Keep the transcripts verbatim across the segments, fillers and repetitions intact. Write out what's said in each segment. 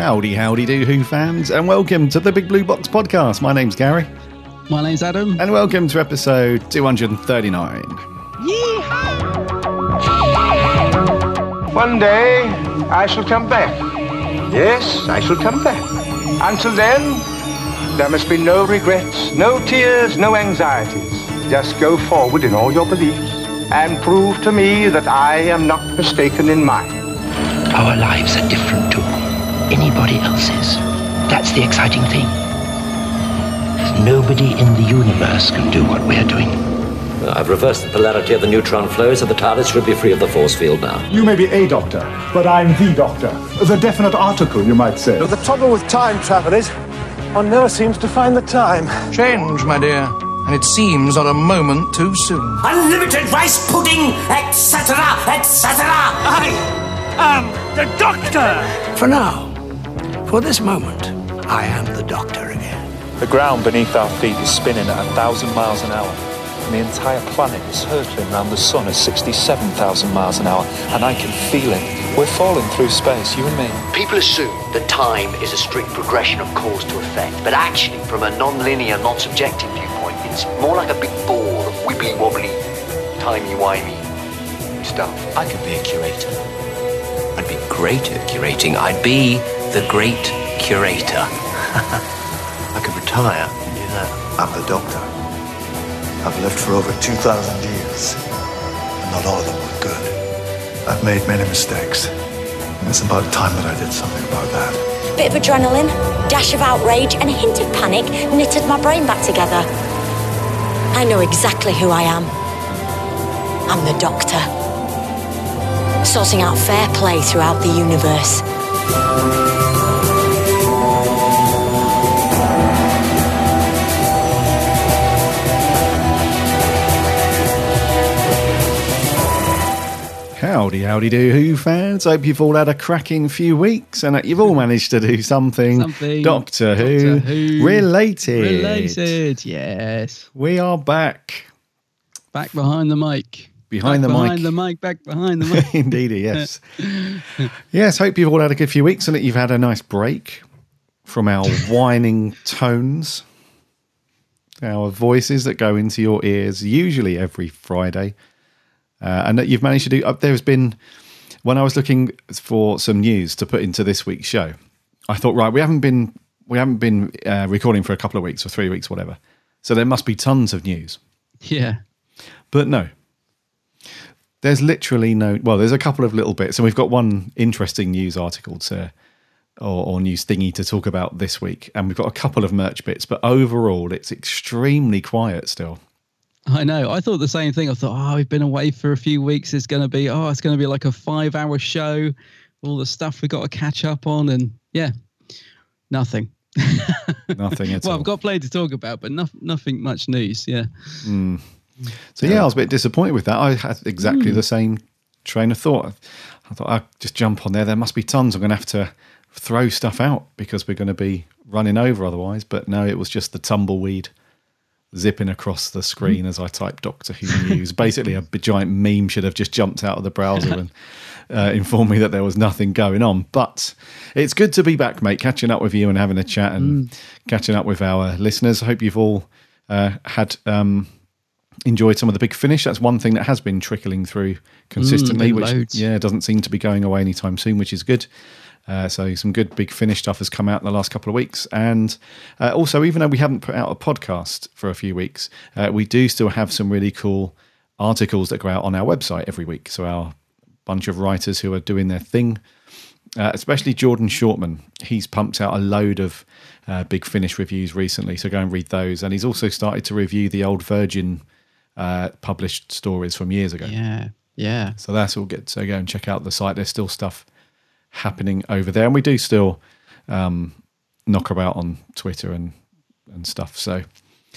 Howdy, howdy do, Who fans, and welcome to the Big Blue Box podcast. My name's Gary. My name's Adam. And welcome to episode two hundred thirty-nine. Yeehaw! One day, I shall come back. Yes, I shall come back. Until then, there must be no regrets, no tears, no anxieties. Just go forward in all your beliefs and prove to me that I am not mistaken in mine. Our lives are different to anybody else's. That's the exciting thing. Nobody in the universe can do what we're doing. I've reversed the polarity of the neutron flow, so the TARDIS should be free of the force field now. You may be a doctor, but I'm the doctor. The definite article, you might say. The trouble with time travel is, one never seems to find the time. Change, my dear, and it seems not a moment too soon. Unlimited rice pudding, et cetera, et cetera. I am the Doctor! For now, for this moment, I am the Doctor again. The ground beneath our feet is spinning at a thousand miles an hour. And the entire planet is hurtling around the sun at sixty-seven thousand miles an hour. And I can feel it. We're falling through space, you and me. People assume that time is a strict progression of cause to effect. But actually, from a non-linear, non-subjective viewpoint, it's more like a big ball of wibbly-wobbly, timey-wimey stuff. I could be a curator. I'd be great at curating. I'd be the great curator. I could retire and do that. I'm the Doctor. I've lived for over two thousand years, and not all of them were good. I've made many mistakes, and it's about time that I did something about that. Bit of adrenaline, dash of outrage, and a hint of panic knitted my brain back together. I know exactly who I am. I'm the Doctor. Sorting out fair play throughout the universe. Howdy, howdy do, Who fans. Hope you've all had a cracking few weeks and that you've all managed to do something, something Doctor, Who, Doctor Who related. Related, yes. We are back. Back behind the mic. Behind back the behind mic. the mic, back behind the mic. Indeedy, yes. Yes, hope you've all had a good few weeks and that you've had a nice break from our whining tones, our voices that go into your ears, usually every Friday. Uh, and that you've managed to do. Uh, there's been, when I was looking for some news to put into this week's show, I thought, right, we haven't been we haven't been uh, recording for a couple of weeks or three weeks, whatever. So there must be tons of news. Yeah, but no, there's literally no. Well, there's a couple of little bits, and we've got one interesting news article to or, or news thingy to talk about this week, and we've got a couple of merch bits. But overall, it's extremely quiet still. I know. I thought the same thing. I thought, oh, we've been away for a few weeks. It's going to be, oh, it's going to be like a five-hour show. All the stuff we got to catch up on, and yeah, nothing. Nothing at well, all. I've got plenty to talk about, but no, nothing much news. Yeah. Mm. So yeah, I was a bit disappointed with that. I had exactly mm. the same train of thought. I thought I'd just jump on there. There must be tons. I'm going to have to throw stuff out because we're going to be running over otherwise. But no, it was just the tumbleweed zipping across the screen as I typed Doctor Who News. Basically, a giant meme should have just jumped out of the browser and uh, informed me that there was nothing going on. But it's good to be back, mate, catching up with you and having a chat and mm. catching up with our listeners. I hope you've all uh, had um, enjoyed some of the Big Finish. That's one thing that has been trickling through consistently, mm, which loads. yeah doesn't seem to be going away anytime soon, which is good. Uh, so some good Big Finish stuff has come out in the last couple of weeks. And uh, also, even though we haven't put out a podcast for a few weeks, uh, we do still have some really cool articles that go out on our website every week. So our bunch of writers who are doing their thing, uh, especially Jordan Shortman, he's pumped out a load of uh, Big Finish reviews recently. So go and read those. And he's also started to review the old Virgin uh, published stories from years ago. Yeah, yeah. So that's all good. So go and check out the site. There's still stuff happening over there, and we do still um, knock about on Twitter and and stuff. So,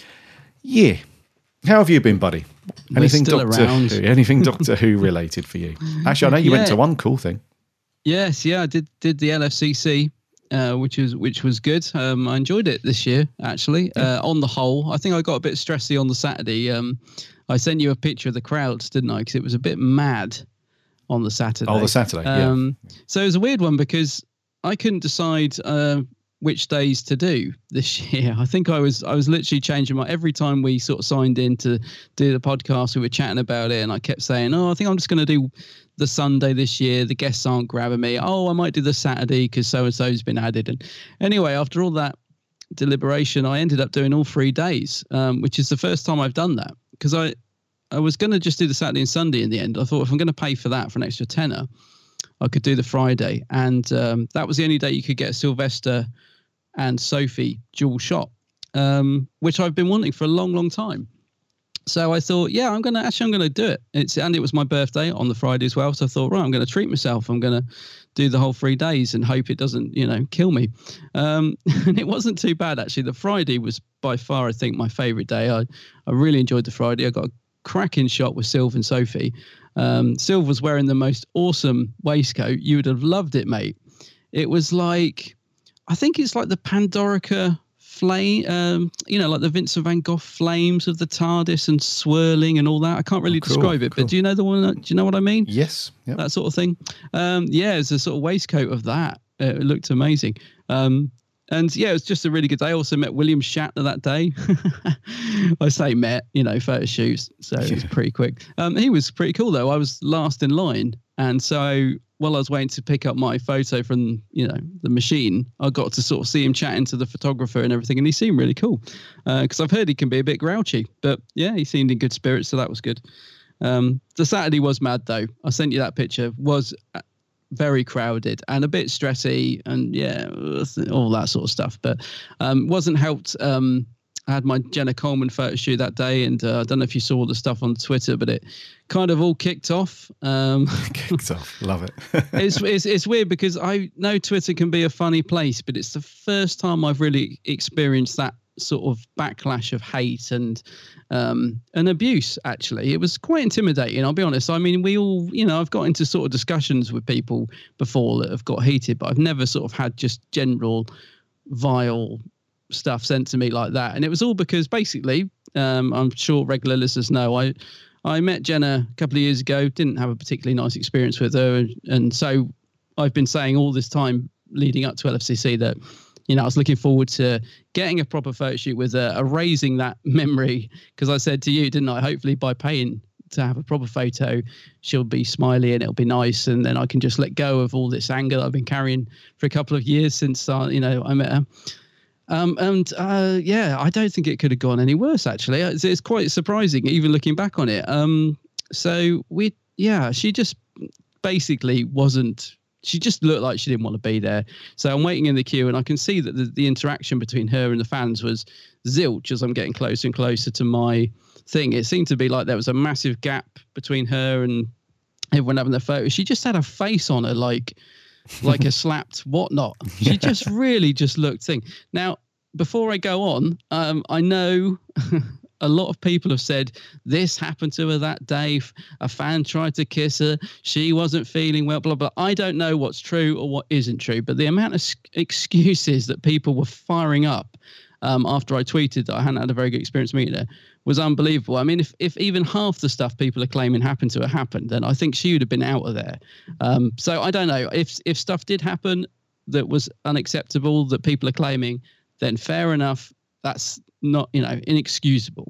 yeah, how have you been, buddy? We're Anything still Doctor around. Who, anything Doctor Who related for you? Actually, I know you Yeah. went to one cool thing. Yes, yeah, I did did the L F C C, uh, which was which was good. Um, I enjoyed it this year, actually. Uh, on the whole, I think I got a bit stressy on the Saturday. Um, I sent you a picture of the crowds, didn't I? Because it was a bit mad on the Saturday. Oh, the Saturday, yeah. Um, so it was a weird one because I couldn't decide uh, which days to do this year. I think I was I was literally changing my every time we sort of signed in to do the podcast, we were chatting about it, and I kept saying, "Oh, I think I'm just going to do the Sunday this year. The guests aren't grabbing me. Oh, I might do the Saturday because so and so's been added." And anyway, after all that deliberation, I ended up doing all three days, um, which is the first time I've done that, because I I was going to just do the Saturday and Sunday in the end. I thought if I'm going to pay for that for an extra tenner, I could do the Friday. And um, that was the only day you could get Sylvester and Sophie dual shot, um, which I've been wanting for a long, long time. So I thought, yeah, I'm going to actually, I'm going to do it. It's, and it was my birthday on the Friday as well. So I thought, right, I'm going to treat myself. I'm going to do the whole three days and hope it doesn't, you know, kill me. Um, and it wasn't too bad, actually. The Friday was by far, I think, my favorite day. I, I really enjoyed the Friday. I got a cracking shot with Sylv and Sophie. Um, Sylv was wearing the most awesome waistcoat. You would have loved it, mate. It was like, I think it's like the Pandorica flame, um, you know, like the Vincent van Gogh flames of the TARDIS and swirling and all that. I can't really oh, cool, describe it, cool. But do you know the one? Do you know what I mean? Yes. Yep. That sort of thing. Um, yeah, it's a sort of waistcoat of that. Uh, it looked amazing. Um, and yeah, it was just a really good day. I also met William Shatner that day. I say met, you know, photo shoots. So it was pretty quick. Um, he was pretty cool though. I was last in line. And so while I was waiting to pick up my photo from, you know, the machine, I got to sort of see him chatting to the photographer and everything. And he seemed really cool because uh, I've heard he can be a bit grouchy. But yeah, he seemed in good spirits. So that was good. Um, the Saturday was mad, though. I sent you that picture. Was very crowded and a bit stressy and, yeah, all that sort of stuff. But um, wasn't helped. Um, I had my Jenna Coleman photo shoot that day, and uh, I don't know if you saw the stuff on Twitter, but it kind of all kicked off. Um, kicked off, love it. it's, it's it's weird because I know Twitter can be a funny place, but it's the first time I've really experienced that sort of backlash of hate and um, and abuse. Actually, it was quite intimidating. I'll be honest. I mean, we all, you know, I've got into sort of discussions with people before that have got heated, but I've never sort of had just general vile stuff sent to me like that. And it was all because basically, um, I'm sure regular listeners know, I I met Jenna a couple of years ago, didn't have a particularly nice experience with her. And, and so I've been saying all this time leading up to L F C C that, you know, I was looking forward to getting a proper photo shoot with her, erasing that memory. Because I said to you, didn't I, hopefully by paying to have a proper photo, she'll be smiley and it'll be nice. And then I can just let go of all this anger that I've been carrying for a couple of years since, uh, you know, I met her. Um, and uh, yeah, I don't think it could have gone any worse, actually. It's, it's quite surprising, even looking back on it. Um, so we, yeah, she just basically wasn't, she just looked like she didn't want to be there. So I'm waiting in the queue, and I can see that the, the interaction between her and the fans was zilch as I'm getting closer and closer to my thing. It seemed to be like there was a massive gap between her and everyone having their photos. She just had a face on her like... like a slapped whatnot. She yeah. just really just looked thing. Now, before I go on, um, I know a lot of people have said this happened to her that day. A fan tried to kiss her. She wasn't feeling well, blah, blah. I don't know what's true or what isn't true, but the amount of excuses that people were firing up um, after I tweeted that I hadn't had a very good experience meeting her was unbelievable. I mean, if, if even half the stuff people are claiming happened to her happened, then I think she would have been out of there. Um, so I don't know. If if stuff did happen that was unacceptable that people are claiming, then fair enough. That's not, you know, inexcusable.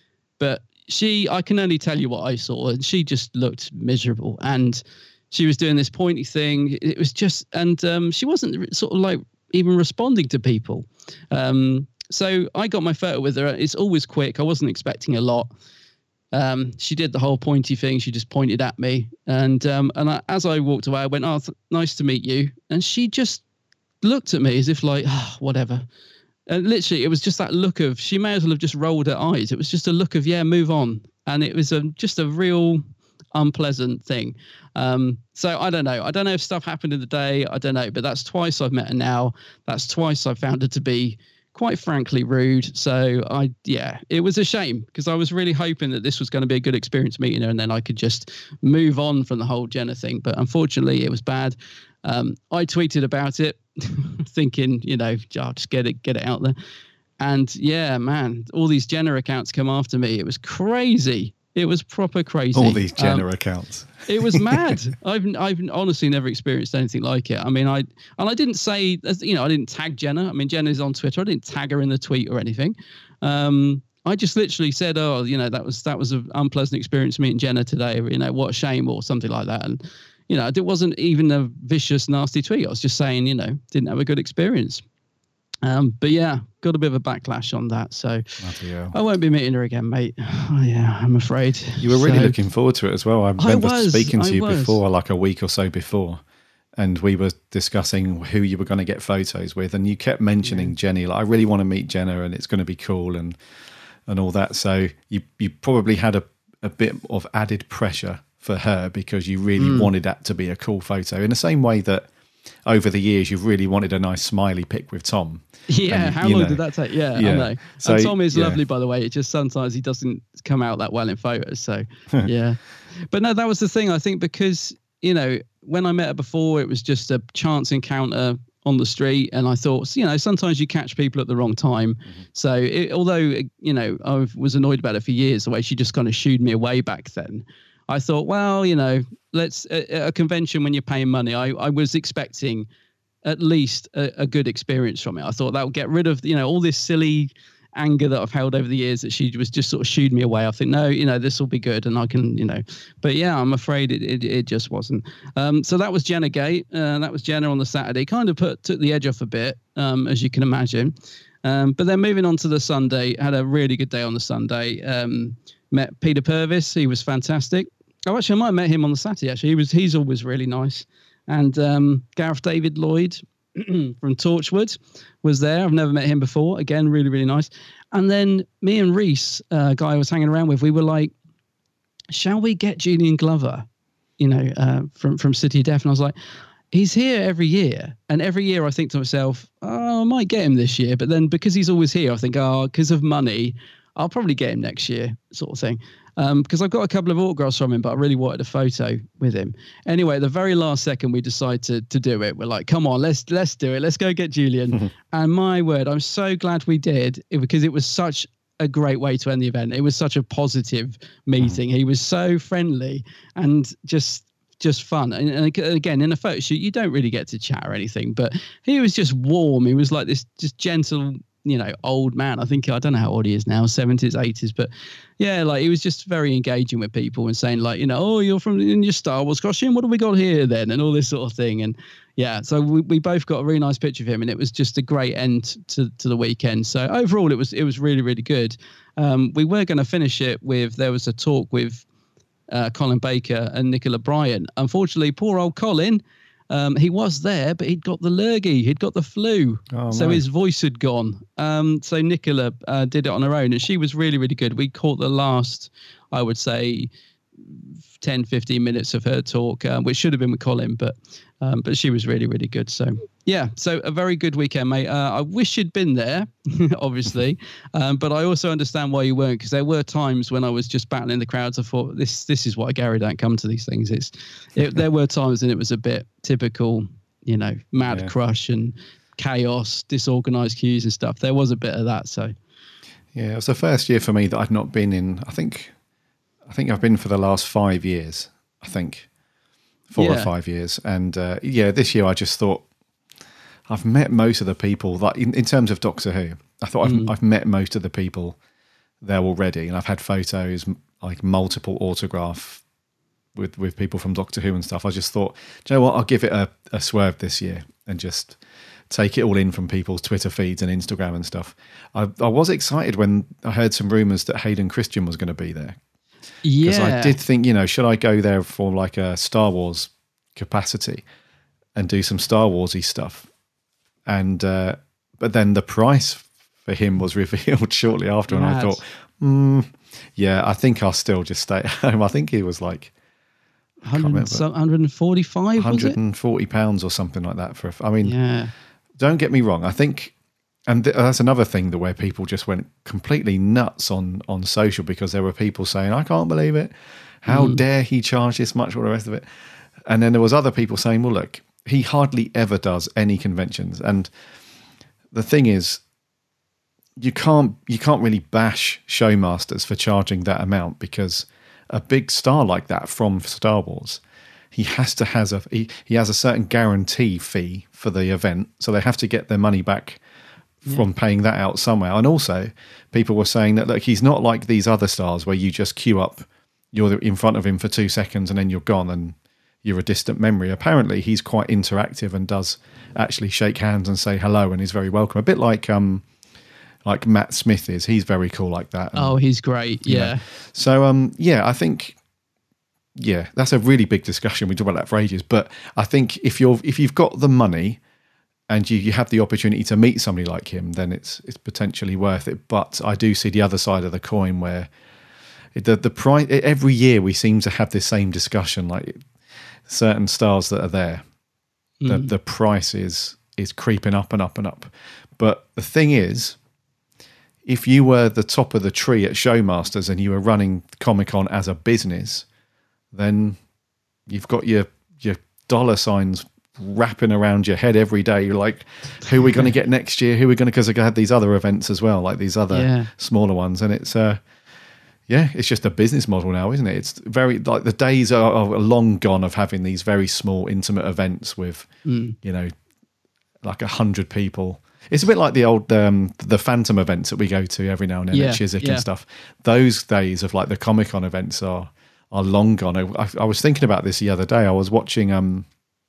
But she, I can only tell you what I saw, and she just looked miserable. And she was doing this pointy thing. It was just, and um, she wasn't sort of like even responding to people. Um, So I got my photo with her. It's always quick. I wasn't expecting a lot. Um, she did the whole pointy thing. She just pointed at me. And um, and I, as I walked away, I went, oh, th- nice to meet you. And she just looked at me as if like, oh, whatever. And literally, it was just that look of, she may as well have just rolled her eyes. It was just a look of, yeah, move on. And it was a, just a real unpleasant thing. Um, so I don't know. I don't know if stuff happened in the day. I don't know. But that's twice I've met her now. That's twice I've found her to be quite frankly rude. So I, yeah, it was a shame because I was really hoping that this was going to be a good experience meeting her and then I could just move on from the whole Jenna thing. But unfortunately it was bad. Um, I tweeted about it thinking, you know, I'll just get it, get it out there. And yeah, man, all these Jenna accounts come after me. It was crazy. It was proper crazy. All these Jenner um, accounts. It was mad. I've I've honestly never experienced anything like it. I mean, I and I didn't say, you know, I didn't tag Jenna. I mean, Jenna's on Twitter. I didn't tag her in the tweet or anything. Um, I just literally said, oh, you know, that was that was an unpleasant experience meeting Jenna today. You know, what a shame, or something like that. And you know, it wasn't even a vicious, nasty tweet. I was just saying, you know, didn't have a good experience. Um, but yeah, got a bit of a backlash on that. So I won't be meeting her again, mate. Oh, yeah, I'm afraid. You were really so, looking forward to it as well. I remember I was, speaking to I you was. before, like a week or so before, and we were discussing who you were going to get photos with, and you kept mentioning yeah. Jenny. Like, I really want to meet Jenna, and it's going to be cool, and and all that. So you you probably had a, a bit of added pressure for her because you really mm. wanted that to be a cool photo. In the same way that over the years you've really wanted a nice smiley pic with Tom. Yeah, and, how long know, did that take? Yeah, yeah. I know. So, and Tom is yeah. lovely, by the way. It just sometimes he doesn't come out that well in photos. So, yeah. But no, that was the thing. I think because, you know, when I met her before, it was just a chance encounter on the street. And I thought, you know, sometimes you catch people at the wrong time. Mm-hmm. So it, although, you know, I was annoyed about it for years, the way she just kind of shooed me away back then, I thought, well, you know, let's at a convention when you're paying money, I, I was expecting at least a, a good experience from it. I thought that would get rid of, you know, all this silly anger that I've held over the years that she was just sort of shooed me away. I think, no, you know, this will be good and I can, you know, but yeah, I'm afraid it it, it just wasn't. Um, so that was Jenna Gate. Uh, that was Jenna on the Saturday. Kind of put took the edge off a bit, um, as you can imagine. Um, but then moving on to the Sunday, had a really good day on the Sunday. Um, met Peter Purvis. He was fantastic. Oh, actually, I might have met him on the Saturday, actually. He was, he's always really nice. And um, Gareth David Lloyd from Torchwood was there. I've never met him before. Again, really, really nice. And then me and Reese, a uh, guy I was hanging around with, we were like, shall we get Julian Glover, you know, uh, from, from City of Death? And I was like, he's here every year. And every year I think to myself, oh, I might get him this year. But then because he's always here, I think, oh, because of money, I'll probably get him next year, sort of thing. Um, because I've got a couple of autographs from him, but I really wanted a photo with him. Anyway, at the very last second, we decided to, to do it. We're like, come on, let's let's do it. Let's go get Julian. And my word, I'm so glad we did it, because it was such a great way to end the event. It was such a positive meeting. He was so friendly and just just fun. And, and again, in a photo shoot, you don't really get to chat or anything, but he was just warm. He was like this just gentle, you know, old man. I think, I don't know how old he is now, seventies, eighties, but yeah, like he was just very engaging with people and saying like, you know, oh, you're from in your Star Wars costume, what have we got here then? And all this sort of thing. And yeah, so we, we both got a really nice picture of him, and it was just a great end to, to the weekend. So overall, it was, it was really, really good. Um, we were going to finish it with, there was a talk with uh, Colin Baker and Nicola Bryant. Unfortunately, poor old Colin, Um, he was there, but he'd got the lurgy, he'd got the flu, oh, so no. his voice had gone. Um, so Nicola uh, did it on her own, and she was really, really good. We caught the last, I would say, ten, fifteen minutes of her talk, uh, which should have been with Colin, but um, but she was really, really good. So yeah, so a very good weekend, mate. Uh, I wish you'd been there, obviously, um, but I also understand why you weren't, because there were times when I was just battling the crowds. I thought, this this is why Gary don't come to these things. It's it, there were times when it was a bit typical, you know, mad yeah. crush and chaos, disorganized queues and stuff. There was a bit of that. So yeah, it was the first year for me that I'd not been in. I think I think I've been for the last five years. I think four yeah. or five years, and uh, yeah, this year I just thought, I've met most of the people that in, in terms of Doctor Who, I thought I've, Mm. I've met most of the people there already, and I've had photos, like multiple autograph with, with people from Doctor Who and stuff. I just thought, do you know what, I'll give it a, a swerve this year and just take it all in from people's Twitter feeds and Instagram and stuff. I, I was excited when I heard some rumours that Hayden Christian was going to be there. Because yeah, I did think, you know, should I go there for like a Star Wars capacity and do some Star Warsy stuff? And uh, but then the price for him was revealed shortly after, and I Mad. thought, mm, yeah, I think I'll still just stay at home. I think he was like one hundred, so, one forty-five, one was hundred it? forty pounds or something like that. For a, I mean, Yeah. don't get me wrong. I think, and th- that's another thing that where people just went completely nuts on on social, because there were people saying, I can't believe it. How Mm. dare he charge this much, all the rest of it. And then there was other people saying, well, look, he hardly ever does any conventions. And the thing is, you can't you can't really bash Showmasters for charging that amount, because a big star like that from Star Wars, he has to has a he, he has a certain guarantee fee for the event, so they have to get their money back from yeah. paying that out somewhere. And also, people were saying that look, he's not like these other stars where you just queue up, you're in front of him for two seconds and then you're gone and you're a distant memory. Apparently, he's quite interactive and does actually shake hands and say hello and is very welcome. A bit like um like Matt Smith is. He's very cool like that. And, oh, he's great. Yeah. Know. So um yeah, I think. Yeah, that's a really big discussion. We talk about that for ages, but I think if you're if you've got the money and you, you have the opportunity to meet somebody like him, then it's it's potentially worth it. But I do see the other side of the coin where the the price every year we seem to have this same discussion. Like certain stars that are there, mm. the the price is is creeping up and up and up. But the thing is, if you were the top of the tree at Showmasters and you were running Comic-Con as a business, then you've got your your dollar signs wrapping around your head every day. You're like, who are we going to get next year? Who are we going to, because I had these other events as well, like these other yeah. smaller ones. And it's, uh, yeah, it's just a business model now, isn't it? It's very, like the days are, are long gone of having these very small, intimate events with, mm. you know, like a hundred people. It's a bit like the old, um, the Phantom events that we go to every now and then yeah, at Chiswick yeah. and stuff. Those days of like the Comic-Con events are, are long gone. I, I was thinking about this the other day. I was watching, um,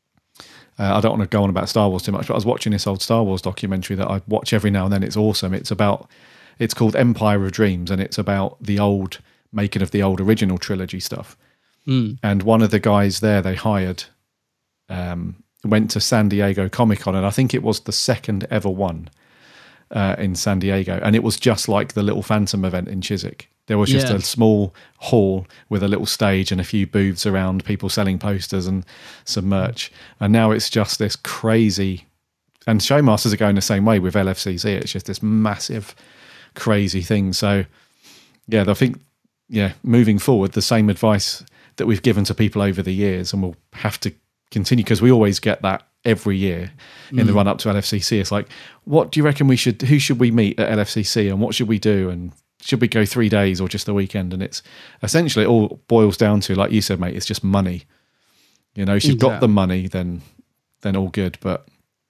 uh, I don't want to go on about Star Wars too much, but I was watching this old Star Wars documentary that I watch every now and then. It's awesome. It's about, it's called Empire of Dreams, and it's about the old, making of the old original trilogy stuff. Mm. And one of the guys there they hired um, went to San Diego Comic-Con, and I think it was the second ever one uh, in San Diego. And it was just like the little Phantom event in Chiswick. There was just yeah. a small hall with a little stage and a few booths around, people selling posters and some merch. And now it's just this crazy, and Showmasters are going the same way with L F C C. It's just this massive, crazy thing. So, yeah, I think, yeah, moving forward, the same advice that we've given to people over the years, and we'll have to continue, because we always get that every year in mm. the run up to L F C C. It's like, what do you reckon we should, who should we meet at L F C C, and what should we do? And should we go three days or just the weekend? And it's essentially, it all boils down to, like you said, mate, it's just money. You know, if you've exactly. got the money, then then all good. But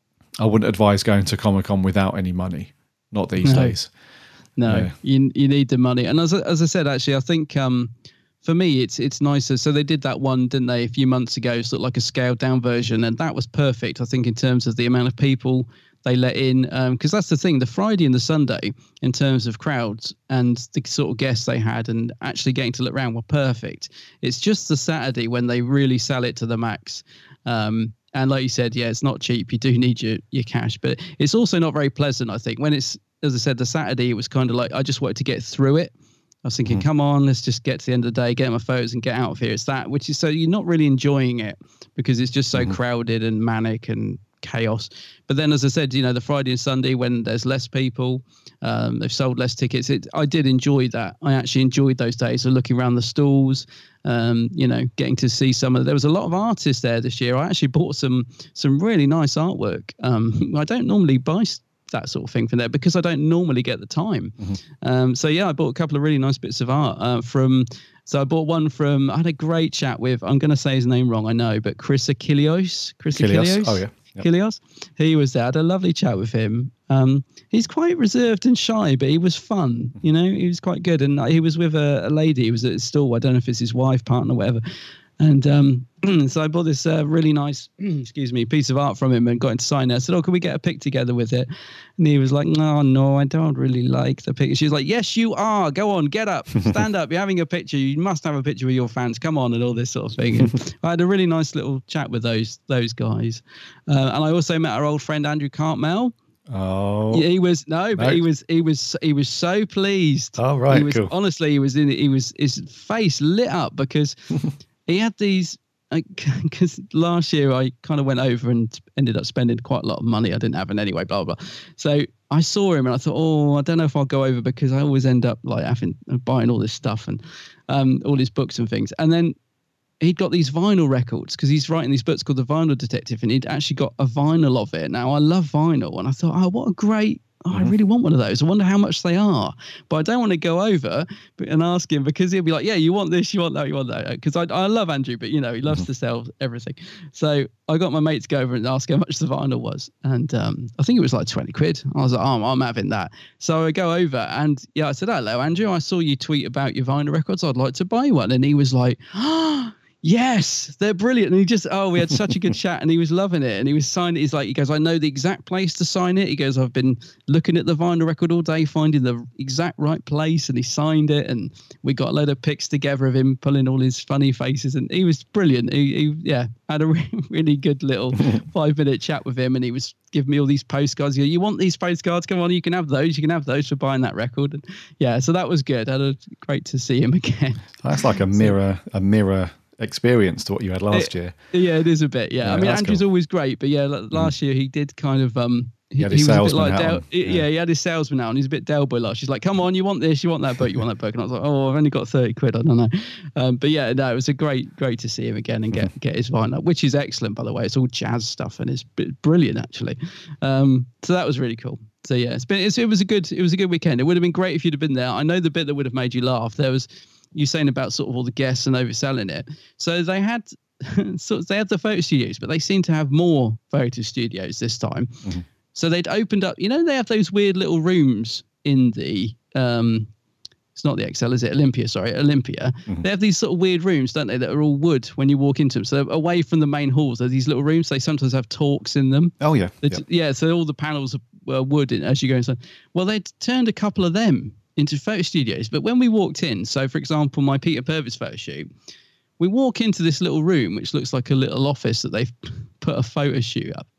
I wouldn't advise going to Comic-Con without any money. Not these no. days. No, yeah. you you need the money. And as as I said, actually, I think um, for me, it's it's nicer. So they did that one, didn't they, a few months ago, sort of like a scaled down version, and that was perfect, I think, in terms of the amount of people they let in, because um, that's the thing, the Friday and the Sunday in terms of crowds and the sort of guests they had and actually getting to look around were perfect. It's just the Saturday when they really sell it to the max. Um, and like you said, yeah, it's not cheap. You do need your, your cash, but it's also not very pleasant, I think. When it's, as I said, the Saturday, it was kind of like, I just wanted to get through it. I was thinking, mm. come on, let's just get to the end of the day, get my photos and get out of here. It's that, which is, so you're not really enjoying it because it's just so mm. crowded and manic and chaos. But then, as I said, you know, the Friday and Sunday when there's less people, um, they've sold less tickets. It, I did enjoy that. I actually enjoyed those days of looking around the stalls, um, you know, getting to see some of. There was a lot of artists there this year. I actually bought some some really nice artwork. Um, I don't normally buy that sort of thing from there because I don't normally get the time. Mm-hmm. Um, so yeah, I bought a couple of really nice bits of art uh, from. So I bought one from. I had a great chat with. I'm going to say his name wrong, I know, but Chris Achilleos. Chris Achilleos. Oh yeah. Yep. Kilios, he was there. I had a lovely chat with him. Um, he's quite reserved and shy, but he was fun. You know, he was quite good. And he was with a, a lady. He was at his stall. I don't know if it's his wife, partner, whatever. And um, so I bought this uh, really nice, excuse me, piece of art from him and got him to sign it. I said, oh, can we get a pic together with it? And he was like, no, no, I don't really like the picture. She was like, yes, you are. Go on, get up, stand up. You're having a picture. You must have a picture with your fans. Come on, and all this sort of thing. And I had a really nice little chat with those those guys. Uh, and I also met our old friend, Andrew Cartmel. Oh, he was no, but no. he was he was he was so pleased. Oh, right, he was, cool. Honestly, he was in. He was his face lit up because he had these. Because last year I kind of went over and ended up spending quite a lot of money I didn't have, and anyway, blah blah. So I saw him and I thought, oh, I don't know if I'll go over because I always end up like having buying all this stuff and um, all his books and things. And then he'd got these vinyl records because he's writing these books called The Vinyl Detective, and he'd actually got a vinyl of it. Now I love vinyl, and I thought, oh, what a great oh, I really want one of those. I wonder how much they are. But I don't want to go over and ask him because he'll be like, yeah, you want this, you want that, you want that. Because I, I love Andrew, but, you know, he loves mm-hmm. to sell everything. So I got my mate to go over and ask how much the vinyl was. And um, I think it was like twenty quid. I was like, oh, I'm having that. So I go over and, yeah, I said, hello, Andrew. I saw you tweet about your vinyl records. I'd like to buy one. And he was like, oh, yes, they're brilliant. And he just, oh, we had such a good chat and he was loving it. And he was signing it. He's like, he goes, I know the exact place to sign it. He goes, I've been looking at the vinyl record all day, finding the exact right place. And he signed it. And we got a load of pics together of him pulling all his funny faces. And he was brilliant. He, he yeah, had a re- really good little five minute chat with him. And he was giving me all these postcards. You, go, you want these postcards? Come on, you can have those. You can have those for buying that record. And yeah, so that was good. Had a, great to see him again. That's like a mirror, a mirror experience to what you had last it, year. Yeah, it is a bit. Yeah, yeah I mean, Andrew's cool. always great, but yeah, last mm. year he did kind of um. He, he, had his he was a bit salesman like Del, on. Yeah. yeah, he had his salesman out, and he's a bit Del Boy last. She's like, "Come on, you want this, you want that book, you want that book," and I was like, "Oh, I've only got thirty quid. I don't know." Um, but yeah, no, it was a great, great to see him again and get mm. get his vinyl, which is excellent, by the way. It's all jazz stuff and it's brilliant actually. Um, so that was really cool. So yeah, it's been it's, it was a good it was a good weekend. It would have been great if you'd have been there. I know the bit that would have made you laugh. There was. You saying about sort of all the guests and overselling it. So they had sort of, they had the photo studios, but they seem to have more photo studios this time. Mm-hmm. So they'd opened up, you know, they have those weird little rooms in the, um, it's not the X L, is it? Olympia, sorry, Olympia. Mm-hmm. They have these sort of weird rooms, don't they, that are all wood when you walk into them. So away from the main halls, there's these little rooms. They sometimes have talks in them. Oh, yeah. Yep. Yeah, so all the panels are wood as you go inside. Well, they'd turned a couple of them into photo studios. But when we walked in, so for example, my Peter Purvis photo shoot, we walk into this little room, which looks like a little office that they've put a photo shoot up.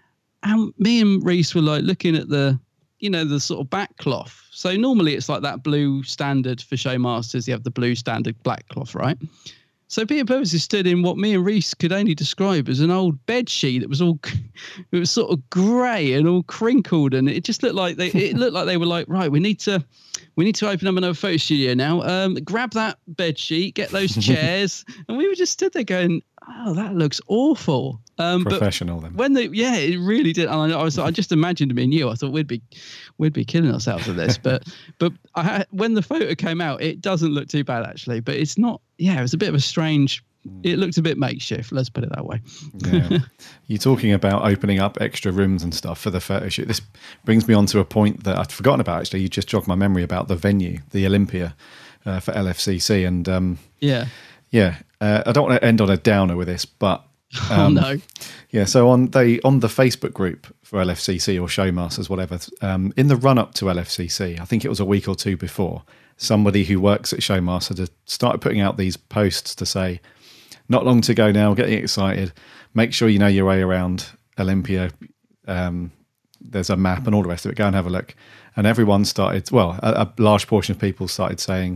And me and Reese were like looking at the, you know, the sort of back cloth. So normally it's like that blue standard for Showmasters. You have the blue standard black cloth, right? So Peter Purvis is stood in what me and Reese could only describe as an old bed sheet that was all, it was sort of grey and all crinkled, and it just looked like they, it looked like they were like, right, we need to, we need to open up another photo studio now. Um, grab that bed sheet, get those chairs, and we were just stood there going, oh, that looks awful. Um, Professional but then. When they, yeah, it really did. And I, I was, I just imagined me and you. I thought we'd be, we'd be killing ourselves with this. But, but I, when the photo came out, it doesn't look too bad actually. But it's not. Yeah, it was a bit of a strange. It looked a bit makeshift. Let's put it that way. Yeah. You're talking about opening up extra rooms and stuff for the photo shoot. This brings me on to a point that I'd forgotten about. Actually, you just jogged my memory about the venue, the Olympia, uh, for L F C C, and um, yeah, yeah. Uh, I don't want to end on a downer with this, but. Um, oh no! Yeah, so on they on the Facebook group for L F C C or Showmasters, whatever. Um, in the run up to L F C C, I think it was a week or two before, somebody who works at Showmasters had started putting out these posts to say, "Not long to go now, getting excited. Make sure you know your way around Olympia. Um, there's a map and all the rest of it. Go and have a look." And everyone started. Well, a, a large portion of people started saying,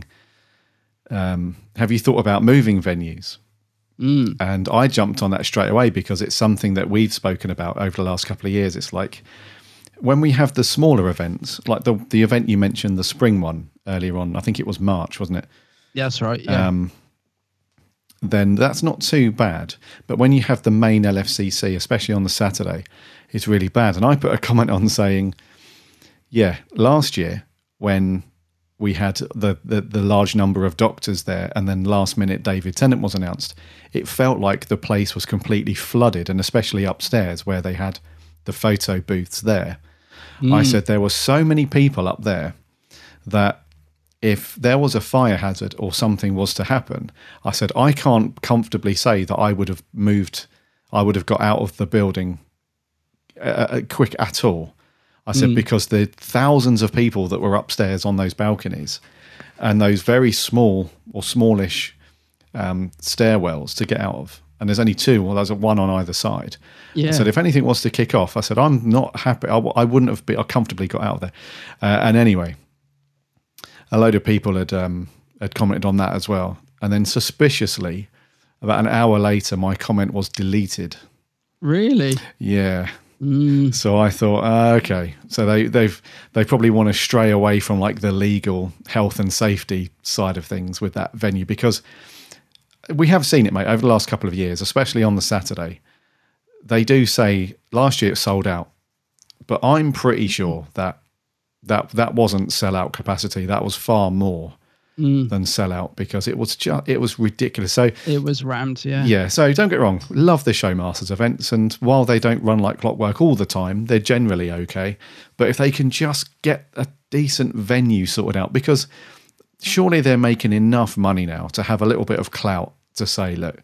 um, "Have you thought about moving venues?" Mm. And I jumped on that straight away because it's something that we've spoken about over the last couple of years. It's like when we have the smaller events, like the the event you mentioned, the spring one earlier on, I think it was March, wasn't it? Yeah, that's right. Yeah. Um, then that's not too bad. But when you have the main L F C C, especially on the Saturday, it's really bad. And I put a comment on saying, yeah, last year when we had the, the, the large number of doctors there, and then last minute David Tennant was announced, it felt like the place was completely flooded, and especially upstairs where they had the photo booths there. Mm. I said there were so many people up there that if there was a fire hazard or something was to happen, I said, I can't comfortably say that I would have moved, I would have got out of the building uh, quick at all. I said, mm. because the thousands of people that were upstairs on those balconies and those very small or smallish um, stairwells to get out of, and there's only two, well, there's one on either side. Yeah. I said, if anything was to kick off, I said, I'm not happy. I, I wouldn't have been, I comfortably got out of there. Uh, and anyway, a load of people had um, had commented on that as well. And then suspiciously, about an hour later, my comment was deleted. Really? Yeah. Mm. So I thought, uh, okay, so they they've they probably want to stray away from like the legal health and safety side of things with that venue, because we have seen it, mate, over the last couple of years, especially on the Saturday. They do say last year it sold out, but I'm pretty sure that that that wasn't sellout capacity. That was far more mm. than sellout because it was just, it was ridiculous. So it was rammed, yeah. Yeah. So don't get wrong, love the Showmasters events, and while they don't run like clockwork all the time, they're generally okay. But if they can just get a decent venue sorted out, because surely they're making enough money now to have a little bit of clout to say, look,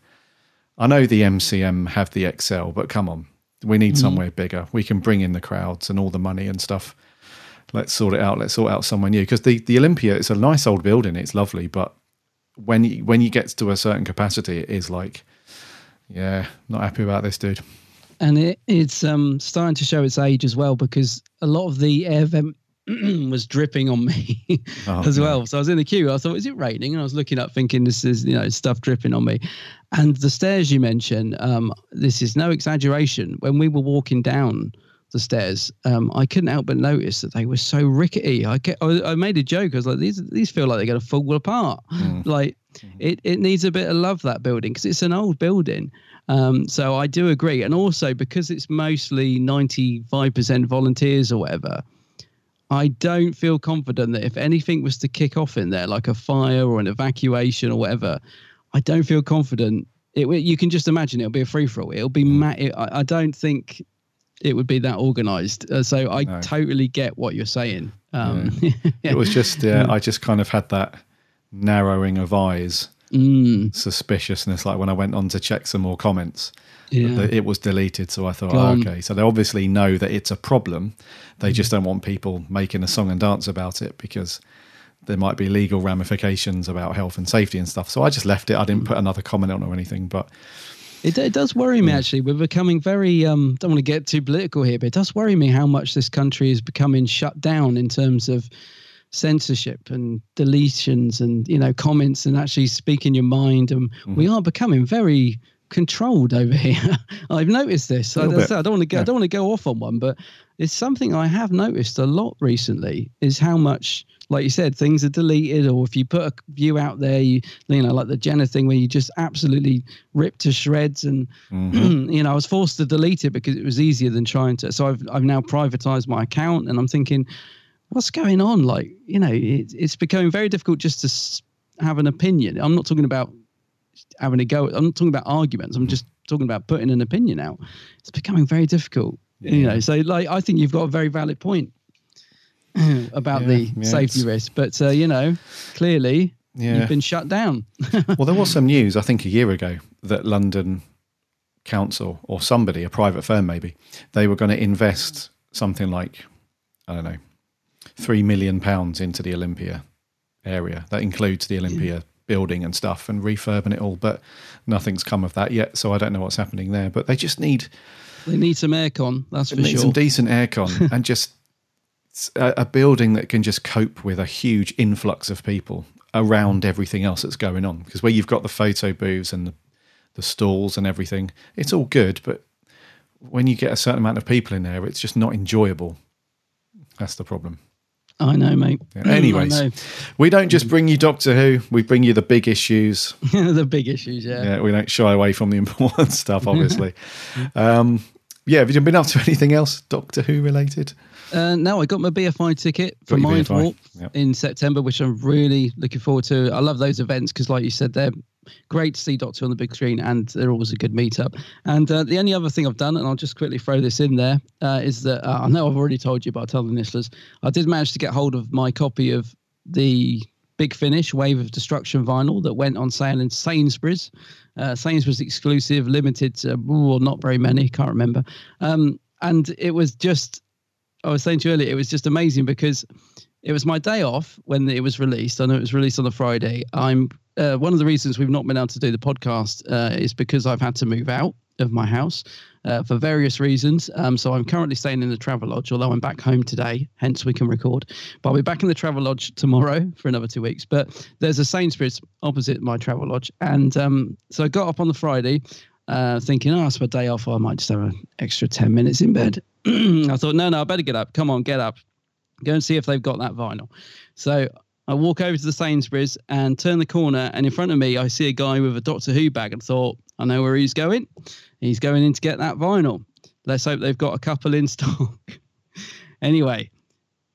I know the M C M have the X L, but come on, we need mm. somewhere bigger. We can bring in the crowds and all the money and stuff. Let's sort it out. Let's sort out somewhere new. Because the, the Olympia, it's a nice old building. It's lovely. But when you, when you get to a certain capacity, it is like, yeah, not happy about this, dude. And it, it's um, starting to show its age as well, because a lot of the air vent was dripping on me oh, as well. Yeah. So I was in the queue. I thought, is it raining? And I was looking up thinking this is, you know, stuff dripping on me. And the stairs you mentioned, um, this is no exaggeration. When we were walking down the stairs, um, I couldn't help but notice that they were so rickety. I, kept, I, I made a joke. I was like, these these feel like they're going to fall apart. Mm. Like it, it needs a bit of love, that building, because it's an old building. Um, so I do agree. And also because it's mostly ninety-five percent volunteers or whatever, I don't feel confident that if anything was to kick off in there, like a fire or an evacuation or whatever, I don't feel confident. It, you can just imagine it'll be a free-for-all. It'll be ma- it, I, I don't think it would be that organised. Uh, so I no. totally get what you're saying. Um, yeah. Yeah. It was just, yeah, I just kind of had that narrowing of eyes, mm. suspiciousness, like when I went on to check some more comments. Yeah. It was deleted, so I thought, oh, okay. So they obviously know that it's a problem. They just don't want people making a song and dance about it because there might be legal ramifications about health and safety and stuff. So I just left it. I didn't put another comment on or anything, but it, it does worry me, actually. We're becoming very, um, don't want to get too political here, but it does worry me how much this country is becoming shut down in terms of censorship and deletions and, you know, comments and actually speaking your mind. And mm-hmm. we are becoming very controlled over here. I've noticed this. I, I don't want to go, yeah. I don't want to go off on one, but it's something I have noticed a lot recently is how much, like you said, things are deleted, or if you put a view out there, you, you know, like the Jenner thing where you just absolutely rip to shreds. And, mm-hmm. you know, I was forced to delete it because it was easier than trying to. So I've, I've now privatized my account, and I'm thinking, what's going on? Like, you know, it, it's becoming very difficult just to have an opinion. I'm not talking about having a go. I'm not talking about arguments. I'm just talking about putting an opinion out. It's becoming very difficult, yeah. you know. So, like, I think you've got a very valid point about yeah, the yeah, safety risk, but uh, you know, clearly yeah. you've been shut down. Well, there was some news, I think, a year ago that London Council or somebody, a private firm maybe, they were going to invest something like, I don't know, three million pounds into the Olympia area. That includes the Olympia. Yeah. building and stuff and refurbing it all, but nothing's come of that yet, so I don't know what's happening there. But they just need they need some aircon, that's they for need sure. Some decent aircon and just a, a building that can just cope with a huge influx of people around everything else that's going on. Because where you've got the photo booths and the, the stalls and everything, it's all good, but when you get a certain amount of people in there, it's just not enjoyable. That's the problem. I know, mate. Yeah. Anyways, know. We don't just bring you Doctor Who, we bring you the big issues. The big issues, yeah. Yeah, we don't shy away from the important stuff, obviously. um, yeah, have you been up to anything else Doctor Who related? Uh, no, I got my B F I ticket for Mind Warp yep. in September, which I'm really looking forward to. I love those events because, like you said, they're great to see Doctor on the big screen, and they're always a good meetup. And uh, the only other thing I've done, and I'll just quickly throw this in there, uh, is that uh, I know I've already told you, but I'll tell the listeners, I did manage to get hold of my copy of the Big Finish Wave of Destruction vinyl that went on sale in Sainsbury's. Uh, Sainsbury's exclusive, limited to, ooh, not very many, can't remember. Um, and it was just, I was saying to you earlier, it was just amazing because it was my day off when it was released. I know it was released on a Friday. I'm uh, one of the reasons we've not been able to do the podcast uh, is because I've had to move out of my house uh, for various reasons. Um, so I'm currently staying in the Travelodge, although I'm back home today, hence we can record. But I'll be back in the Travelodge tomorrow for another two weeks. But there's a Sainsbury's opposite my Travelodge. And um, so I got up on the Friday uh, thinking, oh, it's my day off. I might just have an extra ten minutes in bed. I thought, no, no, I better get up. Come on, get up. Go and see if they've got that vinyl. So I walk over to the Sainsbury's and turn the corner, and in front of me, I see a guy with a Doctor Who bag and thought, I know where he's going. He's going in to get that vinyl. Let's hope they've got a couple in stock. Anyway,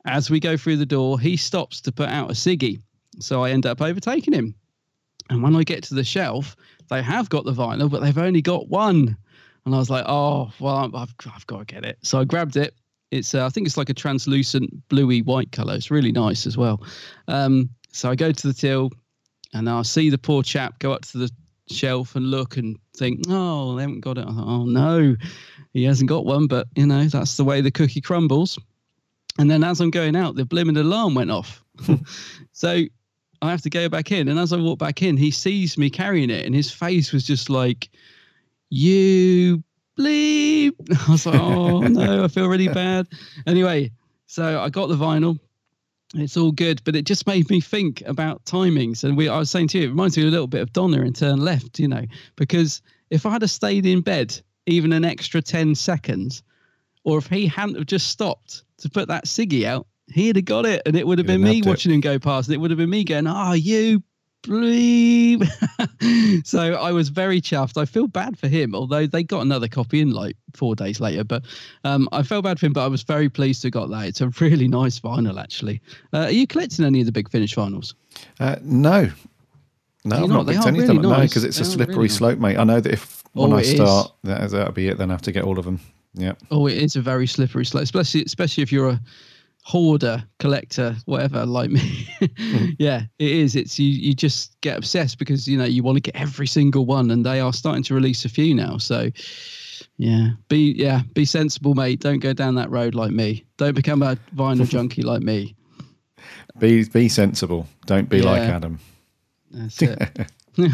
As we go through the door, he stops to put out a ciggy. So I end up overtaking him. And when I get to the shelf, they have got the vinyl, but they've only got one. And I was like, oh, well, I've, I've got to get it. So I grabbed it. It's, uh, I think it's like a translucent bluey white color. It's really nice as well. Um, so I go to the till and I see the poor chap go up to the shelf and look and think, oh, they haven't got it. I thought, oh, no, he hasn't got one. But, you know, that's the way the cookie crumbles. And then as I'm going out, the blimmin' alarm went off. So I have to go back in. And as I walk back in, he sees me carrying it. And his face was just like, you bleep. I was like, oh, no, I feel really bad. Anyway, so I got the vinyl. It's all good. But it just made me think about timings. And we, I was saying to you, it reminds me a little bit of Donna in Turn Left, you know, because if I had stayed in bed even an extra ten seconds, or if he hadn't have just stopped to put that ciggy out, he'd have got it, and it would have been me watching him go past. And it would have been me going, "Oh, you bleep." So I was very chuffed. I feel bad for him, although they got another copy in like four days later. But um, I felt bad for him, but I was very pleased to have got that. It's a really nice vinyl, actually. Uh, are you collecting any of the Big Finish vinyls? Uh, no. No, I've not, not picked any of them. Really nice. No, because it's They're a slippery really slope, mate. I know that if when oh, I start, that, that'll be it. Then I have to get all of them. Yeah. Oh, it is a very slippery slope, especially especially if you're a hoarder, collector, whatever, like me. mm. Yeah, it is. It's you. You just get obsessed because you know you want to get every single one, and they are starting to release a few now. So, yeah, be yeah, be sensible, mate. Don't go down that road like me. Don't become a vinyl junkie like me. Be be sensible. Don't be yeah. like Adam. That's it.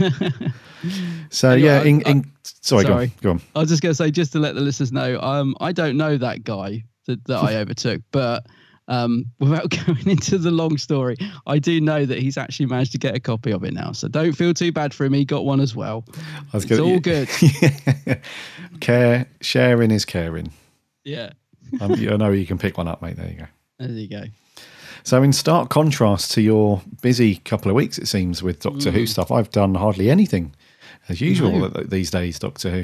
So anyway, yeah, in, in, sorry, sorry. Go, on, go on. I was just going to say, just to let the listeners know, um, I don't know that guy that, that I overtook, but um, without going into the long story, I do know that he's actually managed to get a copy of it now. So don't feel too bad for him. He got one as well. I was it's gonna, all good. Care, sharing is caring. Yeah. um, I know you can pick one up, mate. There you go. There you go. So in stark contrast to your busy couple of weeks, it seems, with Doctor mm. Who stuff, I've done hardly anything, as usual, no. these days, Doctor Who.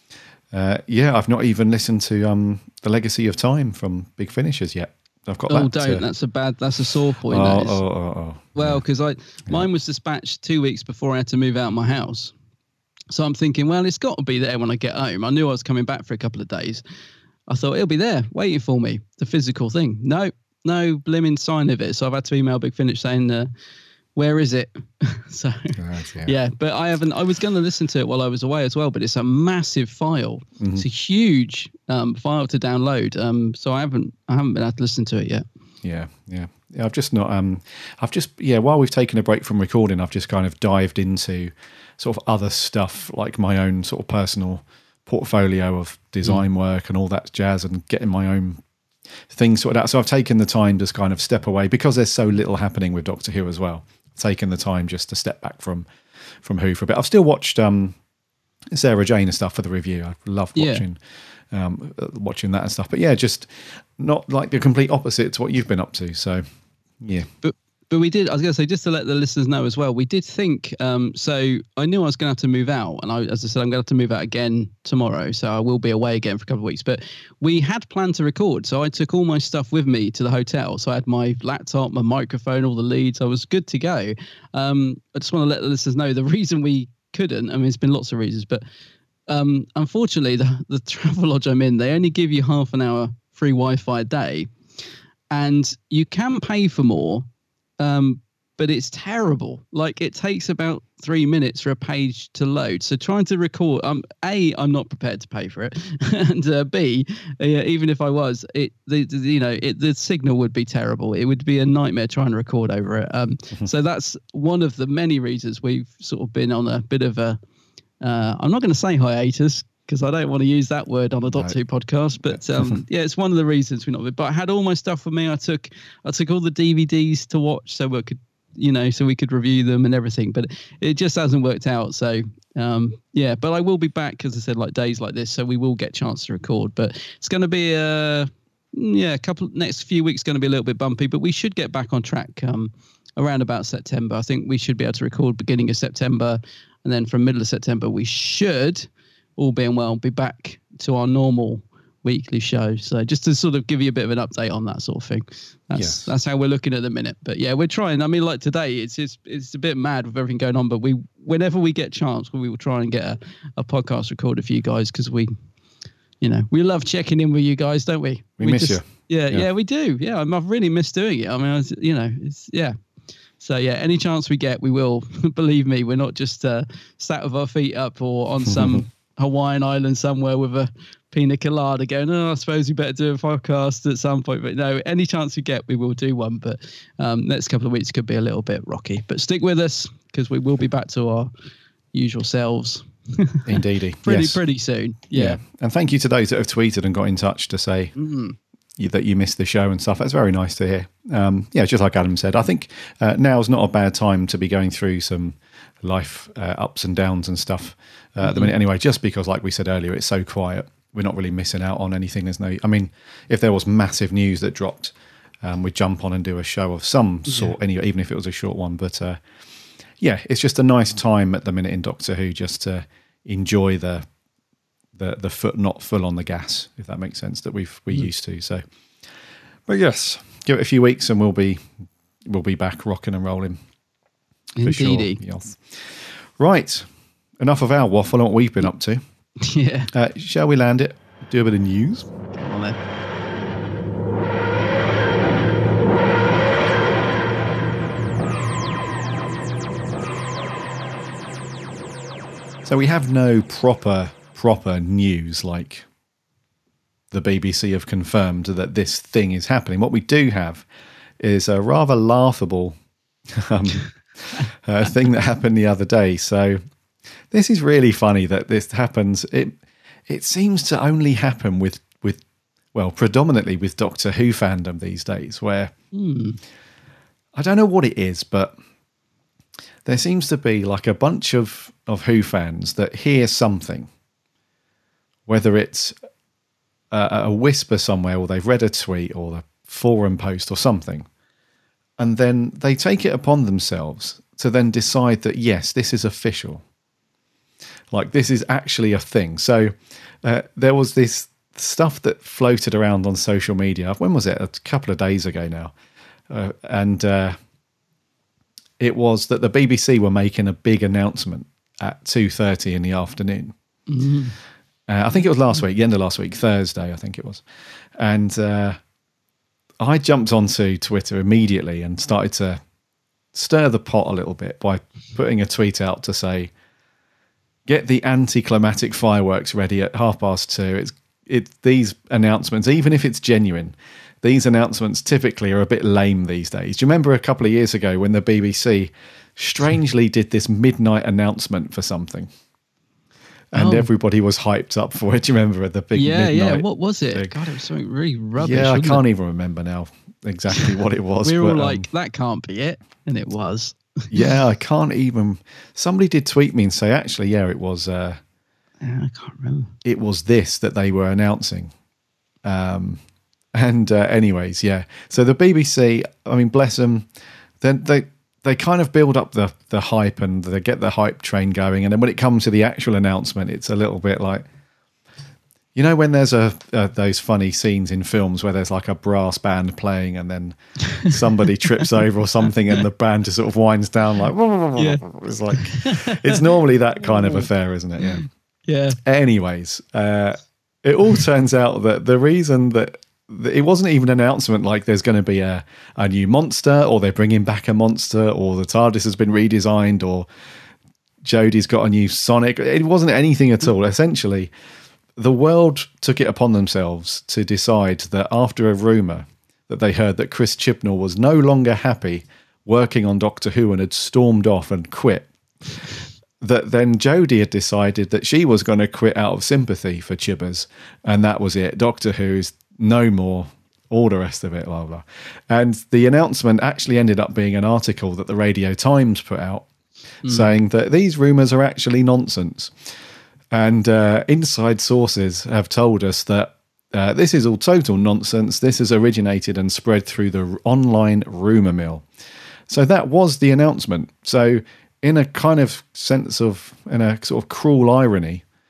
Uh, yeah, I've not even listened to um, The Legacy of Time from Big Finishers yet. I've got oh, that. don't. To... That's a bad, that's a sore point. Oh, that is. oh, oh, oh. Well, because yeah. I mine was dispatched two weeks before I had to move out of my house. So I'm thinking, well, it's got to be there when I get home. I knew I was coming back for a couple of days. I thought it'll be there waiting for me, the physical thing. No. No blimmin' sign of it. So I've had to email Big Finish saying, uh, where is it? so, right, yeah. yeah, but I haven't, I was going to listen to it while I was away as well, but it's a massive file. Mm-hmm. It's a huge um, file to download. Um, so I haven't, I haven't been able to listen to it yet. Yeah, yeah. yeah I've just not, um, I've just, yeah, while we've taken a break from recording, I've just kind of dived into sort of other stuff, like my own sort of personal portfolio of design mm. work and all that jazz, and getting my own things sorted out. So I've taken the time to kind of step away because there's so little happening with Doctor Who as well. I've taken the time just to step back from from Who for a bit. I've still watched um, Sarah Jane and stuff for the review. I've loved watching yeah. um, watching that and stuff. But yeah, just not like the complete opposite to what you've been up to. So yeah. But But we did, I was going to say, just to let the listeners know as well, we did think, um, so I knew I was going to have to move out. And I, as I said, I'm going to have to move out again tomorrow. So I will be away again for a couple of weeks. But we had planned to record. So I took all my stuff with me to the hotel. So I had my laptop, my microphone, all the leads. I was good to go. Um, I just want to let the listeners know the reason we couldn't, I mean, it's been lots of reasons, but um, unfortunately, the, the travel lodge I'm in, they only give you half an hour free Wi-Fi a day. And you can pay for more. Um, but it's terrible. Like, it takes about three minutes for a page to load. So trying to record, um, A, I'm not prepared to pay for it, and uh, B, uh, even if I was, it, the, the you know, it, the signal would be terrible. It would be a nightmare trying to record over it. Um, so that's one of the many reasons we've sort of been on a bit of a, uh, I'm not going to say hiatus, because I don't want to use that word on a Doctor Who podcast, but um, yeah, it's one of the reasons we're not. But I had all my stuff with me. I took, I took all the D V Ds to watch, so we could, you know, so we could review them and everything. But it just hasn't worked out. So um, yeah, but I will be back, as I said, like days like this, so we will get a chance to record. But it's going to be a, yeah, a couple next few weeks going to be a little bit bumpy, but we should get back on track um, around about September. I think we should be able to record beginning of September, and then from middle of September we should, all being well, be back to our normal weekly show. So just to sort of give you a bit of an update on that sort of thing. That's Yes. that's how we're looking at the minute. But yeah, we're trying. I mean, like today, it's it's it's a bit mad with everything going on. But we, whenever we get a chance, we will try and get a, a podcast recorded for you guys because we, you know, we love checking in with you guys, don't we? We, we miss just, you. Yeah, yeah, yeah, we do. Yeah, I really miss doing it. I mean, I was, you know, it's yeah. So yeah, any chance we get, we will. Believe me, we're not just uh, sat with our feet up or on some Hawaiian island somewhere with a pina colada going, oh, I suppose we better do a podcast at some point. But no, any chance we get, we will do one. But um, next couple of weeks could be a little bit rocky. But stick with us because we will be back to our usual selves. Indeedy. pretty, yes. pretty soon. Yeah. yeah. And thank you to those that have tweeted and got in touch to say mm. you, that you missed the show and stuff. That's very nice to hear. Um, yeah, just like Adam said, I think uh, now's not a bad time to be going through some life uh, ups and downs and stuff uh, mm-hmm. at the minute anyway, just because, like we said earlier, it's so quiet. We're not really missing out on anything. There's no, I mean, if there was massive news that dropped, um, we'd jump on and do a show of some sort, yeah. anyway, even if it was a short one. But uh, yeah, it's just a nice time at the minute in Doctor Who just to enjoy the the the foot not full on the gas, if that makes sense, that we've we're mm. used to. So, but yes, give it a few weeks and we'll be we'll be back rocking and rolling. For sure. Yes. Right, enough of our waffle on what we've been up to. Yeah. Uh, shall we land it? Do a bit of news. Come on then. So we have no proper proper news like the B B C have confirmed that this thing is happening. What we do have is a rather laughable um, uh, thing that happened the other day. So this is really funny that this happens. It it seems to only happen with, with well, predominantly with Doctor Who fandom these days, where mm. I don't know what it is, but there seems to be like a bunch of, of Who fans that hear something, whether it's a, a whisper somewhere or they've read a tweet or a forum post or something, and then they take it upon themselves to then decide that, yes, this is official. Like, this is actually a thing. So uh, there was this stuff that floated around on social media. When was it? A couple of days ago now. Uh, and uh, it was that the B B C were making a big announcement at two thirty in the afternoon. Mm-hmm. Uh, I think it was last week, the end of last week, Thursday, I think it was. And uh, I jumped onto Twitter immediately and started to stir the pot a little bit by putting a tweet out to say, get the anticlimactic fireworks ready at half past two. It's it these announcements, even if it's genuine, these announcements typically are a bit lame these days. Do you remember a couple of years ago when the B B C strangely did this midnight announcement for something? And oh. everybody was hyped up for it. Do you remember at the big yeah, midnight? Yeah, what was it? Thing? God, it was something really rubbish. Yeah, I can't it? even remember now exactly what it was. we were but, all like, um, that can't be it. And it was. yeah, I can't even. Somebody did tweet me and say, actually, yeah, it was. Uh, yeah, I can't remember. It was this that they were announcing. Um, and uh, anyways, yeah. So the B B C, I mean, bless them, then they they kind of build up the the hype and they get the hype train going, and then when it comes to the actual announcement, it's a little bit like, you know, when there's a uh, those funny scenes in films where there's like a brass band playing and then somebody trips over or something and the band just sort of winds down like, yeah. It's like, it's normally that kind of affair, isn't it? Yeah. Yeah. Anyways, uh, it all turns out that the reason that it wasn't even an announcement like there's going to be a, a new monster or they're bringing back a monster or the TARDIS has been redesigned or Jodie's got a new Sonic. It wasn't anything at all. Essentially, the world took it upon themselves to decide that after a rumour that they heard that Chris Chibnall was no longer happy working on Doctor Who and had stormed off and quit, that then Jodie had decided that she was going to quit out of sympathy for Chibbers, and that was it. Doctor Who's no more, all the rest of it, blah, blah. And the announcement actually ended up being an article that the Radio Times put out mm. saying that these rumours are actually nonsense. And uh, inside sources have told us that uh, this is all total nonsense. This has originated and spread through the online rumour mill. So that was the announcement. So in a kind of sense of, in a sort of cruel irony,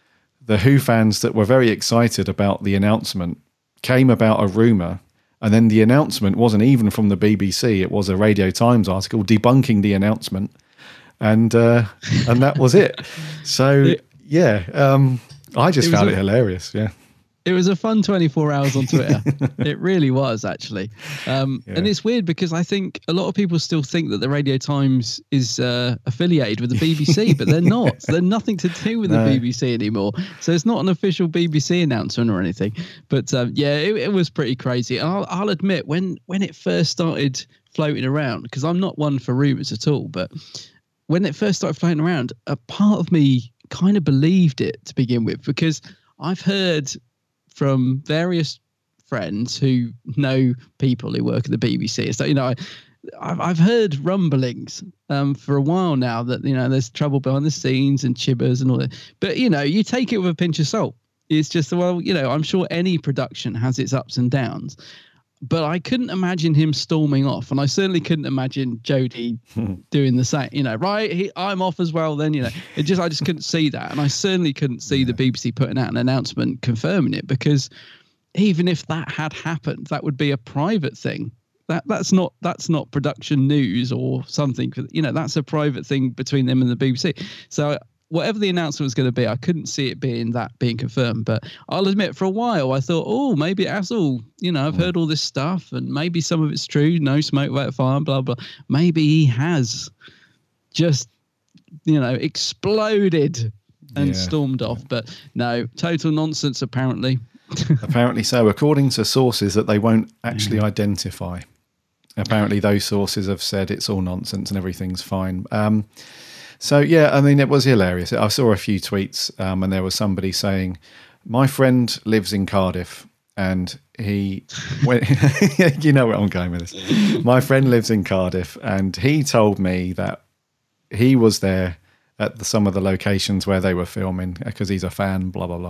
the Who fans that were very excited about the announcement came about a rumour, and then the announcement wasn't even from the B B C. It was a Radio Times article debunking the announcement, and uh, and that was it. So, yeah, um, I just it found a- it hilarious, yeah. It was a fun twenty-four hours on Twitter. It really was, actually. Um, yeah. And it's weird because I think a lot of people still think that the Radio Times is uh, affiliated with the B B C, but they're not. They're nothing to do with no. the B B C anymore. So it's not an official B B C announcement or anything. But um, yeah, it, it was pretty crazy. And I'll, I'll admit, when, when it first started floating around, because I'm not one for rumours at all, but when it first started floating around, a part of me kind of believed it to begin with, because I've heard from various friends who know people who work at the B B C. So, you know, I, I've, I've heard rumblings um, for a while now that, you know, there's trouble behind the scenes and chibbers and all that. But, you know, you take it with a pinch of salt. It's just, well, you know, I'm sure any production has its ups and downs. But I couldn't imagine him storming off. And I certainly couldn't imagine Jodie doing the same, you know, right, he, I'm off as well then, you know. It just I just couldn't see that. And I certainly couldn't see yeah. the B B C putting out an announcement confirming it, because even if that had happened, that would be a private thing. That that's not that's not production news or something, you know, that's a private thing between them and the B B C. So whatever the announcement was going to be, I couldn't see it being that being confirmed. But I'll admit, for a while, I thought, oh, maybe it has all, you know, I've heard all this stuff and maybe some of it's true. No smoke without fire, blah, blah. Maybe he has just, you know, exploded and yeah. stormed off. But no, total nonsense, apparently. Apparently so, according to sources that they won't actually yeah. identify. Apparently those sources have said it's all nonsense and everything's fine. Um, So, yeah, I mean, it was hilarious. I saw a few tweets um, and there was somebody saying, my friend lives in Cardiff and he went, you know where I'm going with this. My friend lives in Cardiff and he told me that he was there at the, some of the locations where they were filming because he's a fan, blah, blah, blah.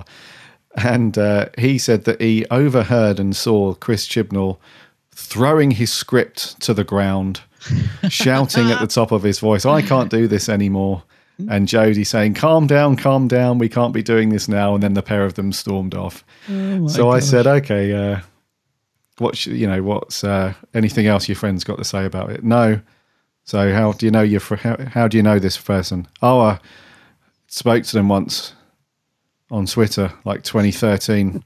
And uh, he said that he overheard and saw Chris Chibnall throwing his script to the ground, shouting at the top of his voice, I can't do this anymore. And Jodie saying, calm down, calm down, we can't be doing this now. And then the pair of them stormed off. Oh so gosh. I said, okay, uh, what sh- you know, what's uh, anything else your friend's got to say about it? No. So how do you know your fr- how, how do you know this person? Oh, I spoke to them once on Twitter, like twenty thirteen.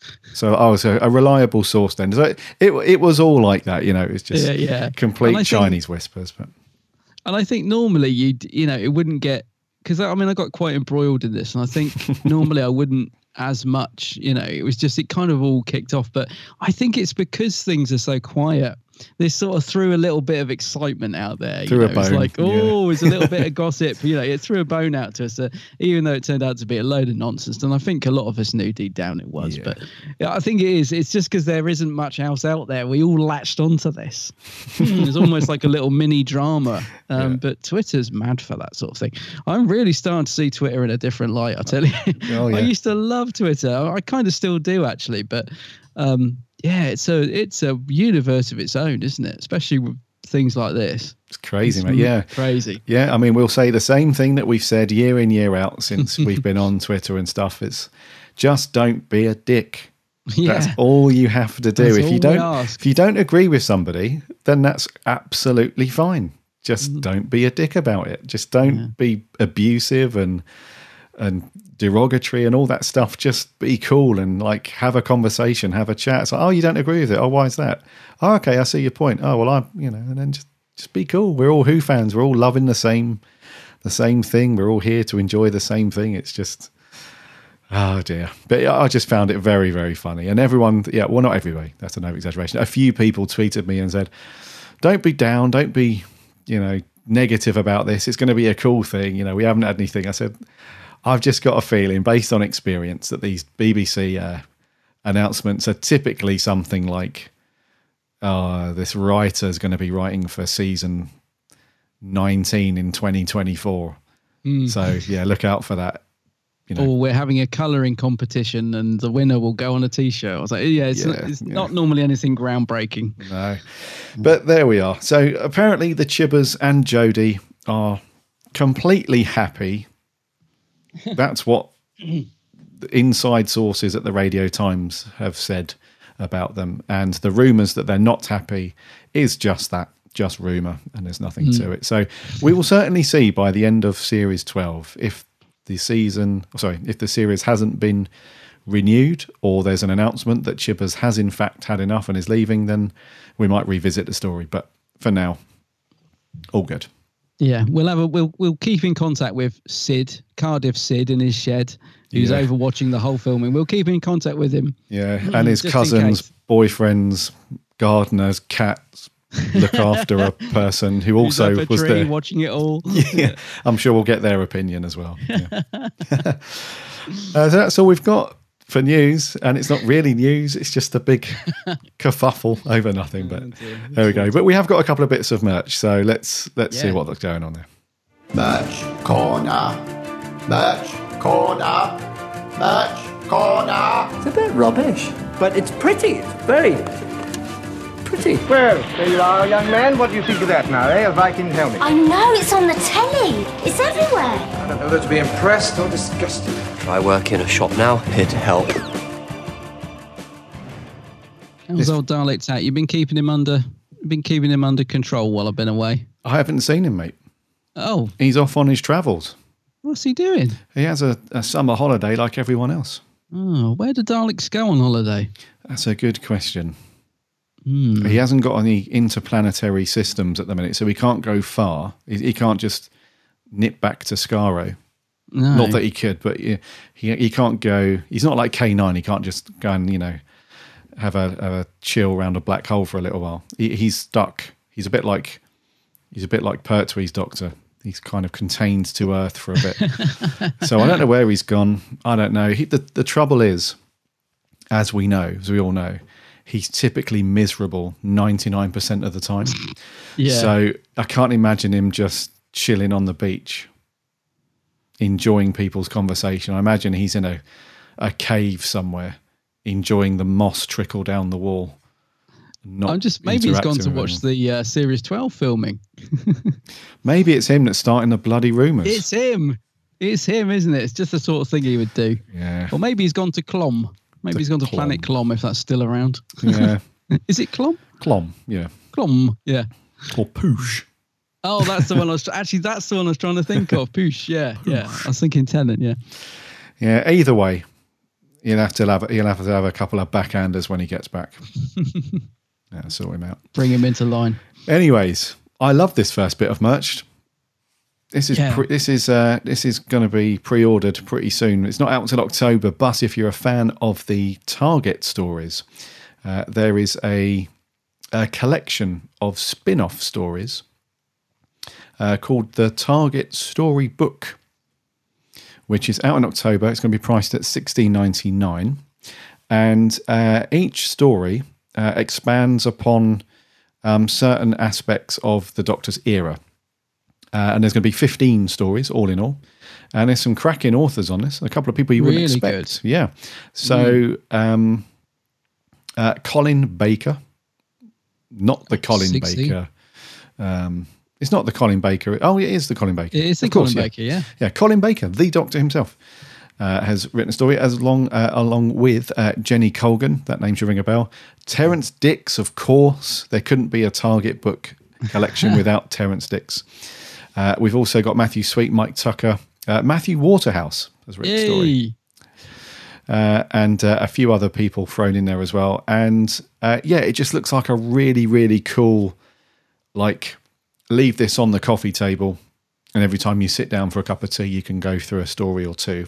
So I was a, a reliable source then. So it, it it was all like that, you know. It was just yeah, yeah. complete Chinese think, whispers. But and I think normally you you know it wouldn't get, because I mean I got quite embroiled in this, and I think normally I wouldn't as much. You know, it was just it kind of all kicked off. But I think it's because things are so quiet. This sort of threw a little bit of excitement out there. Threw you know? a bone. It's like, oh, yeah. it's a little bit of gossip. You know, it threw a bone out to us, uh, even though it turned out to be a load of nonsense. And I think a lot of us knew deep down it was. Yeah. But yeah, I think it is. It's just because there isn't much else out there. We all latched onto this. It's almost like a little mini drama. Um, yeah. But Twitter's mad for that sort of thing. I'm really starting to see Twitter in a different light, I tell you. Oh, yeah. I used to love Twitter. I kind of still do, actually. But um, yeah, it's a it's a universe of its own, isn't it? Especially with things like this. It's crazy, it's mate. Yeah, crazy. Yeah, I mean, we'll say the same thing that we've said year in, year out since we've been on Twitter and stuff. It's just don't be a dick. Yeah. That's all you have to do. That's if you don't, if you don't agree with somebody, then that's absolutely fine. Just mm. don't be a dick about it. Just don't yeah. be abusive and and derogatory and all that stuff. Just be cool and like have a conversation, have a chat. It's like, oh, you don't agree with it? Oh, why is that? Oh, okay, I see your point. Oh, well, I'm, you know, and then just just be cool. We're all Who fans. We're all loving the same the same thing. We're all here to enjoy the same thing. It's just, oh dear. But I just found it very, very funny. And everyone, yeah, well, not everybody. That's an over-exaggeration. A few people tweeted me and said, don't be down. Don't be, you know, negative about this. It's going to be a cool thing. You know, we haven't had anything. I said, I've just got a feeling, based on experience, that these B B C uh, announcements are typically something like, oh, this writer's going to be writing for season nineteen in twenty twenty-four. Mm. So, yeah, look out for that. You know. Or we're having a colouring competition and the winner will go on a T-shirt. I was like, yeah, it's, yeah, not, it's yeah. not normally anything groundbreaking. No. But there we are. So apparently the Chibbers and Jodie are completely happy. That's what inside sources at the Radio Times have said about them, and the rumours that they're not happy is just that, just rumour, and there's nothing mm. to it. So we will certainly see by the end of series twelve if the season, sorry, if the series hasn't been renewed or there's an announcement that Chibbers has in fact had enough and is leaving, then we might revisit the story. But for now, all good. Yeah, we'll have a we'll we'll keep in contact with Sid, Cardiff Sid in his shed, who's yeah. overwatching the whole filming. We'll keep in contact with him. Yeah, and his cousins, boyfriends, gardeners, cats, look after a person who also Who's up a was tree there watching it all. Yeah, I'm sure we'll get their opinion as well. Yeah. uh, so that's all we've got for news, and it's not really news, it's just a big kerfuffle over nothing, but there we go. But we have got a couple of bits of merch, so let's let's yeah. see what's going on there. Merch corner, merch corner, merch corner. It's a bit rubbish, but it's pretty. It's very pretty. Well, there you are, young man. What do you think of that now, eh? A Viking helmet. I know, it's on the telly. It's everywhere. I don't know whether to be impressed or disgusted. Try work in a shop now, it'd help. How's old Dalek Tat? You've been keeping him under been keeping him under control while I've been away. I haven't seen him, mate. Oh. He's off on his travels. What's he doing? He has a, a summer holiday like everyone else. Oh, where do Daleks go on holiday? That's a good question. Hmm. He hasn't got any interplanetary systems at the minute, so he can't go far. He, he can't just nip back to Skaro. No. Not that he could, but he, he he can't go. He's not like K nine. He can't just go and, you know, have a, have a chill around a black hole for a little while. He, he's stuck. He's a bit like he's a bit like Pertwee's Doctor. He's kind of contained to Earth for a bit. So I don't know where he's gone. I don't know. He, the the trouble is, as we know, as we all know, he's typically miserable ninety-nine percent of the time. Yeah. So I can't imagine him just chilling on the beach, enjoying people's conversation. I imagine he's in a, a cave somewhere, enjoying the moss trickle down the wall. Not I'm just maybe he's gone to watch anyone. the uh, Series twelve filming. Maybe it's him that's starting the bloody rumours. It's him. It's him, isn't it? It's just the sort of thing he would do. Yeah. Or maybe he's gone to Clom. Maybe The he's gone to Clom. Planet Clom if that's still around. Yeah. Is it Clom? Clom, yeah. Clom, yeah. Or Poosh. Oh, that's the one I was actually. That's the one I was trying to think of. Poosh, yeah, yeah. I was thinking Tennant, yeah. Yeah. Either way, he'll have to have he'll have to have a couple of backhanders when he gets back. Yeah, sort him out. Bring him into line. Anyways, I love this first bit of merch. This is Yeah. pre- this is uh, this is going to be pre-ordered pretty soon. It's not out until October, but if you're a fan of the Target stories, uh, there is a, a collection of spin-off stories uh, called the Target Story Book, which is out in October. It's going to be priced at sixteen ninety-nine, and uh, each story uh, expands upon um, certain aspects of the Doctor's era. Uh, and there's going to be fifteen stories all in all. And there's some cracking authors on this. A couple of people you wouldn't Really expect. Yeah. So um, uh, Colin Baker, not the Colin sixty. Baker. Um, it's not the Colin Baker. Oh, it is the Colin Baker. It is the Of course, Colin yeah. Baker, yeah. Yeah, Colin Baker, the Doctor himself, uh, has written a story as long, uh, along with uh, Jenny Colgan. That name should ring a bell. Terence Dix, of course. There couldn't be a Target book collection without Terence Dix. Uh, we've also got Matthew Sweet, Mike Tucker, uh, Matthew Waterhouse has written a story, uh, and uh, a few other people thrown in there as well. And uh, yeah, it just looks like a really, really cool, like, leave this on the coffee table, and every time you sit down for a cup of tea, you can go through a story or two.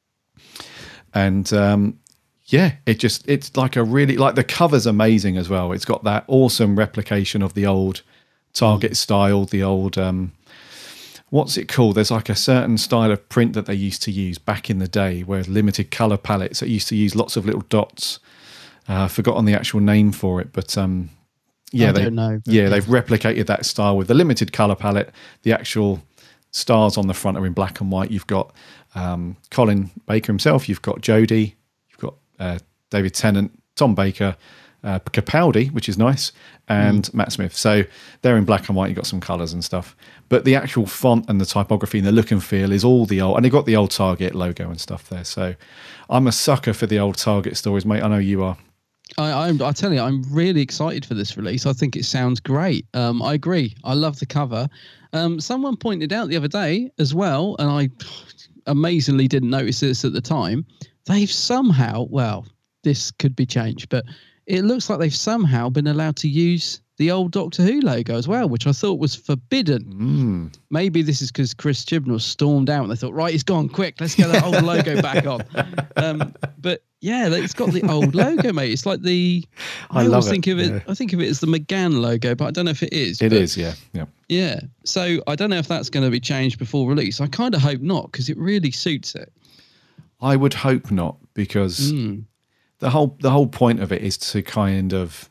And um, yeah, it just, it's like a really, like the cover's amazing as well. It's got that awesome replication of the old Target style, the old, um, what's it called? There's like a certain style of print that they used to use back in the day, where limited color palettes that used to use lots of little dots. Uh, I've forgotten the actual name for it, but um, yeah, I they, don't know, but yeah, yeah. they've replicated that style with the limited color palette. The actual stars on the front are in black and white. You've got um, Colin Baker himself. You've got Jodie. You've got uh, David Tennant, Tom Baker, uh, Capaldi, which is nice, and mm. Matt Smith. So they're in black and white. You've got some colours and stuff. But the actual font and the typography and the look and feel is all the old, and they've got the old Target logo and stuff there. So I'm a sucker for the old Target stories, mate. I know you are. I, I'm, I tell you, I'm really excited for this release. I think it sounds great. Um, I agree. I love the cover. Um, someone pointed out the other day as well, and I amazingly didn't notice this at the time. They've somehow, well, this could be changed, but it looks like they've somehow been allowed to use the old Doctor Who logo as well, which I thought was forbidden. Mm. Maybe this is because Chris Chibnall stormed out and they thought, right, he's gone, quick, let's get that old logo back on. Um, but yeah, it's got the old logo, mate. It's like the, I, I always think it. of it, yeah. I think of it as the McGann logo, but I don't know if it is. It but, is, yeah. yeah. Yeah. So I don't know if that's going to be changed before release. I kind of hope not, because it really suits it. I would hope not, because mm. the whole the whole point of it is to kind of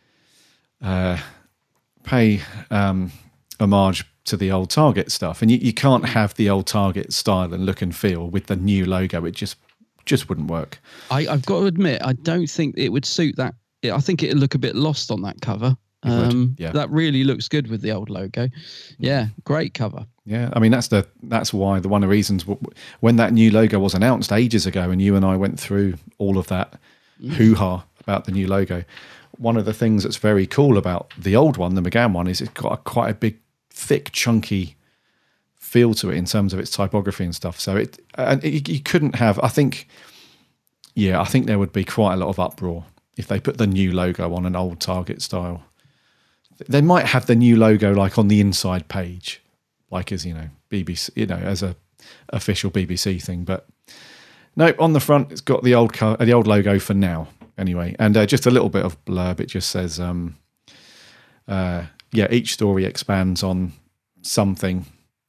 uh, pay um, homage to the old Target stuff, and you, you can't have the old Target style and look and feel with the new logo. It just just wouldn't work. I, I've got to admit, I don't think it would suit that. I think it'd look a bit lost on that cover. Um, yeah. That really looks good with the old logo. Yeah, great cover. Yeah, I mean that's the that's why the one of the reasons when that new logo was announced ages ago, and you and I went through all of that mm. hoo-ha about the new logo. One of the things that's very cool about the old one, the McGann one, is it's got a, quite a big, thick, chunky feel to it in terms of its typography and stuff. So it and it, you couldn't have. I think, yeah, I think there would be quite a lot of uproar if they put the new logo on an old Target style. They might have the new logo like on the inside page, like as you know, B B C, you know, as a official B B C thing. But no, on the front it's got the old car, the old logo for now, anyway. And uh, just a little bit of blurb. It just says, um, uh, yeah, each story expands on something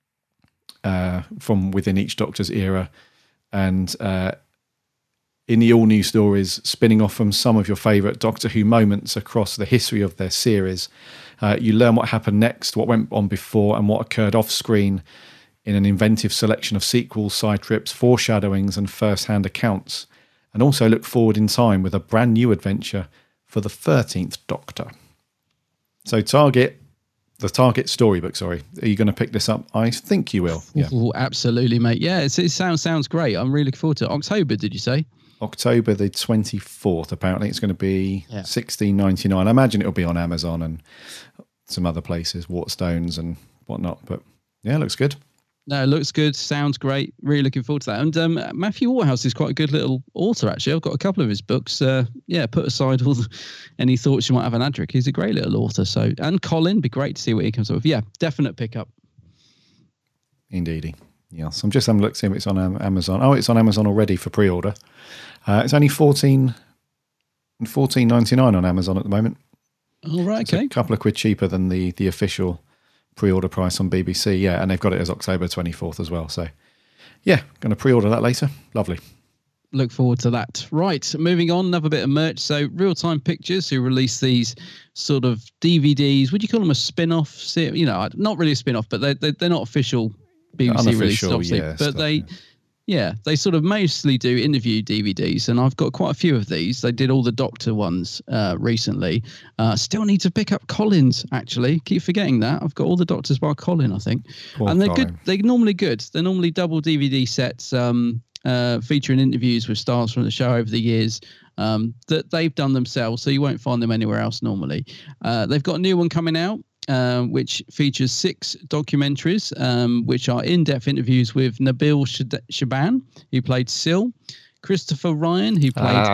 uh, from within each Doctor's era, and uh, in the all new stories, spinning off from some of your favourite Doctor Who moments across the history of their series. Uh, you learn what happened next, what went on before, and what occurred off screen in an inventive selection of sequels, side trips, foreshadowings, and first-hand accounts. And also look forward in time with a brand new adventure for the thirteenth Doctor. So Target, the Target storybook, sorry. Are you going to pick this up? I think you will. Yeah, Ooh, absolutely, mate. Yeah, it's, it sounds sounds great. I'm really looking forward to it. October, did you say? October the twenty-fourth, apparently. It's going to be yeah. sixteen ninety-nine. I imagine it'll be on Amazon and some other places, Waterstones and whatnot. But yeah, it looks good. No, it looks good. Sounds great. Really looking forward to that. And um, Matthew Waterhouse is quite a good little author, actually. I've got a couple of his books. Uh, yeah, put aside all the, any thoughts you might have on Adric. He's a great little author. So, and Colin, be great to see what he comes up with. Yeah, definite pickup. Indeedy. Yes, I'm just having a look to see if it's on um, Amazon. Oh, it's on Amazon already for pre-order. Uh, it's only fourteen ninety-nine on Amazon at the moment. Oh, right, okay. It's a couple of quid cheaper than the the official pre-order price on B B C. Yeah, and they've got it as October twenty-fourth as well. So, yeah, going to pre-order that later. Lovely. Look forward to that. Right, moving on, another bit of merch. So, Real Time Pictures, who release these sort of D V Ds. Would you call them a spin-off? You know, not really a spin-off, but they, they, they're not official B B C released, obviously. Yeah, but stuff, they... Yeah. Yeah, they sort of mostly do interview D V Ds, and I've got quite a few of these. They did all the Doctor ones uh, recently. Uh, still need to pick up Colin's, actually. Keep forgetting that. I've got all the Doctors by Colin, I think. Poor and they're Colin. good. They're normally good. They're normally double D V D sets um, uh, featuring interviews with stars from the show over the years um, that they've done themselves, so you won't find them anywhere else normally. Uh, they've got a new one coming out. Uh, which features six documentaries, um, which are in-depth interviews with Nabil Shaban, who played Syl, Christopher Ryan, who played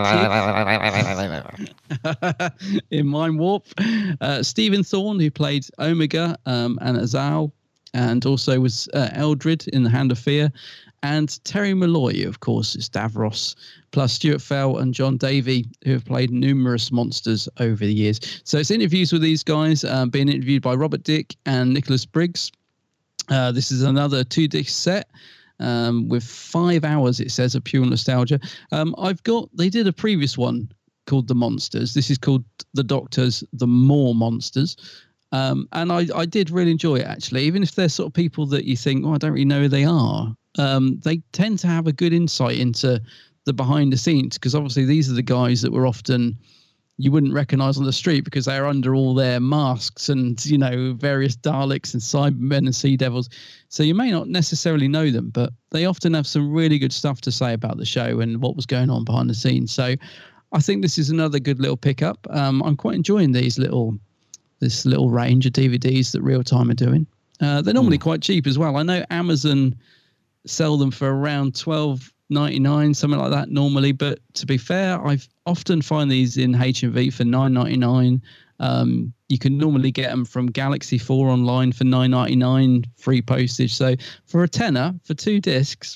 Kit in Mind Warp, uh, Stephen Thorne, who played Omega um, and Azal, and also was uh, Eldred in The Hand of Fear, and Terry Malloy, of course, is Davros, plus Stuart Fell and John Davey, who have played numerous monsters over the years. So it's interviews with these guys, uh, being interviewed by Robert Dick and Nicholas Briggs. Uh, this is another two-disc set um, with five hours, it says, of pure nostalgia. Um, I've got, they did a previous one called The Monsters. This is called The Doctors, The More Monsters. Um, and I, I did really enjoy it, actually, even if they're sort of people that you think, oh, I don't really know who they are. Um, they tend to have a good insight into the behind the scenes, because obviously these are the guys that were often you wouldn't recognize on the street because they're under all their masks and, you know, various Daleks and Cybermen and Sea Devils. So you may not necessarily know them, but they often have some really good stuff to say about the show and what was going on behind the scenes. So I think this is another good little pickup. Um, I'm quite enjoying these little, this little range of D V Ds that Real Time are doing. Uh, they're normally mm. quite cheap as well. I know Amazon sell them for around twelve ninety-nine, something like that normally, but to be fair, I often find these in H and V for nine ninety-nine. Um, you can normally get them from Galaxy four online for nine ninety-nine, free postage. So for a tenner for two discs,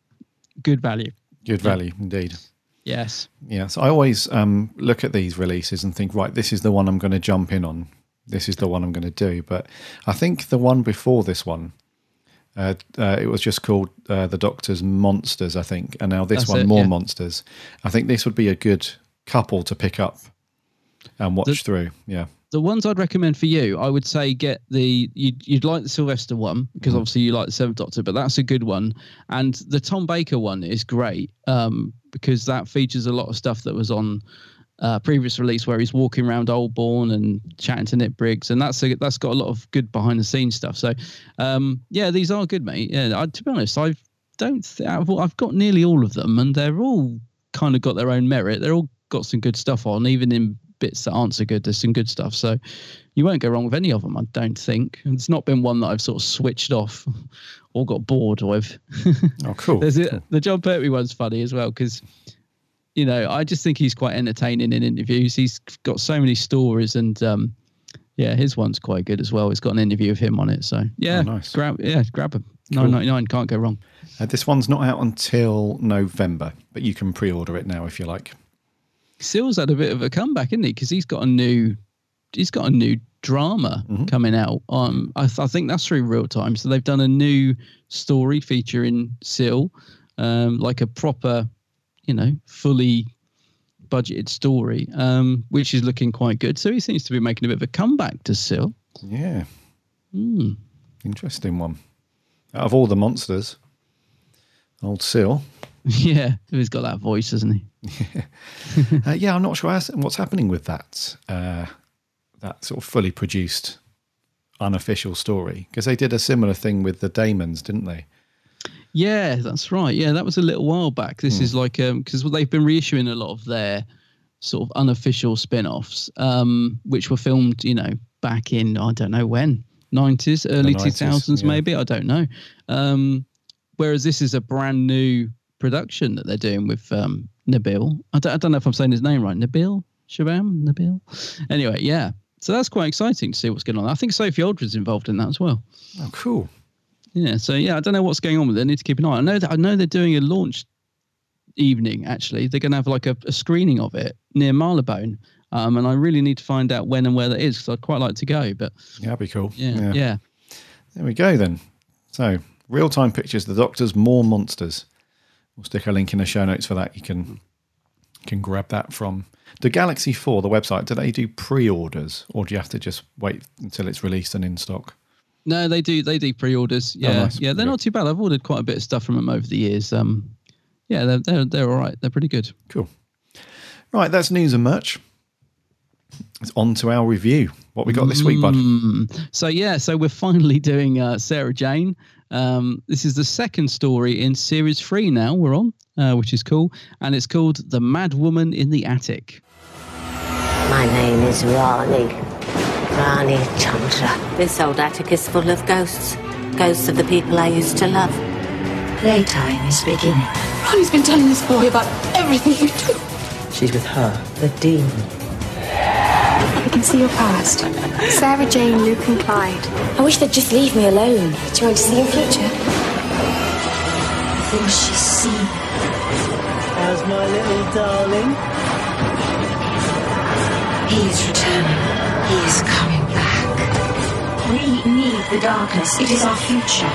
good value. Good value yeah. indeed. Yes. Yeah. So I always um, look at these releases and think, right, this is the one I'm going to jump in on. This is the one I'm going to do. But I think the one before this one, Uh, uh, it was just called uh, The Doctor's Monsters, I think. And now this That's one, it, More yeah. Monsters. I think this would be a good couple to pick up and watch the, through. Yeah. The ones I'd recommend for you, I would say get the, you'd, you'd like the Sylvester one, because mm. obviously you like the Seventh Doctor, but that's a good one. And the Tom Baker one is great um, because that features a lot of stuff that was on Uh, previous release where he's walking around Oldbourne and chatting to Nick Briggs, and that's a, that's got a lot of good behind the scenes stuff. So, um, yeah, these are good, mate. Yeah, I, to be honest, I don't. Th- I've, I've got nearly all of them, and they're all kind of got their own merit. They're all got some good stuff on, even in bits that aren't so good. There's some good stuff, so you won't go wrong with any of them, I don't think. It's not been one that I've sort of switched off or got bored with. Oh, cool. There's cool. A, the John Pertwee one's funny as well because, you know, I just think he's quite entertaining in interviews. He's got so many stories, and um, yeah, his one's quite good as well. It's got an interview of him on it, so yeah, oh, nice. grab yeah, grab him. Nine ninety nine, can't go wrong. Uh, this one's not out until November, but you can pre-order it now if you like. Seal's had a bit of a comeback, isn't he? Because he's got a new, he's got a new drama mm-hmm. coming out. Um, I, th- I think that's through Real Time. So they've done a new story featuring Seal, um, like a proper, you know, fully budgeted story, um, which is looking quite good. So he seems to be making a bit of a comeback to Seal. Yeah. Mm. Interesting one. Out of all the monsters, old Seal. Yeah, he's got that voice, hasn't he? Yeah, uh, yeah I'm not sure what's happening with that, uh, that sort of fully produced, unofficial story. Because they did a similar thing with the Damons, didn't they? Yeah, that's right. Yeah, that was a little while back. This hmm. is like, because um, they've been reissuing a lot of their sort of unofficial spin-offs, um, which were filmed, you know, back in, I don't know when, nineties, early nineties, two thousands yeah. maybe, I don't know. Um, whereas this is a brand new production that they're doing with um, Nabil. I don't, I don't know if I'm saying his name right. Nabil? Shabam? Nabil? Anyway, yeah. So that's quite exciting to see what's going on. I think Sophie Aldred's involved in that as well. Oh, cool. Yeah, so yeah, I don't know what's going on with it. I need to keep an eye. I know that I know they're doing a launch evening. Actually, they're going to have like a, a screening of it near Marylebone, um, and I really need to find out when and where that is because I'd quite like to go. But yeah, that'd be cool. Yeah, yeah, yeah. There we go then. So Real Time Pictures, The Doctor's More Monsters. We'll stick a link in the show notes for that. You can can grab that from the Galaxy four, the website. Do they do pre-orders, or do you have to just wait until it's released and in stock? No, they do. They do pre-orders. Yeah, oh, nice. yeah, they're good. Not too bad. I've ordered quite a bit of stuff from them over the years. Um, yeah, they're they're they're all right. They're pretty good. Cool. Right, that's news and merch. It's on to our review. What we got this week, bud? Mm. So yeah, so we're finally doing uh, Sarah Jane. Um, this is the second story in series three now. We're on, uh, which is cool, and it's called "The Mad Woman in the Attic." My name is Rani. Rani Chandra. This old attic is full of ghosts. Ghosts of the people I used to love. Playtime is beginning. Rani's been telling this boy about everything you do. She's with her, the demon. I can see your past. Sarah Jane, Luke and Clyde. I wish they'd just leave me alone. Do you want to see your future? Things she's seen. How's my little darling? He is returning. He is coming back. We need the darkness. It is our future.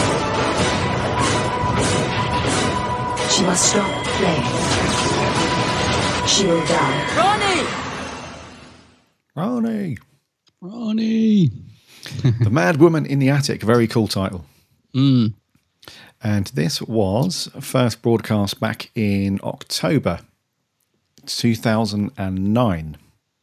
She must stop playing. She will die. Ronnie! Ronnie! Ronnie! The Mad Woman in the Attic. Very cool title. Mm. And this was first broadcast back in October two thousand nine.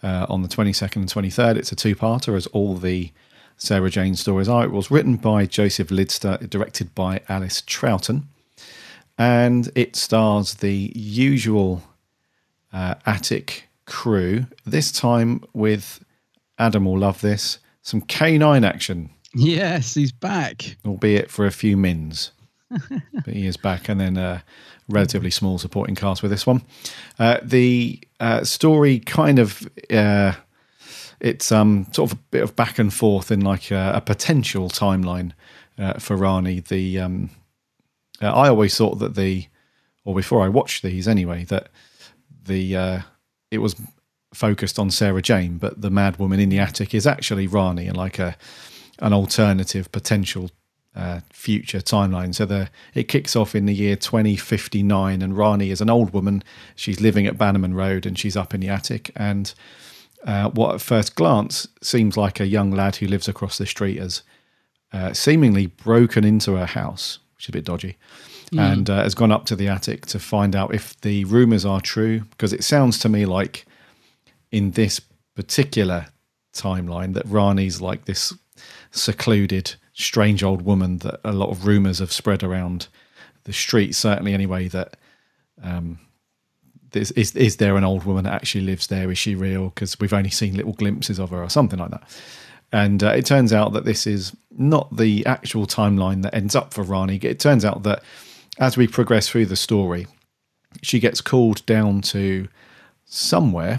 uh, on the twenty-second and twenty-third. It's a two-parter, as all the Sarah Jane stories are. It was written by Joseph Lidster, directed by Alice Troughton, and it stars the usual uh, attic crew, this time with, Adam will love this, some K nine action. Yes, he's back. Albeit for a few mins. But he is back, and then a relatively small supporting cast with this one. Uh, the uh, story kind of... Uh, It's um, sort of a bit of back and forth in like a, a potential timeline uh, for Rani. The um, uh, I always thought that the, or before I watched these anyway, that the uh, it was focused on Sarah Jane, but the mad woman in the attic is actually Rani, and like a an alternative potential uh, future timeline. So the it kicks off in the year twenty fifty-nine, and Rani is an old woman. She's living at Bannerman Road, and she's up in the attic, and Uh, what at first glance seems like a young lad who lives across the street has uh, seemingly broken into her house, which is a bit dodgy, mm. and uh, has gone up to the attic to find out if the rumours are true, because it sounds to me like in this particular timeline that Rani's like this secluded, strange old woman that a lot of rumours have spread around the street, certainly anyway, that... Um, Is, is is there an old woman that actually lives there? Is she real? Because we've only seen little glimpses of her or something like that. And uh, it turns out that this is not the actual timeline that ends up for Rani. It turns out that as we progress through the story, she gets called down to somewhere.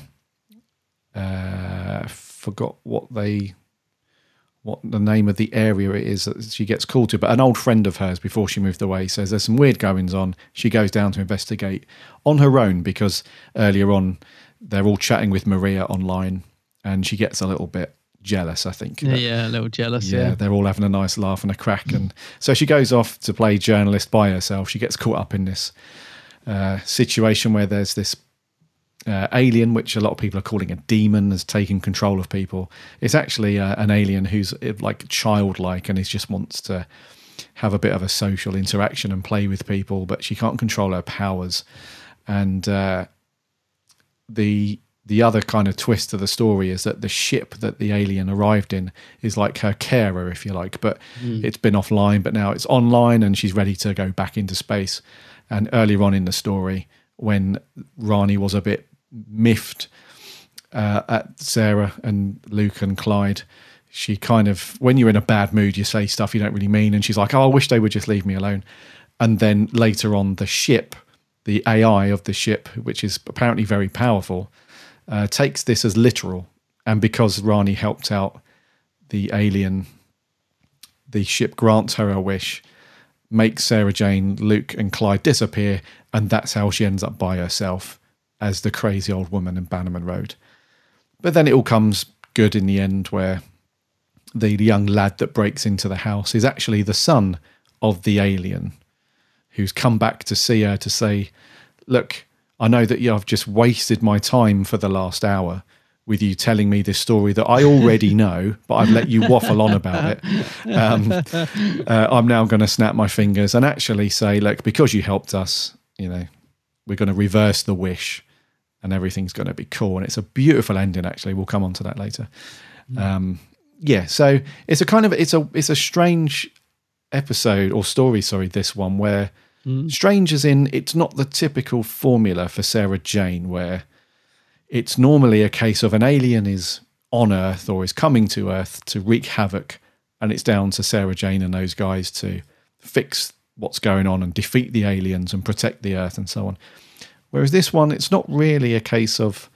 Uh, forgot what they... what the name of the area it is that she gets called to, but an old friend of hers before she moved away says there's some weird goings on. She goes down to investigate on her own, because earlier on they're all chatting with Maria online, and she gets a little bit jealous, I think. Yeah, yeah, a little jealous, yeah. Yeah, they're all having a nice laugh and a crack, and so she goes off to play journalist by herself. She gets caught up in this uh, situation where there's this Uh, alien, which a lot of people are calling a demon, is taking control of people. It's actually uh, an alien who's like childlike, and is just wants to have a bit of a social interaction and play with people, but she can't control her powers. And uh, the the other kind of twist to the story is that the ship that the alien arrived in is like her carer, if you like, but mm. it's been offline, but now it's online, and she's ready to go back into space. And earlier on in the story, when Rani was a bit miffed uh, at Sarah and Luke and Clyde, she kind of, when you're in a bad mood, you say stuff you don't really mean, and she's like, oh, I wish they would just leave me alone. And then later on, the ship, the A I of the ship, which is apparently very powerful, uh, takes this as literal, and because Rani helped out the alien, the ship grants her a wish, makes Sarah Jane, Luke and Clyde disappear, and that's how she ends up by herself as the crazy old woman in Bannerman Road. But then it all comes good in the end, where the young lad that breaks into the house is actually the son of the alien, who's come back to see her to say, look, I know that I've just wasted my time for the last hour with you telling me this story that I already know, but I've let you waffle on about it. Um, uh, I'm now going to snap my fingers and actually say, look, because you helped us, you know, we're going to reverse the wish, and everything's going to be cool. And it's a beautiful ending, actually. We'll come on to that later. Mm. Um, yeah, so it's a kind of, it's a, it's a strange episode or story, sorry, this one, where mm. strange as in, it's not the typical formula for Sarah Jane, where it's normally a case of an alien is on Earth or is coming to Earth to wreak havoc, and it's down to Sarah Jane and those guys to fix what's going on and defeat the aliens and protect the Earth and so on. Whereas this one, it's not really a case of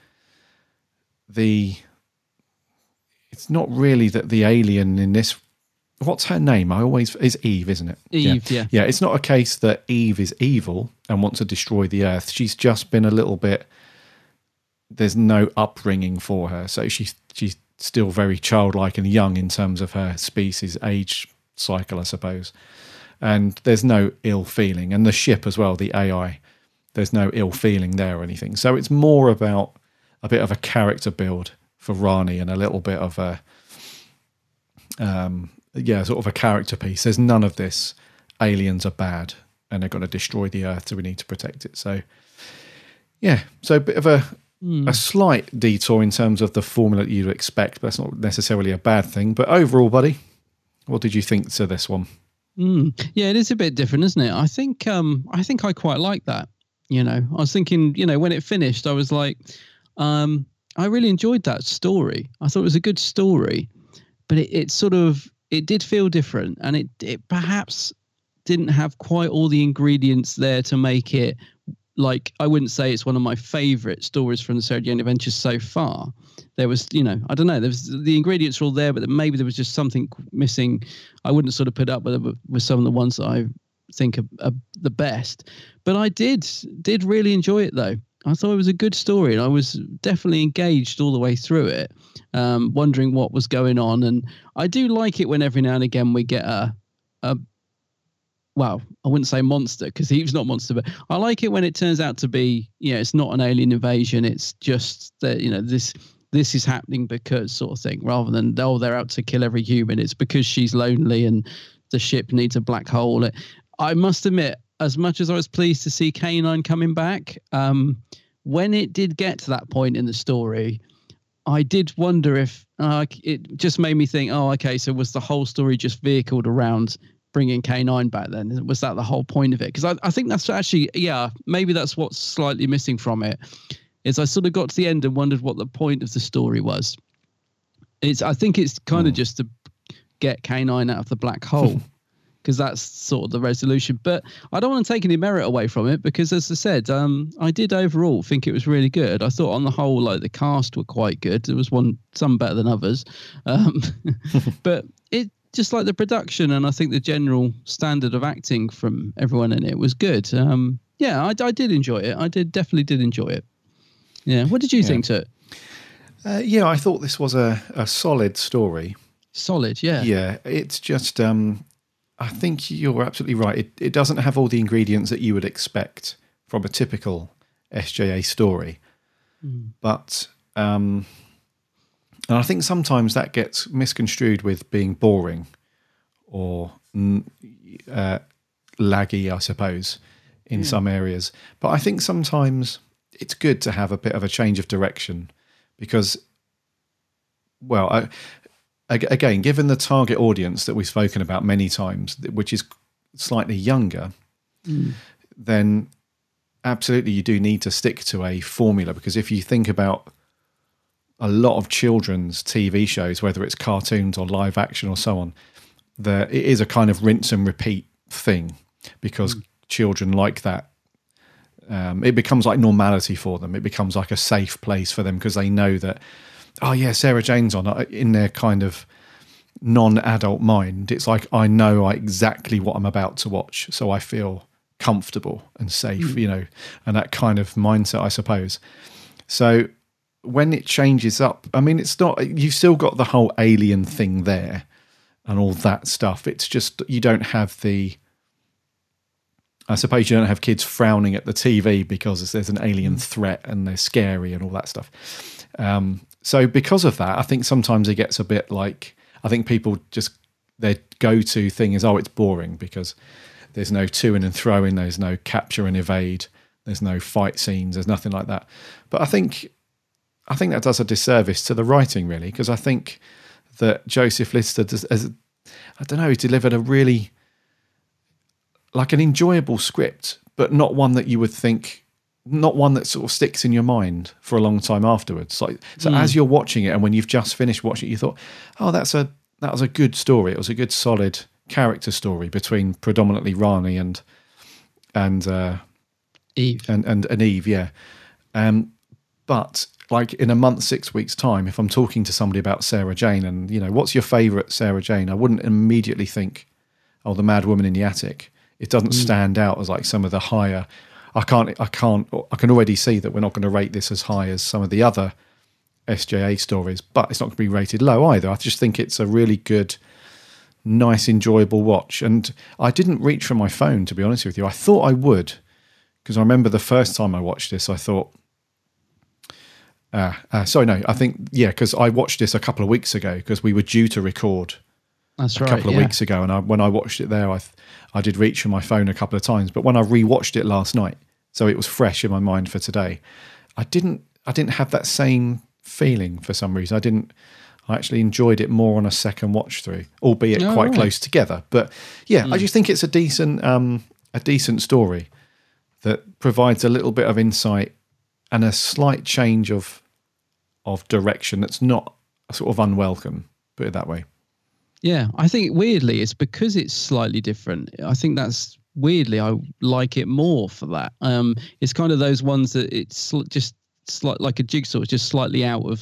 the... It's not really that the alien in this... What's her name? I always... Is Eve, isn't it? Eve, yeah. Yeah, yeah it's not a case that Eve is evil and wants to destroy the Earth. She's just been a little bit... There's no upbringing for her. So she's, she's still very childlike and young in terms of her species age cycle, I suppose. And there's no ill feeling. And the ship as well, the A I, there's no ill feeling there or anything. So it's more about a bit of a character build for Rani and a little bit of a, um, yeah, sort of a character piece. There's none of this, aliens are bad and they're going to destroy the Earth, so we need to protect it. So, yeah, so a bit of a a slight detour in terms of the formula that you'd expect, but that's not necessarily a bad thing. But overall, buddy, what did you think to this one? Mm. Yeah, it is a bit different, isn't it? I think um, I think I quite like that. You know, I was thinking, you know, when it finished, I was like, um, I really enjoyed that story. I thought it was a good story, but it, it sort of, it did feel different, and it, it perhaps didn't have quite all the ingredients there to make it, like, I wouldn't say it's one of my favorite stories from the Sarah Jane Adventures so far. There was, you know, I don't know, there was, the ingredients were all there, but maybe there was just something missing. I wouldn't sort of put up with, with some of the ones that I think are, are the best, but I did did really enjoy it though. I thought it was a good story, and I was definitely engaged all the way through it, um, wondering what was going on. And I do like it when every now and again we get a, a well, I wouldn't say monster, because Eve's not monster, but I like it when it turns out to be, you know, it's not an alien invasion. It's just that, you know, this this is happening because sort of thing, rather than, oh, they're out to kill every human. It's because she's lonely and the ship needs a black hole. It, I must admit, as much as I was pleased to see K nine coming back, um, when it did get to that point in the story, I did wonder if uh, it just made me think, oh, okay, so was the whole story just vehicled around bringing K nine back then? Was that the whole point of it? Because I, I think that's actually, yeah, maybe that's what's slightly missing from it, is I sort of got to the end and wondered what the point of the story was. It's, I think it's kind of just to get K nine out of the black hole. Because that's sort of the resolution. But I don't want to take any merit away from it, because, as I said, um, I did overall think it was really good. I thought on the whole, like, the cast were quite good. There was one, some better than others. Um, but it just like the production, and I think the general standard of acting from everyone in it was good. Um, yeah, I, I did enjoy it. I did definitely did enjoy it. Yeah. What did you yeah. think to it? Uh, yeah, I thought this was a, a solid story. Solid, yeah. Yeah, it's just... Um, I think you're absolutely right. It, it doesn't have all the ingredients that you would expect from a typical S J A story. Mm. But um, and I think sometimes that gets misconstrued with being boring or uh, laggy, I suppose, in yeah. some areas. But I think sometimes it's good to have a bit of a change of direction because, well, I... Again, given the target audience that we've spoken about many times, which is slightly younger, mm. then absolutely you do need to stick to a formula, because if you think about a lot of children's T V shows, whether it's cartoons or live action or so on, there it is a kind of rinse and repeat thing, because mm. children like that. Um, it becomes like normality for them. It becomes like a safe place for them because they know that, oh yeah, Sarah Jane's on, in their kind of non-adult mind. It's like, I know exactly what I'm about to watch, so I feel comfortable and safe, mm. you know, and that kind of mindset, I suppose. So when it changes up, I mean, it's not, you've still got the whole alien thing there and all that stuff. It's just, you don't have the, I suppose you don't have kids frowning at the T V because there's an alien threat and they're scary and all that stuff. Um, So because of that, I think sometimes it gets a bit like, I think people just, their go-to thing is, oh, it's boring because there's no to-in and throw-in, there's no capture and evade, there's no fight scenes, there's nothing like that. But I think I think that does a disservice to the writing, really, because I think that Joseph Lister, does, as, I don't know, he delivered a really, like an enjoyable script, but not one that you would think, not one that sort of sticks in your mind for a long time afterwards. Like, so mm. as you're watching it, and when you've just finished watching it, you thought, oh, that's a that was a good story. It was a good, solid character story between predominantly Rani and and uh, Eve and, and and Eve, yeah. Um, but like in a month, six weeks time, if I'm talking to somebody about Sarah Jane, and you know, what's your favourite Sarah Jane? I wouldn't immediately think, oh, the Mad Woman in the Attic. It doesn't mm. stand out as like some of the higher. I can't, I can't, I can already see that we're not going to rate this as high as some of the other S J A stories, but it's not going to be rated low either. I just think it's a really good, nice, enjoyable watch. And I didn't reach for my phone, to be honest with you. I thought I would, because I remember the first time I watched this, I thought, uh, uh, sorry, no, I think, yeah, because I watched this a couple of weeks ago because we were due to record That's a right, couple of yeah. weeks ago. And I, when I watched it there, I th- I did reach for my phone a couple of times, but when I rewatched it last night, so it was fresh in my mind for today, I didn't, I didn't have that same feeling for some reason. I didn't. I actually enjoyed it more on a second watch through, albeit Oh, quite right. close together. But yeah, Mm. I just think it's a decent, um, a decent story that provides a little bit of insight and a slight change of of direction that's not sort of unwelcome. Put it that way. Yeah, I think weirdly it's because it's slightly different. I think that's weirdly I like it more for that. Um, it's kind of those ones that it's sl- just slight like a jigsaw, it's just slightly out of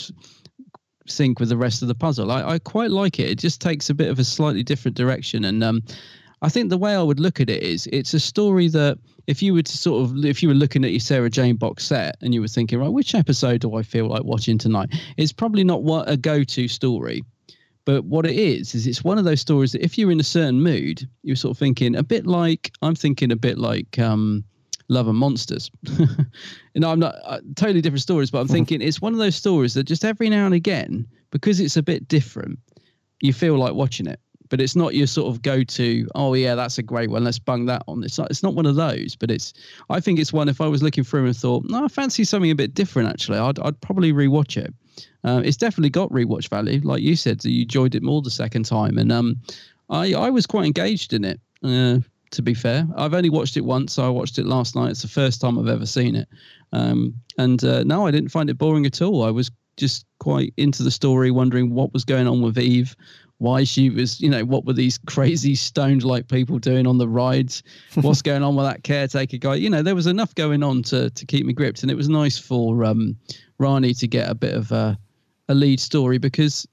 sync with the rest of the puzzle. I, I quite like it. It just takes a bit of a slightly different direction, and um, I think the way I would look at it is it's a story that if you were to sort of if you were looking at your Sarah Jane box set and you were thinking, right, which episode do I feel like watching tonight? It's probably not what a go-to story. But what it is, is it's one of those stories that if you're in a certain mood, you're sort of thinking a bit like, I'm thinking a bit like um, Love and Monsters. you know, I'm not, uh, totally different stories, but I'm thinking it's one of those stories that just every now and again, because it's a bit different, you feel like watching it. But it's not your sort of go-to, oh yeah, that's a great one, let's bung that on. It's not, it's not one of those, but it's, I think it's one, if I was looking through and thought, no, I fancy something a bit different actually, I'd, I'd probably rewatch it. Uh, it's definitely got rewatch value, like you said. So you enjoyed it more the second time, and um, I I was quite engaged in it. Uh, to be fair, I've only watched it once. So I watched it last night. It's the first time I've ever seen it, um, and uh, no, I didn't find it boring at all. I was just quite into the story, wondering what was going on with Eve, why she was, you know, what were these crazy stoned like people doing on the rides? What's going on with that caretaker guy? You know, there was enough going on to to keep me gripped, and it was nice for um, Rani to get a bit of a. a lead story because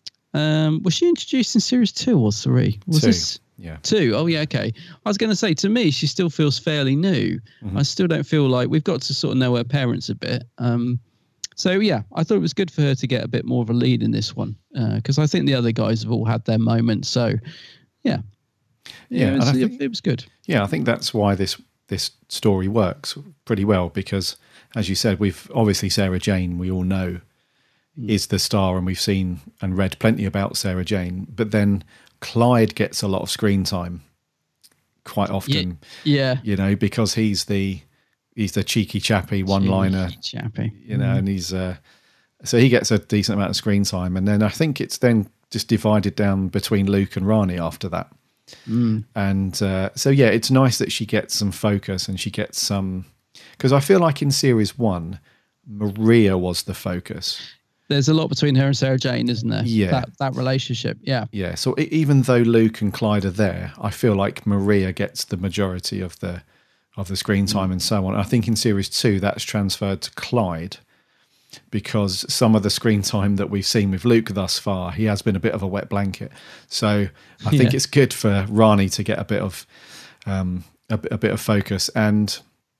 um was she introduced in series two or three? Was Two, this yeah. Two? Oh yeah, okay. I was going to say, to me, she still feels fairly new. Mhm. I still don't feel like we've got to sort of know her parents a bit. Um, so yeah, I thought it was good for her to get a bit more of a lead in this one because uh, I think the other guys have all had their moments. So yeah, Yeah, it was, and I it, think- it was good. Yeah, I think that's why this this story works pretty well because, as you said, we've obviously Sarah Jane. We all know. Is the star, and we've seen and read plenty about Sarah Jane, but then Clyde gets a lot of screen time quite often. Yeah. You know, because he's the he's the cheeky chappy one liner chappy. You know, Mm. and he's uh so he gets a decent amount of screen time, and then I think it's then just divided down between Luke and Rani after that. Mm. And uh, so yeah, it's nice that she gets some focus and she gets some, because I feel like in series one, Maria was the focus. There's a lot between her and Sarah Jane, isn't there? Yeah. That, that relationship. Yeah. Yeah, so e- even though Luke and Clyde are there, I feel like Maria gets the majority of the of the screen time and so on. I think in series two that's transferred to Clyde because some of the screen time that we've seen with Luke thus far, he has been a bit of a wet blanket. So I think Yeah. it's good for Rani to get a bit of um, a, a bit of focus. And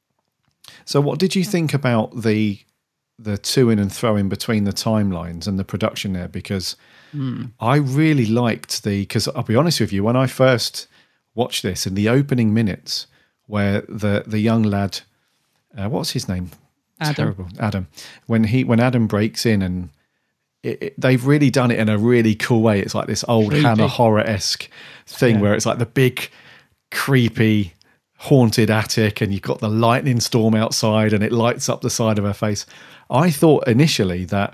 so, what did you think about the the to in and throw in between the timelines and the production there? Because Mm. I really liked the, because I'll be honest with you, when I first watched this in the opening minutes where the, the young lad, uh, what's his name? Adam. Terrible. Adam. When he, when Adam breaks in and it, it, they've really done it in a really cool way. It's like this old Creepy. Hammer horror-esque thing Yeah. where it's like the big, creepy, haunted attic and you've got the lightning storm outside and it lights up the side of her face. I thought initially that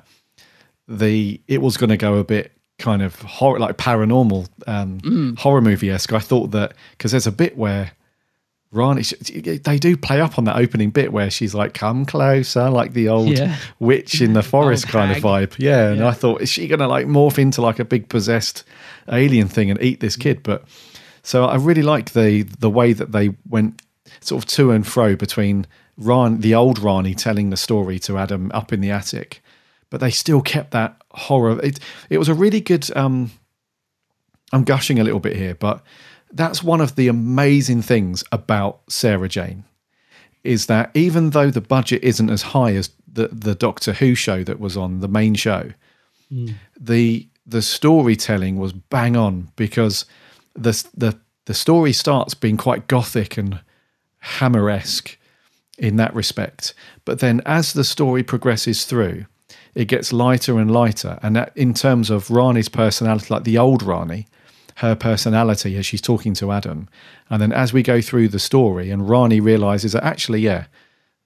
the it was going to go a bit kind of horror, like paranormal, um, Mm. horror movie-esque. I thought that because there's a bit where Rani, they do play up on that opening bit where she's like, "Come closer," like the old Yeah. witch in the forest Old kind hag. of vibe. Yeah, and Yeah. I thought, is she going to like morph into like a big possessed alien thing and eat this kid? But so I really like the the way that they went sort of to and fro between Ran, the old Rani telling the story to Adam up in the attic, but they still kept that horror. It it was a really good. Um, I'm gushing a little bit here, but that's one of the amazing things about Sarah Jane is that even though the budget isn't as high as the the Doctor Who show that was on the main show, Mm. the the storytelling was bang on because the the the story starts being quite gothic and Hammer-esque in that respect, but then as the story progresses through, it gets lighter and lighter, and that in terms of Rani's personality, like the old Rani, her personality as she's talking to Adam, and then as we go through the story and Rani realizes that actually, yeah,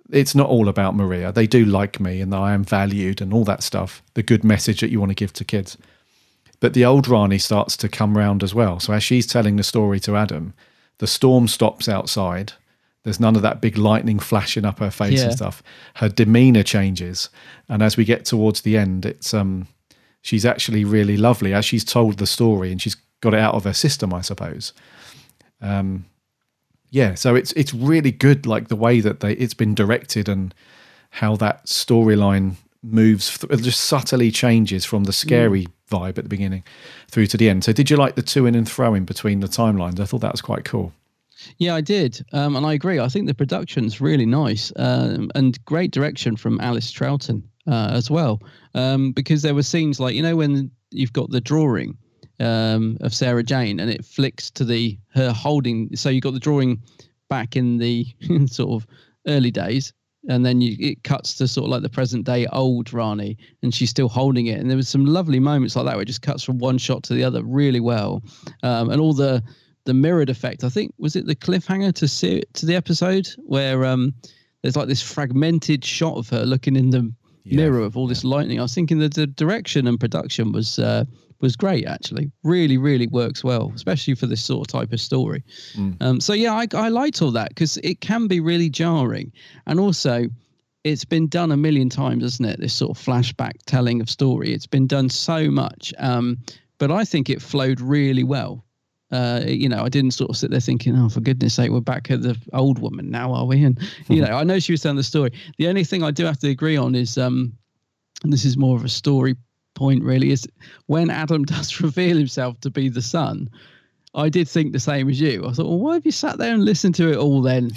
it's not all about Maria. They do like me and I am valued and all that stuff, the good message that you want to give to kids. But the old Rani starts to come round as well. So as she's telling the story to Adam, the storm stops outside. There's none of that big lightning flashing up her face Yeah. and stuff. Her demeanour changes. And as we get towards the end, it's um, she's actually really lovely as she's told the story and she's got it out of her system, I suppose. Um, yeah, so it's it's really good, like the way that they it's been directed and how that storyline moves, th- it just subtly changes from the scary mm. vibe at the beginning through to the end. So did you like the to-in and throw-in between the timelines? I thought that was quite cool. Yeah, I did. Um, and I agree. I think the production's really nice um, and great direction from Alice Troughton uh, as well. Um, because there were scenes like, you know, when you've got the drawing um, of Sarah Jane and it flicks to the her holding. So you got the drawing back in the sort of early days. And then you, it cuts to sort of like the present day old Rani and she's still holding it. And there was some lovely moments like that where it just cuts from one shot to the other really well. Um, and all the, the mirrored effect, I think, was it the cliffhanger to see to the episode where um, there's like this fragmented shot of her looking in the yeah. mirror of all this lightning. I was thinking that the direction and production was uh, was great, actually. Really, really works well, especially for this sort of type of story. Mm. Um, so, yeah, I, I liked all that because it can be really jarring. And also, it's been done a million times, hasn't it? This sort of flashback telling of story. It's been done so much. Um, but I think it flowed really well. Uh, you know, I didn't sort of sit there thinking, oh, for goodness sake, we're back at the old woman now, are we? And, you know, I know she was telling the story. The only thing I do have to agree on is, um, and this is more of a story point really, is when Adam does reveal himself to be the son, I did think the same as you. I thought, well, why have you sat there and listened to it all then?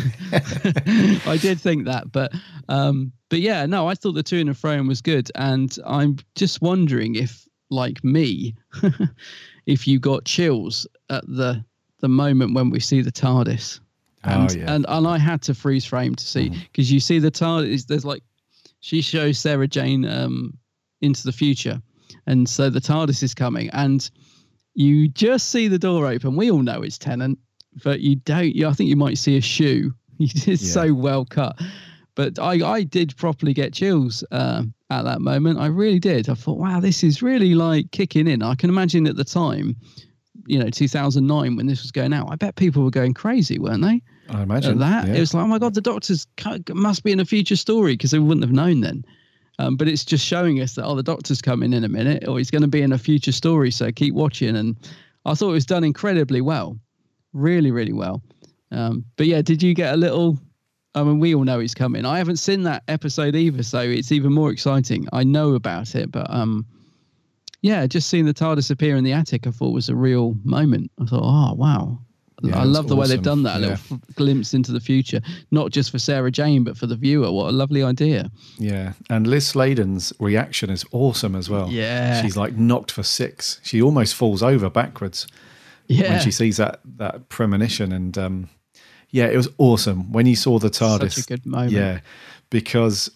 I did think that, but um, but yeah, no, I thought the to and fro was good, and I'm just wondering if, like me, if you got chills at the the moment when we see the TARDIS, and oh, yeah. and and I had to freeze frame to see because mm. you see the TARDIS. There's like she shows Sarah Jane um, into the future, and so the TARDIS is coming, and you just see the door open. We all know it's Tennant, but you don't. You, I think you might see a shoe. It's yeah. so well cut. But I, I did properly get chills um, at that moment. I really did. I thought, wow, this is really like kicking in. I can imagine at the time, you know, two thousand nine when this was going out, I bet people were going crazy, weren't they? I imagine at that. Yeah. It was like, oh my God, the Doctor's must be in a future story because they wouldn't have known then. Um, but it's just showing us that, oh, the Doctor's coming in a minute or he's going to be in a future story. So keep watching. And I thought it was done incredibly well. Really, really well. Um, but yeah, did you get a little... I mean, we all know he's coming. I haven't seen that episode either, so it's even more exciting. I know about it, but um, yeah, just seeing the TARDIS appear in the attic, I thought was a real moment. I thought, oh, wow. Yeah, I love the awesome. way they've done that, a yeah. little f- glimpse into the future, not just for Sarah Jane, but for the viewer. What a lovely idea. Yeah, and Liz Sladen's reaction is awesome as well. Yeah. She's like knocked for six. She almost falls over backwards yeah. when she sees that, that premonition and... um yeah, it was awesome when you saw the TARDIS. Such a good moment. Yeah, because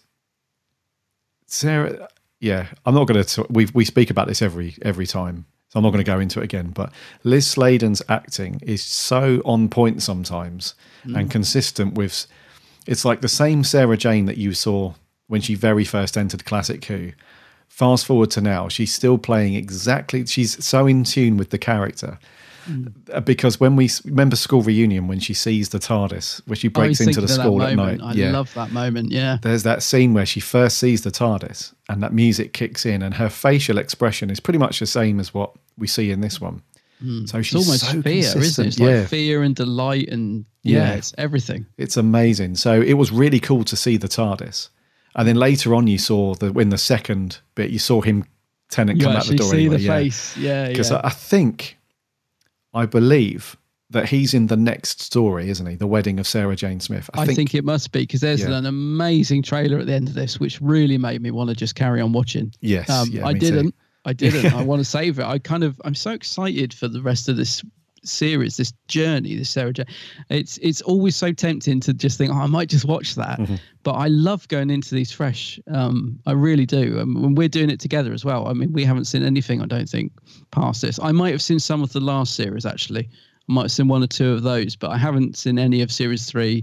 Sarah. Yeah, I'm not going to. We we speak about this every every time, so I'm not going to go into it again. But Liz Sladen's acting is so on point sometimes mm. and consistent with. It's like the same Sarah Jane that you saw when she very first entered Classic Who. Fast forward to now, she's still playing exactly. She's so in tune with the character. Mm. Because when we remember School Reunion, when she sees the TARDIS, where she breaks into the school at night, I yeah, love that moment. Yeah, there's that scene where she first sees the TARDIS, and that music kicks in, and her facial expression is pretty much the same as what we see in this one. Mm. So she's it's almost so fear, consistent. isn't it? It's yeah. like fear and delight, and yeah, yeah, it's everything. It's amazing. So it was really cool to see the TARDIS, and then later on, you saw the in the second bit, you saw him Tennant you come out the door. See anyway, the yeah. face, yeah, because yeah. I, I think. I believe that he's in the next story, isn't he? The Wedding of Sarah Jane Smith. I, I think, think it must be because there's yeah. an amazing trailer at the end of this, which really made me want to just carry on watching. Yes, um, yeah, I me didn't. Too. I didn't. I want to save it. I kind of. I'm so excited for the rest of this series, this journey, this Sarah Jane. It's it's always so tempting to just think, oh, I might just watch that. Mm-hmm. But I love going into these fresh. Um, I really do. And we're doing it together as well. I mean, we haven't seen anything, I don't think, past this. I might have seen some of the last series, actually. I might have seen one or two of those, but I haven't seen any of series three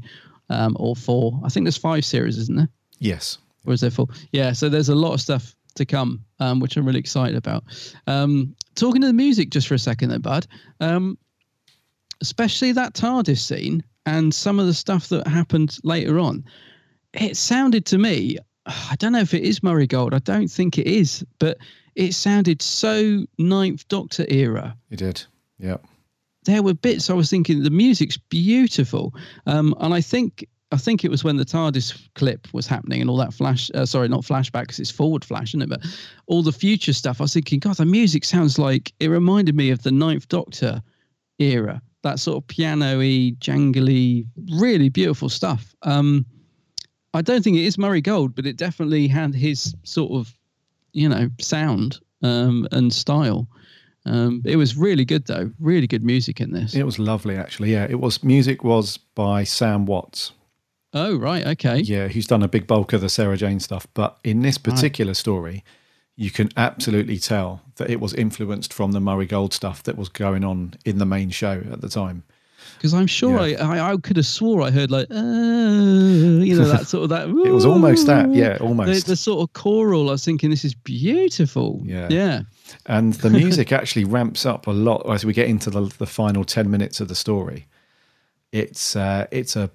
um, or four. I think there's five series, isn't there? Yes. Or is there four? Yeah, so there's a lot of stuff to come, um, which I'm really excited about. Um, talking to the music just for a second though, Bud, um, especially that TARDIS scene and some of the stuff that happened later on, it sounded to me, I don't know if it is Murray Gold, I don't think it is, but it sounded so Ninth Doctor era. It did, yeah. There were bits I was thinking the music's beautiful, um, and I think I think it was when the TARDIS clip was happening and all that flash, uh, sorry, not flashback because it's forward flash, isn't it? But all the future stuff, I was thinking, God, the music sounds like, it reminded me of the Ninth Doctor era, that sort of piano-y, jangly, really beautiful stuff. Um, I don't think it is Murray Gold, but it definitely had his sort of, you know, sound um, and style. Um, it was really good, though. Really good music in this. It was lovely, actually. Yeah, it was. Music was by Sam Watts. Oh, right. Okay. Yeah, who's done a big bulk of the Sarah Jane stuff. But in this particular right. story, you can absolutely tell that it was influenced from the Murray Gold stuff that was going on in the main show at the time. Because I'm sure yeah. I, I I could have swore I heard like, uh, you know, that sort of that. It was almost that, yeah, almost. The, the sort of choral, I was thinking, this is beautiful. Yeah. Yeah. And the music actually ramps up a lot as we get into the, the final ten minutes of the story. It's uh, it's a,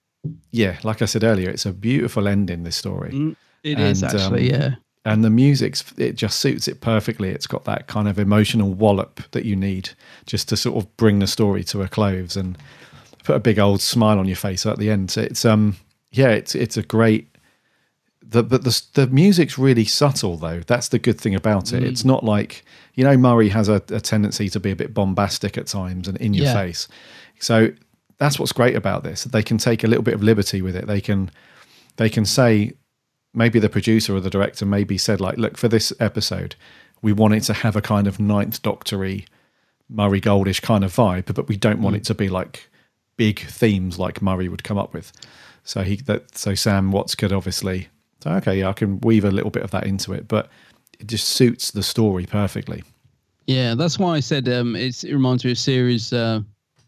yeah, like I said earlier, it's a beautiful ending, this story. Mm, it and, is actually, um, yeah. And the music's, it just suits it perfectly. It's got that kind of emotional wallop that you need just to sort of bring the story to a close and put a big old smile on your face at the end. So it's, um, yeah, it's it's a great, the, but the, the music's really subtle though. That's the good thing about it. Mm. It's not like, you know, Murray has a, a tendency to be a bit bombastic at times and in your yeah. face. So that's what's great about this. They can take a little bit of liberty with it. They can, they can say, maybe the producer or the director maybe said like, look, for this episode, we want it to have a kind of Ninth Doctor-y, Murray Goldish kind of vibe, but we don't want mm. it to be like big themes like Murray would come up with. So he, that, so Sam Watts could obviously say, okay, yeah, I can weave a little bit of that into it, but it just suits the story perfectly. Yeah, that's why I said um, it's, it reminds me of series. Uh,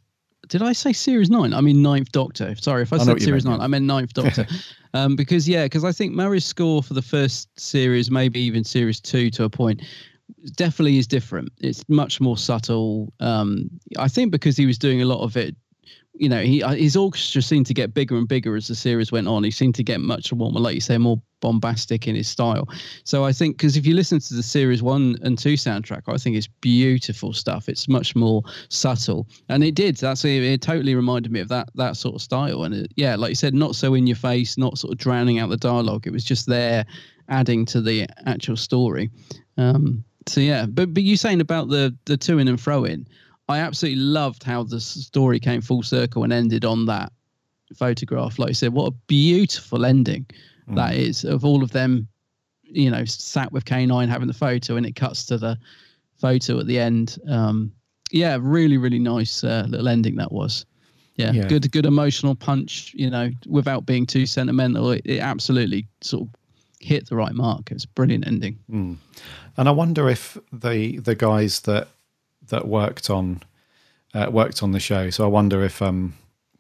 did I say series nine? I mean Ninth Doctor. Sorry, if I, I said series meant, nine, yeah. I meant Ninth Doctor. um, because yeah, because I think Murray's score for the first series, maybe even series two to a point, definitely is different. It's much more subtle. Um, I think because he was doing a lot of it. You know, he his orchestra seemed to get bigger and bigger as the series went on. He seemed to get much more, like you say, more bombastic in his style. So I think, because if you listen to the series one and two soundtrack, I think it's beautiful stuff. It's much more subtle, and it did. That's it. It totally reminded me of that that sort of style. And it, yeah, like you said, not so in your face, not sort of drowning out the dialogue. It was just there, adding to the actual story. Um, so yeah, but but you saying about the the to in and fro in. I absolutely loved how the story came full circle and ended on that photograph. Like I said, what a beautiful ending mm. that is, of all of them, you know, sat with K nine having the photo, and it cuts to the photo at the end. Um, yeah, really, really nice uh, little ending that was. Yeah, yeah, good, good emotional punch, you know, without being too sentimental. It, it absolutely sort of hit the right mark. It's a brilliant ending. Mm. And I wonder if the the guys that that worked on uh, worked on the show. So I wonder if um,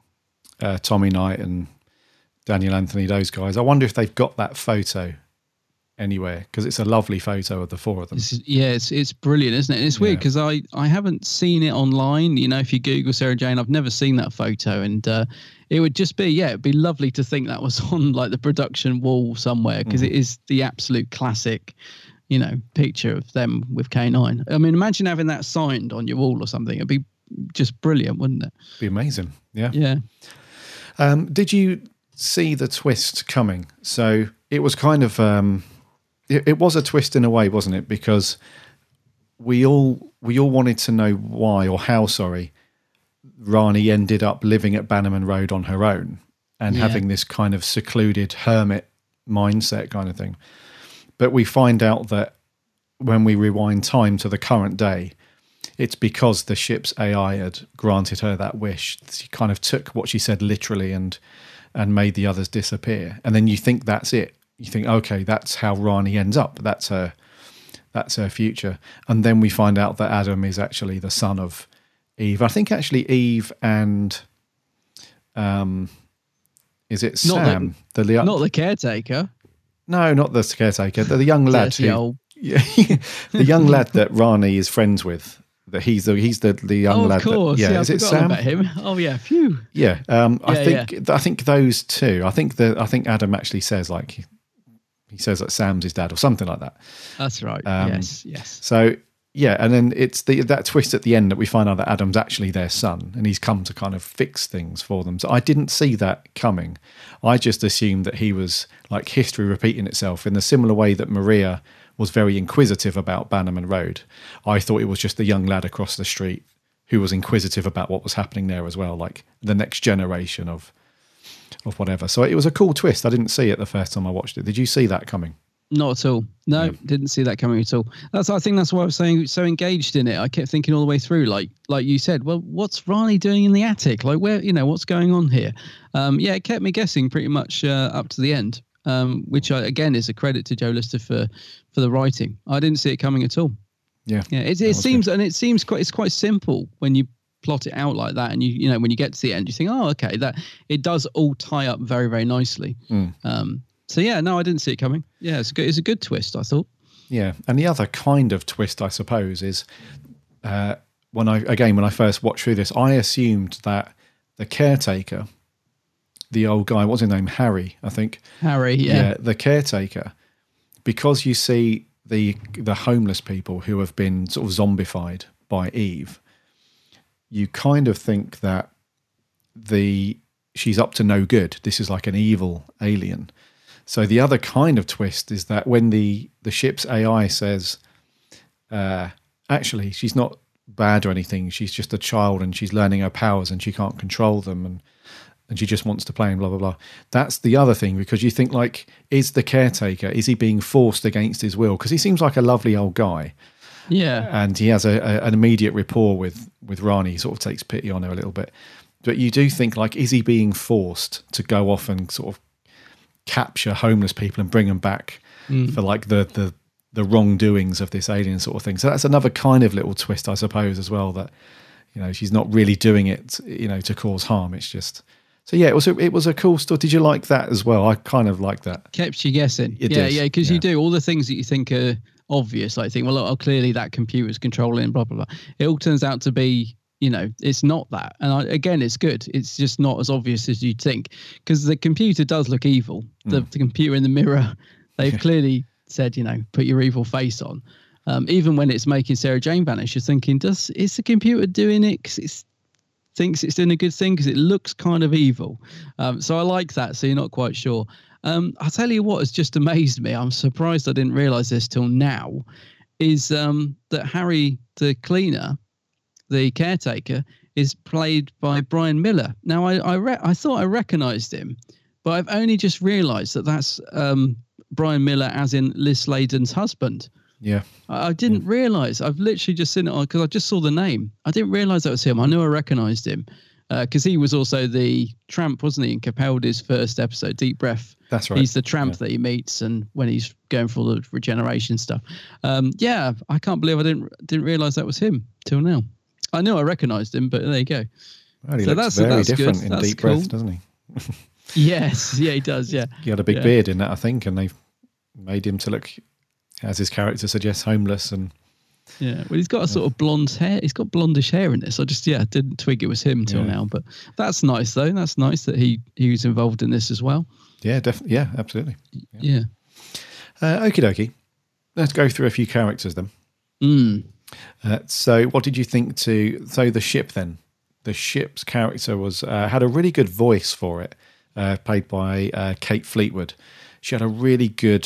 uh, Tommy Knight and Daniel Anthony, those guys, I wonder if they've got that photo anywhere, because it's a lovely photo of the four of them. It's, yeah, it's it's brilliant, isn't it? And it's weird because yeah. I, I haven't seen it online. You know, if you Google Sarah Jane, I've never seen that photo, and uh, it would just be, yeah, it'd be lovely to think that was on like the production wall somewhere, because mm. it is the absolute classic, you know, picture of them with K nine. I mean, imagine having that signed on your wall or something. It'd be just brilliant, wouldn't it? Be amazing. Yeah. Yeah. Um, did you see the twist coming? So it was kind of, um, it, it was a twist in a way, wasn't it? Because we all, we all wanted to know why, or how, sorry, Rani ended up living at Bannerman Road on her own and yeah. having this kind of secluded hermit mindset kind of thing. But we find out that when we rewind time to the current day, it's because the ship's A I had granted her that wish. She kind of took what she said literally and and made the others disappear. And then you think that's it. You think, okay, that's how Rani ends up. That's her, that's her future. And then we find out that Adam is actually the son of Eve. I think actually Eve and um, Is it Not Sam? the, the not the caretaker. No, not the caretaker. The, the young lad Dirty who, old- yeah, the young lad that Rani is friends with. That he's the he's the the young Oh, lad. of course. That, yeah, yeah, is I've it forgotten Sam? about him. Oh, yeah. Phew. Yeah, um, I Yeah, think I think those two. I think the I think Adam actually says like he, he says that Sam's his dad or something like that. That's right. Um, yes, yes. So yeah, and then it's the that twist at the end that we find out that Adam's actually their son, and he's come to kind of fix things for them. So I didn't see that coming. I just assumed that he was like history repeating itself in the similar way that Maria was very inquisitive about Bannerman Road. I thought it was just the young lad across the street who was inquisitive about what was happening there as well, like the next generation of of whatever. So it was a cool twist. I didn't see it the first time I watched it. Did you see that coming? Not at all. No, Yeah. didn't see that coming at all. That's I think that's why I was saying so engaged in it. I kept thinking all the way through, like like you said, well, what's Rani doing in the attic? Like where, you know, what's going on here? Um, yeah, it kept me guessing pretty much uh, up to the end, um, which I, again is a credit to Joe Lister for for the writing. I didn't see it coming at all. Yeah, yeah. It, it seems and it seems quite it's quite simple when you plot it out like that, and you you know when you get to the end, you think, oh, okay, that it does all tie up very very nicely. Mm. Um, so yeah, no, I didn't see it coming. Yeah, it's a good, it's a good twist, I thought. Yeah, and the other kind of twist, I suppose, is uh, when I again when I first watched through this, I assumed that the caretaker, the old guy, what's his name, Harry, I think. Harry, yeah, the caretaker, because you see the the homeless people who have been sort of zombified by Eve, you kind of think that the she's up to no good. This is like an evil alien. So the other kind of twist is that when the, the ship's A I says, uh, actually, she's not bad or anything. She's just a child and she's learning her powers and she can't control them and, and she just wants to play and blah, blah, blah. That's the other thing, because you think like, is the caretaker, is he being forced against his will? Because he seems like a lovely old guy. Yeah. And he has a, a, an immediate rapport with, with Rani. He sort of takes pity on her a little bit. But you do think like, is he being forced to go off and sort of capture homeless people and bring them back Mm. for like the, the the wrongdoings of this alien sort of thing? So that's another kind of little twist, I suppose, as well, that, you know, she's not really doing it, you know, to cause harm. It's just, so yeah, it was a, it was a cool story. Did you like that as well? I kind of like that. Kept you guessing. It yeah, did, yeah, because yeah. you do all the things that you think are obvious. Like think, well, oh, clearly that computer's controlling, blah blah blah. It all turns out to be, you know, it's not that. And I, again, it's good. It's just not as obvious as you'd think, because the computer does look evil. The, Mm. the computer in the mirror, they've clearly said, you know, put your evil face on. Um, even when it's making Sarah Jane vanish, you're thinking, does is the computer doing it because it thinks it's doing a good thing? Because it looks kind of evil. Um, so I like that. So you're not quite sure. Um, I'll tell you what has just amazed me. I'm surprised I didn't realise this till now. Is um, that Harry the cleaner, the caretaker, is played by Brian Miller. Now, I I, re- I thought I recognised him, but I've only just realised that that's um, Brian Miller, as in Liz Sladen's husband. Yeah. I, I didn't realise. I've literally just seen it on, because I just saw the name. I didn't realise that was him. I knew I recognised him, because uh, he was also the tramp, wasn't he, in Capaldi's first episode, Deep Breath. That's right. He's the tramp Yeah. that he meets, and when he's going for all the regeneration stuff. Um, yeah, I can't believe I didn't didn't realise that was him till now. I knew I recognised him, but there you go. Well, he So looks that's- very that's different good. in That's Deep cool. Breath, doesn't he? Yes, yeah, he does. Yeah, He had a big Yeah. beard in that, I think, and they made him to look, as his character suggests, homeless. And Yeah, well, he's got a sort of blonde hair. He's got blondish hair in this. I just, yeah, didn't twig it was him till Yeah. now. But that's nice, though. That's nice that he he was involved in this as well. yeah, definitely. Yeah, absolutely. Yeah. Uh, okie dokie. Let's go through a few characters then. Mm. Uh, so, what did you think to? So, the ship then. The ship's character was uh, had a really good voice for it, uh, played by uh, Kate Fleetwood. She had a really good,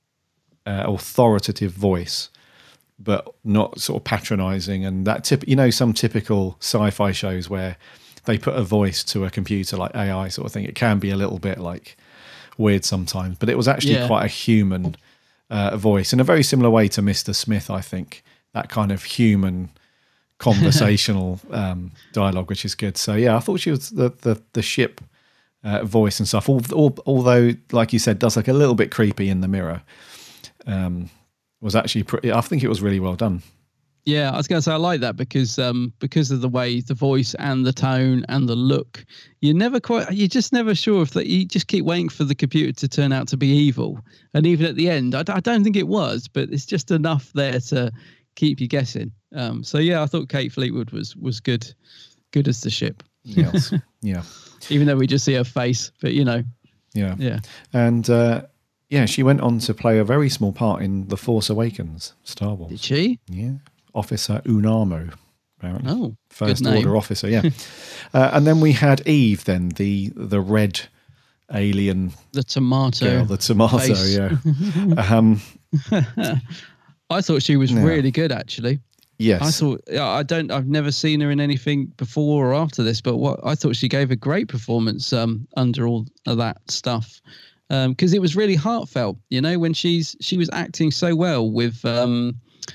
uh, authoritative voice, but not sort of patronising and that tip. You know, some typical sci-fi shows where they put a voice to a computer, like A I sort of thing. It can be a little bit like weird sometimes, but it was actually Yeah. quite a human uh, voice in a very similar way to Mister Smith. I think that kind of human conversational um, dialogue, which is good. So yeah, I thought she was the the, the ship uh, voice and stuff. All, all, although, like you said, does look a little bit creepy in the mirror. Um, was actually pretty. I think it was really well done. Yeah, I was going to say I like that because um because of the way the voice and the tone and the look, you're never quite you're just never sure if that you just keep waiting for the computer to turn out to be evil. And even at the end, I, I don't think it was, but it's just enough there to keep you guessing. Um, so yeah, I thought Kate Fleetwood was was good, good as the ship. Yes. Yeah. Even though we just see her face, but you know. Yeah. Yeah. And uh, yeah, she went on to play a very small part in The Force Awakens, Star Wars. Did she? Yeah. Officer Unamu, apparently. Oh, First good name. Order officer, yeah. uh, and then we had Eve, then, the the red alien. The tomato. Girl, the tomato, face. yeah. um, I thought she was Yeah. really good, actually. Yes. I thought yeah, I don't. I've never seen her in anything before or after this, but what I thought she gave a great performance um, under all of that stuff because um, it was really heartfelt. You know, when she's she was acting so well with um,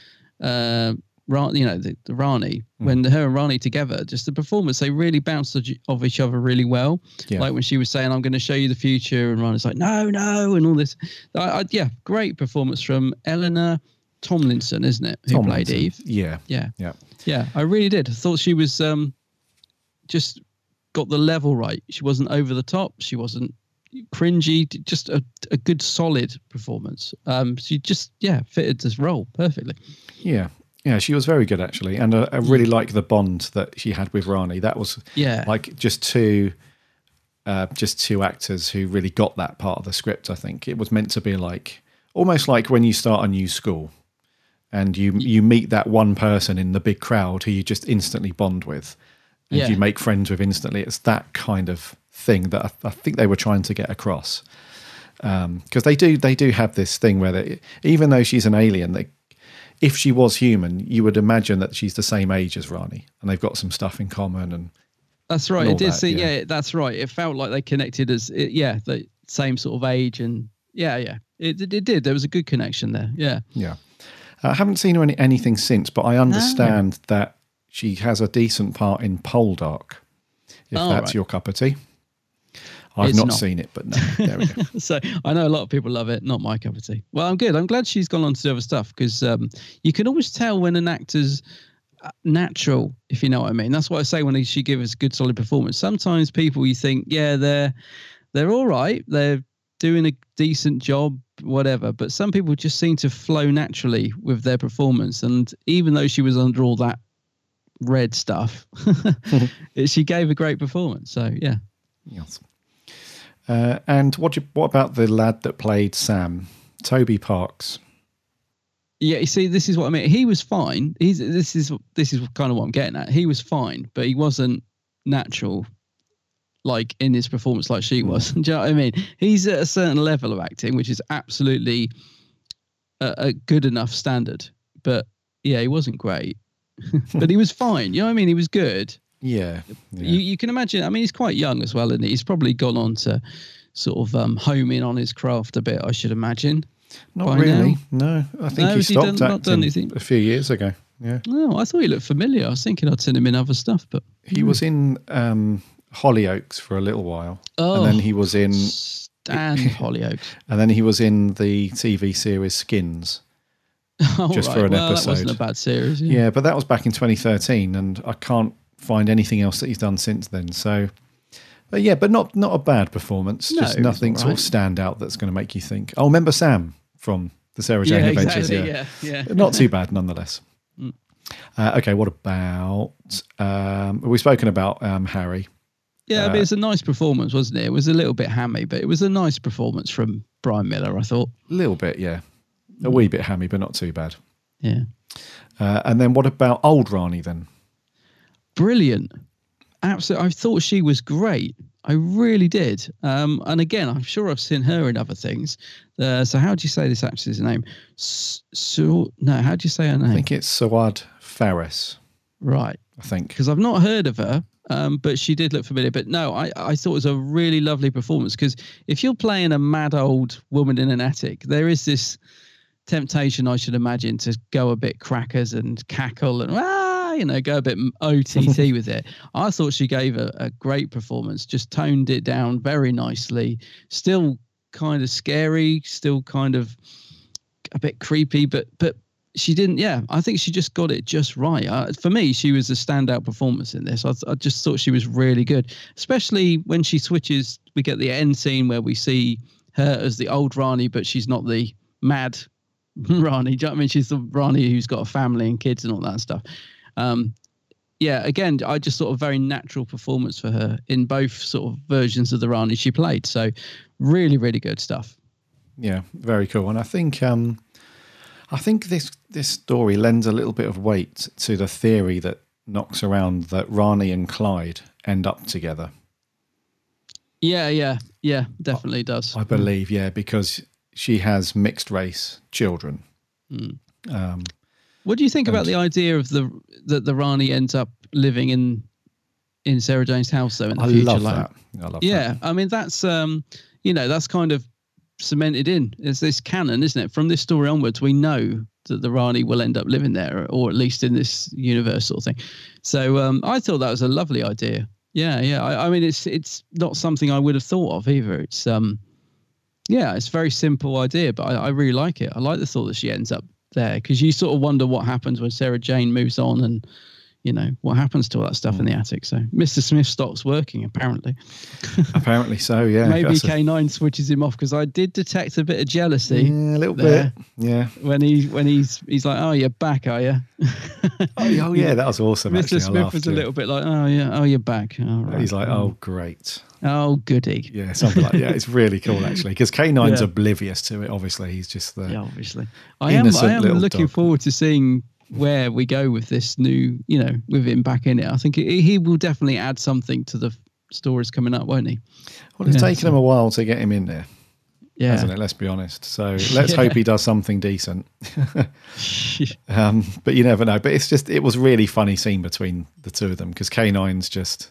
uh, Ra- you know, the, the Rani. Mm. When her and Rani together, just the performance, they really bounced off each other really well. Yeah. Like when she was saying, "I'm going to show you the future," and Rani's like, "No, no," and all this. I, I, yeah, great performance from Eleanor Tomlinson, isn't it? Who Tomlinson. played Eve? Yeah. Yeah. Yeah. Yeah. I really did. I thought she was um, just got the level right. She wasn't over the top. She wasn't cringy. Just a, a good, solid performance. Um, she just, yeah, fitted this role perfectly. Yeah. Yeah, she was very good, actually. And uh, I really like the bond that she had with Rani. That was yeah. like just two, uh, just two actors who really got that part of the script, I think. It was meant to be like, almost like when you start a new school. And you you meet that one person in the big crowd who you just instantly bond with, and Yeah. you make friends with instantly. It's that kind of thing that I, I think they were trying to get across. Because um, they do they do have this thing where they, even though she's an alien, they, if she was human, you would imagine that she's the same age as Rani, and they've got some stuff in common. And that's right. and all It did that, see. yeah. Yeah. that's right. It felt like they connected as it, yeah, the same sort of age, and yeah, yeah, it it, it did. There was a good connection there. Yeah. Yeah. I haven't seen her in anything since, but I understand no. that she has a decent part in Poldark, if oh, that's right. your cup of tea. I've not, not seen it, but no, there we go. So I know a lot of people love it, not my cup of tea. Well, I'm good. I'm glad she's gone on to do other stuff because um, you can always tell when an actor's natural, if you know what I mean. That's what I say when she gives a good, solid performance. Sometimes people you think, yeah, they're they're all right. They're doing a decent job, whatever, but some people just seem to flow naturally with their performance, and even though she was under all that red stuff, she gave a great performance. So yeah. Yes. Uh, and what you, what about the lad that played Sam, Toby Parks? Yeah, you see, this is what I mean. He was fine. He's this is this is kind of what I'm getting at. He was fine, but he wasn't natural, like in his performance, like she was. Do you know what I mean? He's at a certain level of acting, which is absolutely a, a good enough standard. But yeah, he wasn't great, but he was fine. You know what I mean? He was good. Yeah. yeah. You you can imagine. I mean, he's quite young as well, isn't he? He's probably gone on to sort of um, home in on his craft a bit, I should imagine. Not really. Now. No, I think no, he stopped he done, acting done a few years ago. Yeah. No, I thought he looked familiar. I was thinking I'd seen him in other stuff, but he mm. was in um, Hollyoaks for a little while, oh, and then he was in Stan Hollyoaks, and then he was in the T V series Skins, oh, just right. for an well, episode. That wasn't a bad series. Yeah. yeah, but that was back in twenty thirteen, and I can't find anything else that he's done since then. So, but yeah, but not not a bad performance. No, just nothing sort right. of stand out that's going to make you think. Oh, remember Sam from the Sarah Jane yeah, Adventures? Exactly, yeah, yeah, yeah. Not too bad, nonetheless. Mm. Uh, okay, what about? Um, we've spoken about um, Harry. Yeah, uh, I mean, it's a nice performance, wasn't it? It was a little bit hammy, but it was a nice performance from Brian Miller, I thought. A little bit, yeah. A wee bit hammy, but not too bad. Yeah. Uh, and then what about old Rani then? Brilliant. Absolutely. I thought she was great. I really did. Um, and again, I'm sure I've seen her in other things. Uh, so how do you say this actress's name? So no, how do you say her name? I think it's Sawad Faris. Right. I think. Because I've not heard of her, um, but she did look familiar. But no, I, I thought it was a really lovely performance because if you're playing a mad old woman in an attic, there is this temptation, I should imagine, to go a bit crackers and cackle and ah, you know, go a bit O T T with it. I thought she gave a, a great performance, just toned it down very nicely. Still kind of scary, still kind of a bit creepy, but but she didn't. Yeah, I think she just got it just right. Uh, for me, she was a standout performance in this. I, I just thought she was really good, especially when she switches. We get the end scene where we see her as the old Rani, but she's not the mad Rani. Do you know what I mean? She's the Rani who's got a family and kids and all that stuff. Um, yeah, again, I just thought a very natural performance for her in both sort of versions of the Rani she played. So really, really good stuff. Yeah, very cool. And I think um, I think this this story lends a little bit of weight to the theory that knocks around that Rani and Clyde end up together. Yeah, yeah, yeah, definitely does. I believe, yeah, because she has mixed race children. Mm. Um, what do you think about the idea of the that the Rani ends up living in in Sarah Jane's house though in the I future? love like, that. I love yeah, that. I mean that's um, you know that's kind of cemented in. It's this canon, isn't it? From this story onwards, we know that the Rani will end up living there, or at least in this universe sort of thing. So um, I thought that was a lovely idea. Yeah, yeah. I, I mean, it's it's not something I would have thought of either. It's um, yeah, it's a very simple idea, but I, I really like it. I like the thought that she ends up there because you sort of wonder what happens when Sarah Jane moves on and, you know, what happens to all that stuff mm. in the attic. So Mister Smith stops working, apparently. Apparently so, yeah. Maybe K nine a... switches him off because I did detect a bit of jealousy. Yeah, a little bit. Yeah. When he when he's he's like, oh, you're back, are you? oh, yeah, that was awesome. Mister Actually. Smith laughed, was yeah. a little bit like, oh, yeah, oh, you're back. Oh, right. He's like, oh, great. Oh, goody. Yeah, something like that. Yeah, it's really cool, actually, because K nine's yeah. oblivious to it, obviously. He's just the yeah, obviously. I am, I am looking dog. forward to seeing where we go with this new, you know, with him back in it. I think he, he will definitely add something to the stories coming up, won't he? Well, it's yeah, taken so. him a while to get him in there, yeah. hasn't it? Let's be honest. So let's yeah. hope he does something decent. um, but you never know. But it's just, it was a really funny scene between the two of them because K nine's just,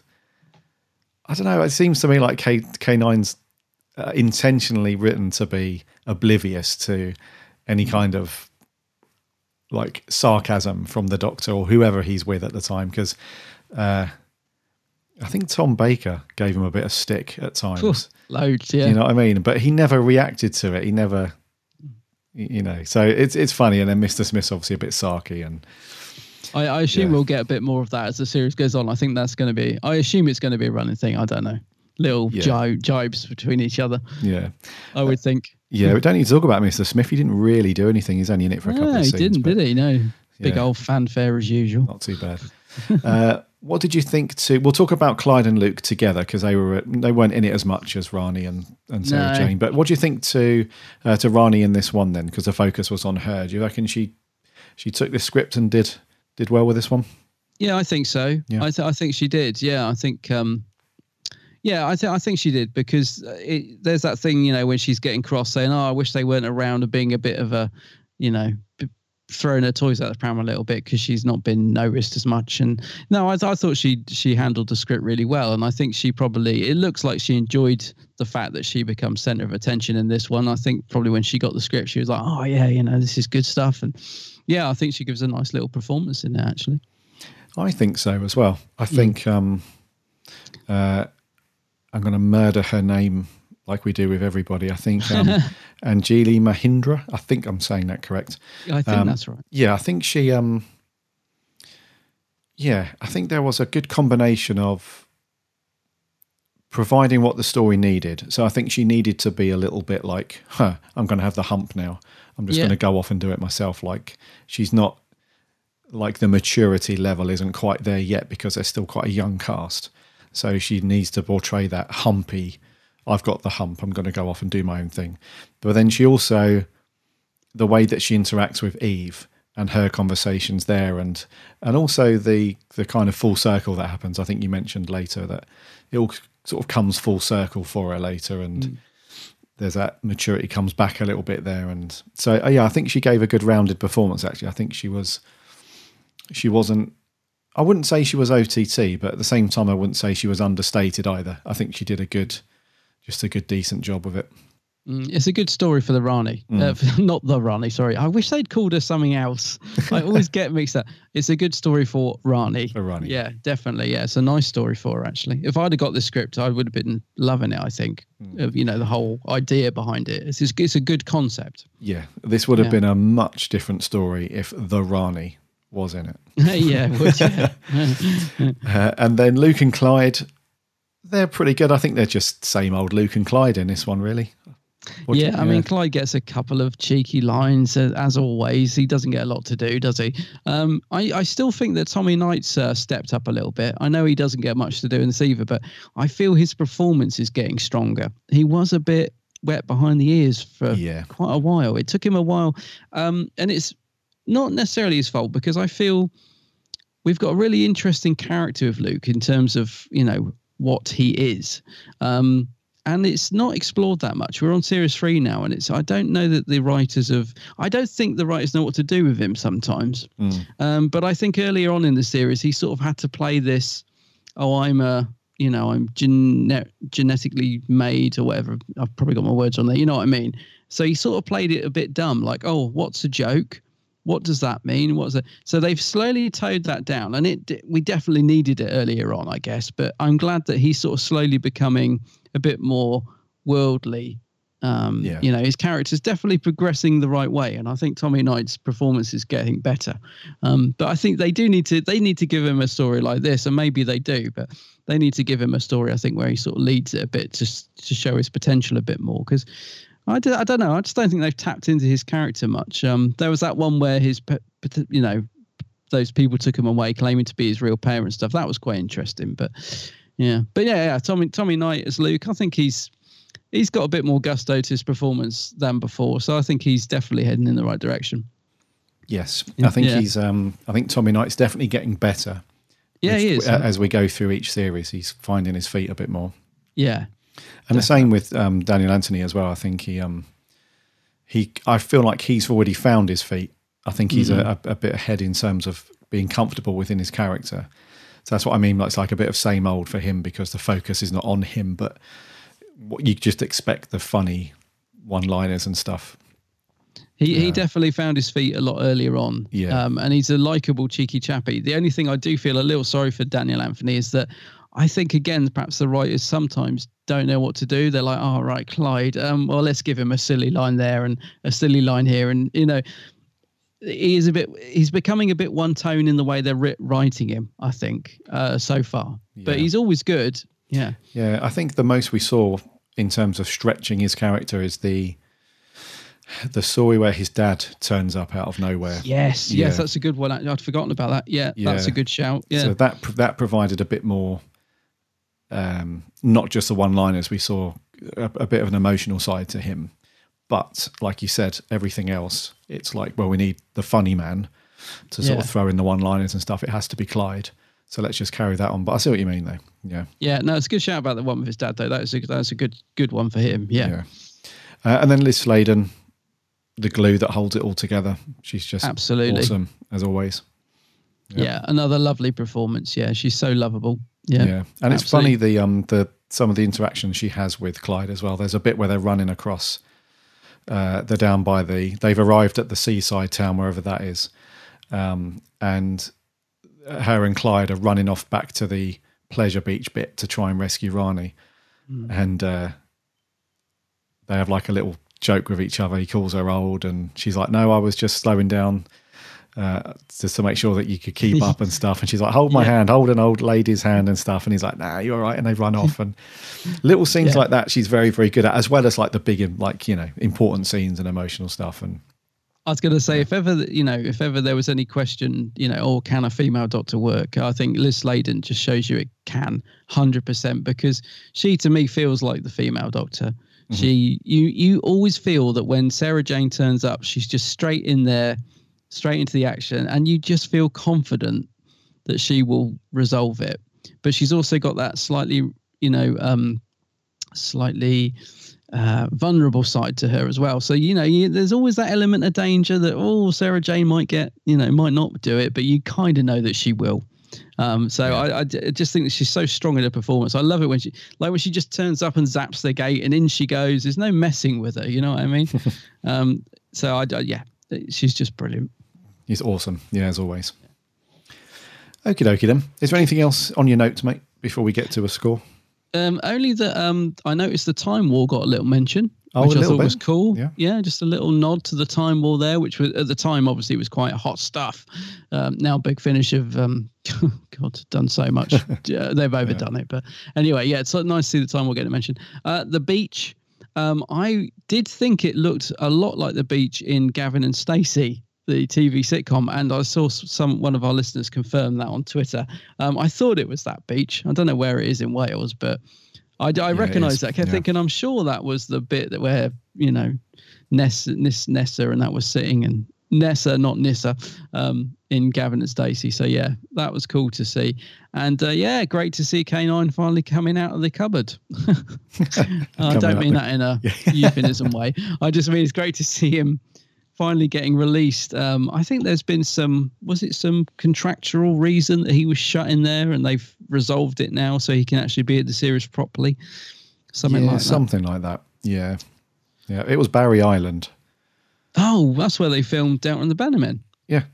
I don't know, it seems to me like K, K9's uh, intentionally written to be oblivious to any kind of like sarcasm from the Doctor or whoever he's with at the time, because uh, I think Tom Baker gave him a bit of stick at times. Ooh, loads, yeah. You know what I mean? But he never reacted to it. He never, you know. So it's it's funny. And then Mister Smith's obviously a bit sarky. And I, I assume yeah. we'll get a bit more of that as the series goes on. I think that's going to be. I assume it's going to be a running thing. I don't know. Little yeah. jibe, jibes between each other. Yeah, I would think. Yeah, we don't need to talk about Mister Smith. He didn't really do anything. He's only in it for a couple no, of he scenes. didn't, did he? No. Big yeah. old fanfare as usual. Not too bad. uh, what did you think to... We'll talk about Clyde and Luke together because they were they weren't in it as much as Rani and, and Sarah no. Jane. But what do you think to uh, to Rani in this one then? Because the focus was on her. Do you reckon she she took this script and did did well with this one? Yeah, I think so. Yeah. I, th- I think she did. Yeah, I think... Um, Yeah, I think I think she did because it, there's that thing, you know, when she's getting cross saying, "Oh, I wish they weren't around," and being a bit of a, you know, b- throwing her toys out the pram a little bit because she's not been noticed as much. And no, I, I thought she she handled the script really well, and I think she probably it looks like she enjoyed the fact that she becomes center of attention in this one. I think probably when she got the script, she was like, "Oh yeah, you know, this is good stuff," and yeah, I think she gives a nice little performance in there actually. I think so as well. I think. Mm. Um, uh, I'm going to murder her name like we do with everybody. I think um, Anjali Mahindra. I think I'm saying that correct. I think um, that's right. Yeah, I think she. Um, yeah, I think there was a good combination of providing what the story needed. So I think she needed to be a little bit like, huh, I'm going to have the hump now. I'm just yeah. going to go off and do it myself. Like she's not, like the maturity level isn't quite there yet because they're still quite a young cast. So she needs to portray that humpy, I've got the hump, I'm going to go off and do my own thing. But then she also, the way that she interacts with Eve and her conversations there, and and also the the kind of full circle that happens. I think you mentioned later that it all sort of comes full circle for her later, and mm. there's that maturity comes back a little bit there. And so, yeah, I think she gave a good rounded performance, actually. I think she was, she wasn't, I wouldn't say she was O T T, but at the same time, I wouldn't say she was understated either. I think she did a good, just a good, decent job of it. Mm, it's a good story for the Rani, Mm. uh, for, not the Rani. Sorry, I wish they'd called her something else. I always get mixed up. It's a good story for Rani. For Rani. Yeah, definitely. Yeah, it's a nice story for her. Actually, if I'd have got this script, I would have been loving it. I think, Mm. of you know the whole idea behind it. It's just, it's a good concept. Yeah, this would have Yeah. been a much different story if the Rani was in it. Yeah, it would, yeah. uh, and then Luke and Clyde, they're pretty good. I think they're just same old Luke and Clyde in this one, really. What do yeah, you- I mean, Clyde gets a couple of cheeky lines uh, as always. He doesn't get a lot to do, does he? Um, I, I still think that Tommy Knight's uh, stepped up a little bit. I know he doesn't get much to do in this either, but I feel his performance is getting stronger. He was a bit wet behind the ears for Yeah. quite a while. It took him a while, um, and it's not necessarily his fault because I feel we've got a really interesting character of Luke in terms of you know what he is. Um, And it's not explored that much. We're on series three now, and it's. I don't know that the writers have. I don't think the writers know what to do with him sometimes. Mm. Um, but I think earlier on in the series, he sort of had to play this. Oh, I'm a. You know, I'm gene- genetically made or whatever. I've probably got my words on there. You know what I mean? So he sort of played it a bit dumb, like, oh, what's a joke? What does that mean? What's it? So they've slowly toned that down, and it. We definitely needed it earlier on, I guess. But I'm glad that he's sort of slowly becoming a bit more worldly. Um, Yeah. You know, his character's definitely progressing the right way, and I think Tommy Knight's performance is getting better. Um, but I think they do need to they need to give him a story like this, and maybe they do, but they need to give him a story, I think, where he sort of leads it a bit to to show his potential a bit more. Because I, do, I don't know, I just don't think they've tapped into his character much. Um, there was that one where his, pe- pe- you know, those people took him away claiming to be his real parents and stuff. That was quite interesting, but. Yeah, but yeah, yeah, Tommy Tommy Knight as Luke, I think he's he's got a bit more gusto to his performance than before, so I think he's definitely heading in the right direction. Yes, I think Yeah. he's. Um, I think Tommy Knight's definitely getting better. Yeah, he is. As we go through each series, he's finding his feet a bit more. Yeah, and the same with um, Daniel Anthony as well. I think he, um, he. I feel like he's already found his feet. I think he's Mhm. a, a, a bit ahead in terms of being comfortable within his character. So that's what I mean. Like, it's like a bit of same old for him because the focus is not on him, but what you just expect the funny one-liners and stuff. He he definitely found his feet a lot earlier on. Yeah. Um, and he's a likable, cheeky chappy. The only thing I do feel a little sorry for Daniel Anthony is that I think, again, perhaps the writers sometimes don't know what to do. They're like, oh, right, Clyde, um, well, let's give him a silly line there and a silly line here. And, you know, he is a bit, he's becoming a bit one tone in the way they're ri- writing him, I think, uh, so far. But Yeah. he's always good. Yeah. Yeah, I think the most we saw in terms of stretching his character is the the story where his dad turns up out of nowhere. Yes, Yeah. yes, that's a good one. I'd forgotten about that. Yeah, Yeah. that's a good shout. Yeah. So that that provided a bit more, um, not just the one-liners. We saw a, a bit of an emotional side to him, but like you said, everything else, it's like, well, we need the funny man to sort Yeah. of throw in the one-liners and stuff. It has to be Clyde. So let's just carry that on. But I see what you mean, though. Yeah. Yeah, no, it's a good shout about the one with his dad, though. That's a, that's a good good one for him. Yeah. Yeah. Uh, and then Liz Sladen, the glue that holds it all together. She's just Absolutely. awesome, as always. Yeah. another lovely performance. Yeah, she's so lovable. Yeah. Yeah. And it's absolutely. funny, the um the some of the interactions she has with Clyde as well. There's a bit where they're running across, uh, they're down by the, they've arrived at the seaside town, wherever that is. Um, and her and Clyde are running off back to the pleasure beach bit to try and rescue Rani. Mm. And uh, they have like a little joke with each other. He calls her old and she's like, no, I was just slowing down uh, just to make sure that you could keep up and stuff. And she's like, hold my Yeah. hand, hold an old lady's hand and stuff. And he's like, nah, you're all right. And they run off. And little scenes Yeah. like that, she's very, very good at, as well as like the big, like, you know, important scenes and emotional stuff. And I was going to say, if ever, you know, if ever there was any question, you know, oh, can a female doctor work? I think Liz Sladen just shows you it can, one hundred percent, because she, to me, feels like the female doctor. Mm-hmm. She, you, you always feel that when Sarah Jane turns up, she's just straight in there, straight into the action, and you just feel confident that she will resolve it. But she's also got that slightly, you know, um, slightly uh, vulnerable side to her as well. So, you know, you, there's always that element of danger that, oh, Sarah Jane might get, you know, might not do it, but you kind of know that she will. Um, so yeah. I, I just think that she's so strong in her performance. I love it when she, like when she just turns up and zaps the gate and in she goes. There's no messing with her. You know what I mean? um, so I, yeah, she's just brilliant. He's awesome. Yeah, as always. Okie dokie then. Is there anything else on your notes, mate, before we get to a score? Um, only that um, I noticed the Time War got a little mention. Oh, which a I thought bit. was cool. Yeah. yeah, just a little nod to the Time War there, which was at the time obviously was quite hot stuff. Um, now Big Finish have um, God done so much. uh, they've overdone yeah. it, but anyway, yeah, it's nice to see the Time War getting mentioned. Uh, the beach, um, I did think it looked a lot like the beach in Gavin and Stacey, the T V sitcom, and I saw some one of our listeners confirm that on Twitter. Um, I thought it was that beach. I don't know where it is in Wales, but. I, I yeah, recognise that. I kept yeah. thinking, I'm sure that was the bit that where, you know, Ness, Ness, Nessa and that was sitting, and Nessa, not Nissa, um, in Gavin and Stacey. So, yeah, that was cool to see. And, uh, yeah, great to see K nine finally coming out of the cupboard. I don't mean that in a euphemism way. I just mean it's great to see him finally getting released. Um, I think there's been some, was it some contractual reason that he was shut in there and they've resolved it now so he can actually be at the series properly? Something yeah, like that. Something like that. Yeah. Yeah. It was Barry Island. Oh, that's where they filmed Downton and the Bannermen. Yeah.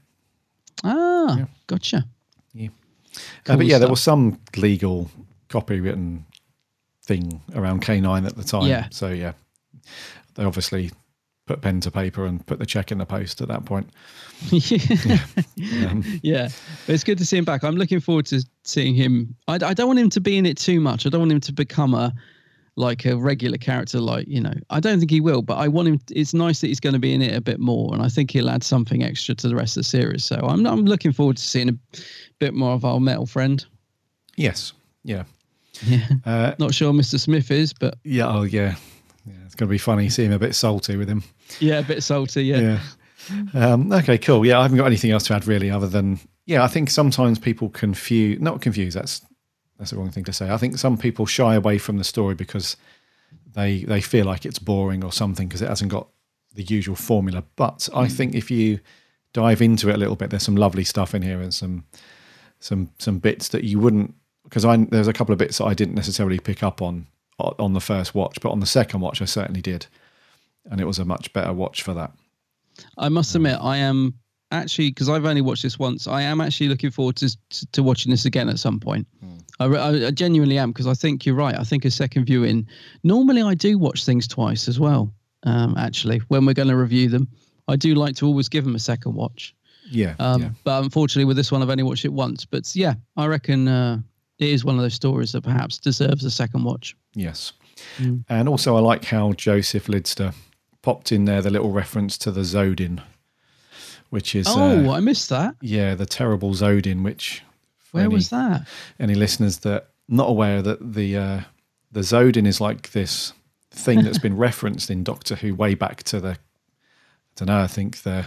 Ah, yeah. Gotcha. Yeah. Cool uh, but yeah, stuff. there was some legal copywritten thing around K nine at the time. Yeah. So yeah, they obviously put pen to paper and put the check in the post at that point. yeah. Yeah. Um, yeah. But it's good to see him back. I'm looking forward to seeing him. I, I don't want him to be in it too much. I don't want him to become a like a regular character. Like, you know, I don't think he will, but I want him. It's nice that he's going to be in it a bit more. And I think he'll add something extra to the rest of the series. So I'm, I'm looking forward to seeing a bit more of our metal friend. Yes. Yeah. Yeah. Uh, Not sure Mister Smith is, but. Yeah. Oh, yeah. Yeah, it's going to be funny seeing him a bit salty with him. Yeah, a bit salty, yeah. yeah. Um, okay, cool. Yeah, I haven't got anything else to add really other than, yeah, I think sometimes people confuse, not confuse, that's that's the wrong thing to say. I think some people shy away from the story because they they feel like it's boring or something because it hasn't got the usual formula. But I mm. think if you dive into it a little bit, there's some lovely stuff in here and some some some bits that you wouldn't, because I there's a couple of bits that I didn't necessarily pick up on on the first watch, but on the second watch I certainly did, and it was a much better watch for that. I must admit, I am actually, because I've only watched this once, I am actually looking forward to to, to watching this again at some point. Mm. I, I genuinely am, because I think you're right. I think a second viewing, normally I do watch things twice as well, um, actually, when we're going to review them. I do like to always give them a second watch. Yeah, um, yeah. But unfortunately with this one, I've only watched it once. But yeah, I reckon uh, it is one of those stories that perhaps deserves a second watch. Yes. Mm. And also I like how Joseph Lidster popped in there the little reference to the Zodin, which is... Oh, uh, I missed that. Yeah, the terrible Zodin, which... Where any, was that? Any listeners that not aware that the uh, the Zodin is like this thing that's been referenced in Doctor Who way back to the... I don't know, I think the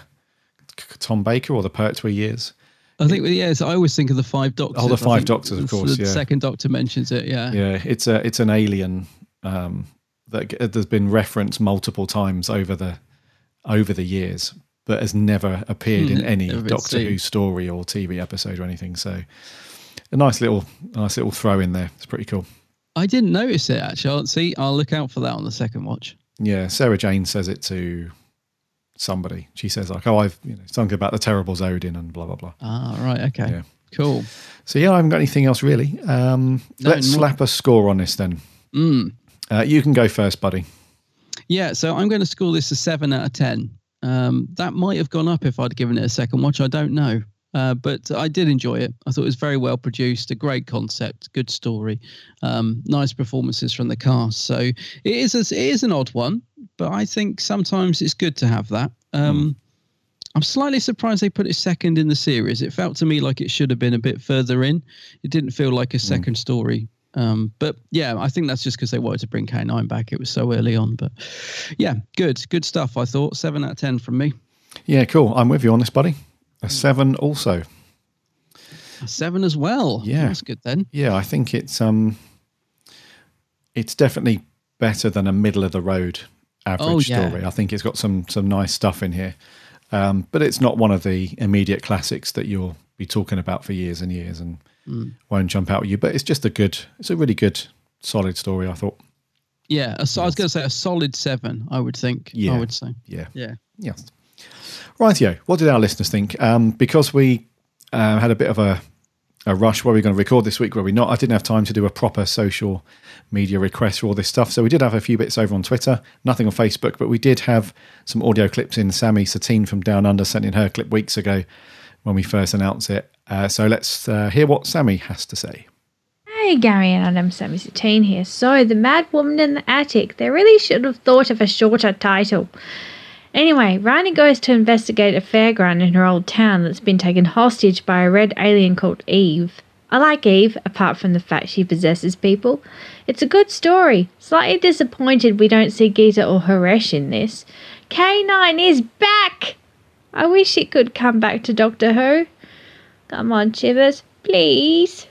Tom Baker or the Pertwee years. I think, yes, I always think of the Five Doctors. Oh, the Five Doctors, of course, the yeah. The second Doctor mentions it, yeah. Yeah, it's a it's an alien um, that there's been referenced multiple times over the over the years, but has never appeared in any Doctor Who story or T V episode or anything. So a nice little nice little throw in there. It's pretty cool. I didn't notice it, actually. I'll see, I'll look out for that on the second watch. Yeah, Sarah Jane says it to somebody. She says like, "Oh, I've you know something about the terrible Zodin and blah blah blah." Ah, right, okay, yeah. Cool. So yeah, I haven't got anything else really. Um, no, let's not- slap a score on this then. Mm. Uh, you can go first, buddy. Yeah, so I'm going to score this a seven out of ten. Um, that might have gone up if I'd given it a second watch. I don't know. Uh, but I did enjoy it. I thought it was very well produced, a great concept, good story, um, nice performances from the cast. So it is a, it is an odd one, but I think sometimes it's good to have that. Um, mm. I'm slightly surprised they put it second in the series. It felt to me like it should have been a bit further in. It didn't feel like a second mm. story. Um, but yeah, I think that's just because they wanted to bring K nine back. It was so early on. But yeah, good, good stuff, I thought. seven out of ten from me. Yeah, cool. I'm with you on this, buddy. A seven also. A seven as well. Yeah. That's good then. Yeah, I think it's um, it's definitely better than a middle of the road average oh, yeah. story. I think it's got some some nice stuff in here. Um, but it's not one of the immediate classics that you'll be talking about for years and years and mm. won't jump out at you. But it's just a good, it's a really good, solid story, I thought. Yeah, a, I was going to say a solid seven, I would think. Yeah. I would say. Yeah. Yeah. Yes. Rightio. What did our listeners think? Um, because we uh, had a bit of a, a rush where we we're going to record this week, where we not, I didn't have time to do a proper social media request for all this stuff. So we did have a few bits over on Twitter, nothing on Facebook, but we did have some audio clips in. Sammy Satine from Down Under sent in her clip weeks ago when we first announced it. Uh, so let's uh, hear what Sammy has to say. Hey Gary and Adam, Sammy Satine here. So, The Mad Woman in the Attic. They really should have thought of a shorter title. Anyway, Rani goes to investigate a fairground in her old town that's been taken hostage by a red alien called Eve. I like Eve, apart from the fact she possesses people. It's a good story. Slightly disappointed we don't see Geeta or Haresh in this. K nine is back! I wish it could come back to Doctor Who. Come on, Chivers, please.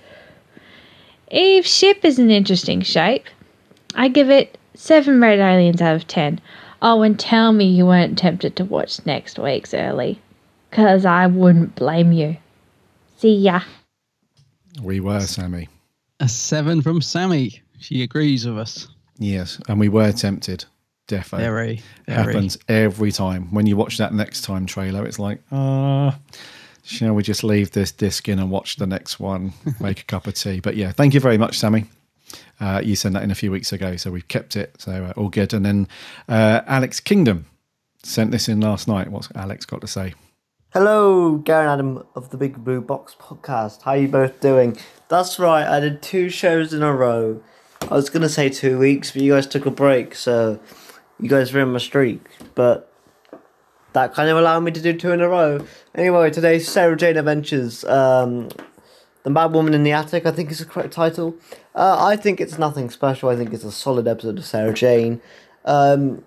Eve's ship is an interesting shape. I give it seven red aliens out of ten. Oh, and tell me you weren't tempted to watch next week's early, 'cause I wouldn't blame you. See ya. We were, Sammy. A seven from Sammy. She agrees with us. Yes, and we were tempted. Defo. Very, very. Happens every time. When you watch that next time trailer, it's like, ah, uh, shall we just leave this disc in and watch the next one, make a cup of tea? But yeah, thank you very much, Sammy. Uh, you sent that in a few weeks ago, so we've kept it. So uh, all good. And then uh, Alex Kingdom sent this in last night. What's Alex got to say? Hello, Gary and Adam of the Big Blue Box podcast. How are you both doing? That's right, I did two shows in a row. I was going to say two weeks, but you guys took a break, so you guys were in my streak. But that kind of allowed me to do two in a row. Anyway, today's Sarah Jane Adventures. Um, The Mad Woman in the Attic, I think is the correct title. Uh, I think it's nothing special. I think it's a solid episode of Sarah Jane. Um,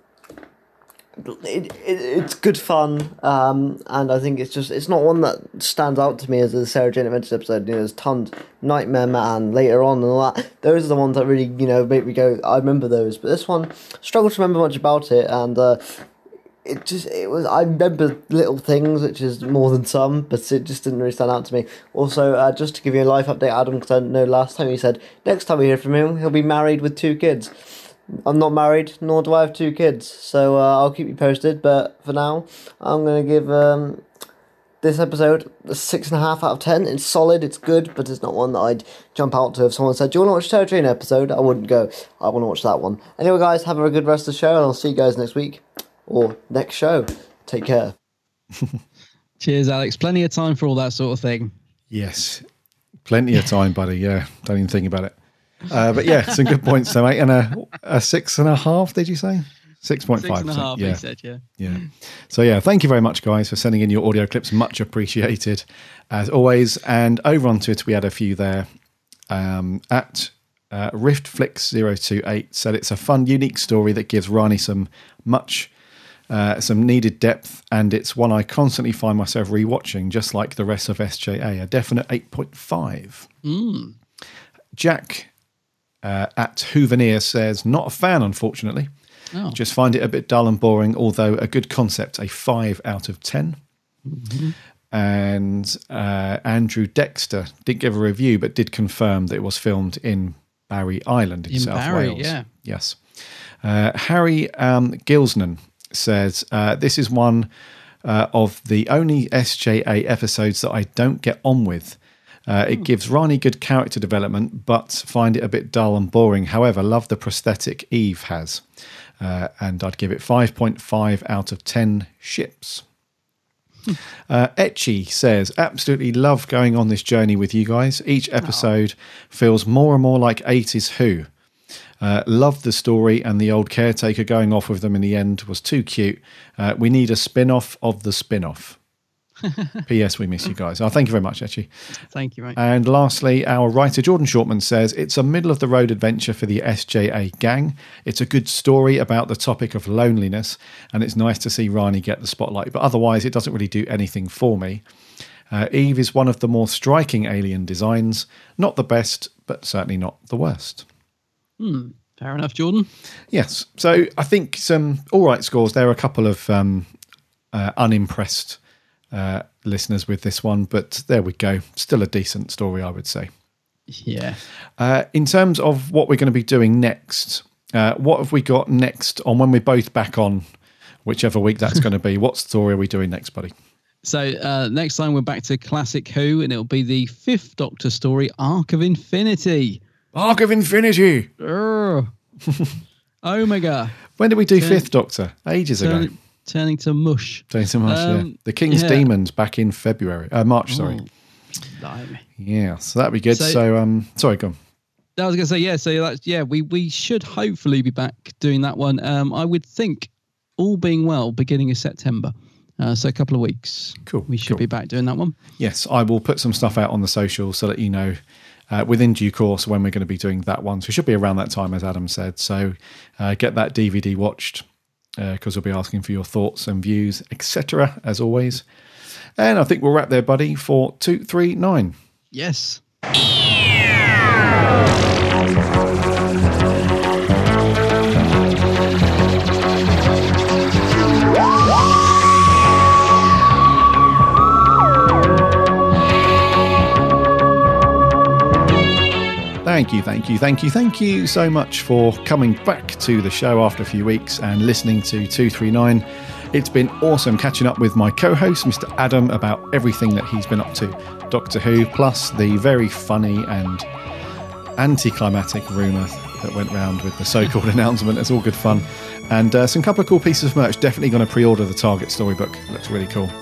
it, it it's good fun, um, and I think it's just it's not one that stands out to me as a Sarah Jane Adventures episode. You know, there's tons, Nightmare Man later on and all that. Those are the ones that really, you know, make me go, I remember those. But this one, struggle to remember much about it, and uh, it just, it was, I remember little things, which is more than some, but it just didn't really stand out to me. Also, uh, just to give you a life update, Adam, because I know last time he said, next time we hear from him, he'll be married with two kids. I'm not married, nor do I have two kids, so uh, I'll keep you posted, but for now, I'm going to give um, this episode a six and a half out of ten. It's solid, it's good, but it's not one that I'd jump out to if someone said, do you want to watch a Terror Train episode? I wouldn't go, I want to watch that one. Anyway, guys, have a good rest of the show, and I'll see you guys next week. Or next show. Take care. Cheers, Alex. Plenty of time for all that sort of thing. Yes. Plenty of time, buddy. Yeah. Don't even think about it. Uh, but yeah, some good points there, mate. And a, a six and a half, did you say? six point five. Six and a half, yeah. he said, yeah. Yeah. So yeah, thank you very much, guys, for sending in your audio clips. Much appreciated, as always. And over on Twitter, we had a few there. Um, at uh, Riftflix zero two eight said it's a fun, unique story that gives Rani some much... Uh, some needed depth, and it's one I constantly find myself rewatching, just like the rest of S J A. A definite eight point five. Mm. Jack uh, at Hooveneer says, not a fan, unfortunately. Oh. Just find it a bit dull and boring, although a good concept, a five out of ten. Mm-hmm. And uh, Andrew Dexter didn't give a review, but did confirm that it was filmed in Barry Island in, in South Barry, Wales. Yeah. Yes. Uh, Harry um, Gilsnan says, uh, this is one uh, of the only S J A episodes that I don't get on with. Uh, it gives Rani good character development, but find it a bit dull and boring. However, love the prosthetic Eve has. Uh, and I'd give it five point five out of ten ships. Uh, Etchy says, absolutely love going on this journey with you guys. Each episode oh. feels more and more like eighties Who. Uh, loved the story, and the old caretaker going off with them in the end was too cute. Uh, we need a spin-off of the spin-off. P S. We miss you guys. Oh, thank you very much, Etchy. Thank you, mate. And lastly, our writer Jordan Shortman says, it's a middle-of-the-road adventure for the S J A gang. It's a good story about the topic of loneliness, and it's nice to see Rani get the spotlight, but otherwise it doesn't really do anything for me. Uh, Eve is one of the more striking alien designs. Not the best, but certainly not the worst. Hmm. Fair enough, Jordan. Yes. So I think some all right scores. There are a couple of um, uh, unimpressed uh, listeners with this one, but there we go. Still a decent story, I would say. Yeah. Uh, in terms of what we're going to be doing next, uh, what have we got next on when we're both back on, whichever week that's going to be? What story are we doing next, buddy? So uh, next time we're back to Classic Who, and it'll be the fifth Doctor story, Arc of Infinity. Arc of Infinity! Omega. When did we do Turn, Fifth Doctor? Ages turn, ago. Turning to mush. Turning to mush, um, yeah. The King's yeah. Demons back in February. Uh, March, sorry. Oh, yeah, so that'd be good. So, So- um, sorry, go on. I was going to say, yeah, so that's, yeah, we, we should hopefully be back doing that one. Um, I would think, all being well, beginning of September. Uh, so a couple of weeks. Cool. We should cool. be back doing that one. Yes, I will put some stuff out on the social so that you know uh, within due course when we're going to be doing that one. So it should be around that time, as Adam said. So uh, get that D V D watched because uh, we'll be asking for your thoughts and views, et cetera, as always. And I think we'll wrap there, buddy, for two three nine. Yes. Thank you, thank you, thank you, thank you so much for coming back to the show after a few weeks and listening to two three nine. It's been awesome catching up with my co-host, Mister Adam, about everything that he's been up to, Doctor Who, plus the very funny and anticlimactic rumour that went round with the so-called announcement. It's all good fun. And uh, some couple of cool pieces of merch. Definitely going to pre-order the Target storybook. It looks really cool.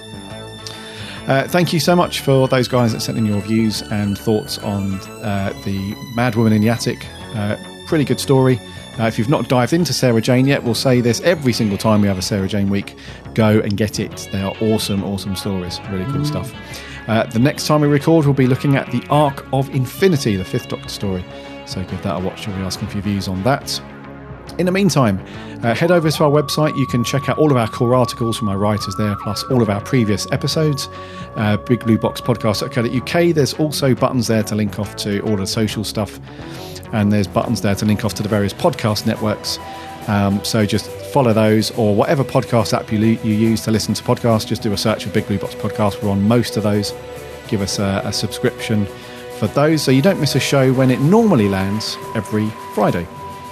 Uh, thank you so much for those guys that sent in your views and thoughts on uh, the Mad Woman in the Attic. Uh, pretty good story. Uh, if you've not dived into Sarah Jane yet, we'll say this every single time we have a Sarah Jane week. Go and get it. They are awesome, awesome stories. Really cool mm. stuff. Uh, the next time we record, we'll be looking at the Arc of Infinity, the fifth Doctor story. So give that a watch. We'll be asking for your views on that. In the meantime, uh, head over to our website. You can check out all of our core articles from our writers there, plus all of our previous episodes. Uh, big blue box podcast dot co dot U K. There's also buttons there to link off to all the social stuff. And there's buttons there to link off to the various podcast networks. Um, so just follow those, or whatever podcast app you, you use to listen to podcasts. Just do a search for Big Blue Box Podcast. We're on most of those. Give us a, a subscription for those so you don't miss a show when it normally lands every Friday.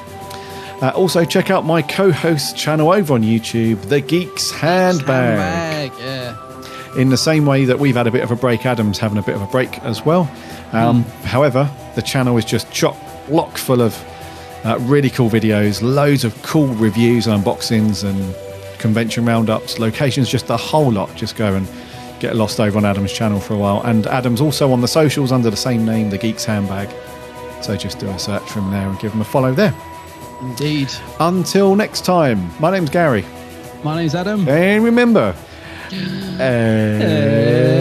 Uh, also, check out my co-host channel over on YouTube, The Geek's Handbag. Handbag, yeah. In the same way that we've had a bit of a break, Adam's having a bit of a break as well. Um, mm. However, the channel is just chock-block full of uh, really cool videos, loads of cool reviews and unboxings and convention roundups, locations, just a whole lot. Just go and get lost over on Adam's channel for a while. And Adam's also on the socials under the same name, The Geek's Handbag. So just do a search from there and give him a follow there. Indeed. Until next time, my name's Gary. My name's Adam. And remember, uh,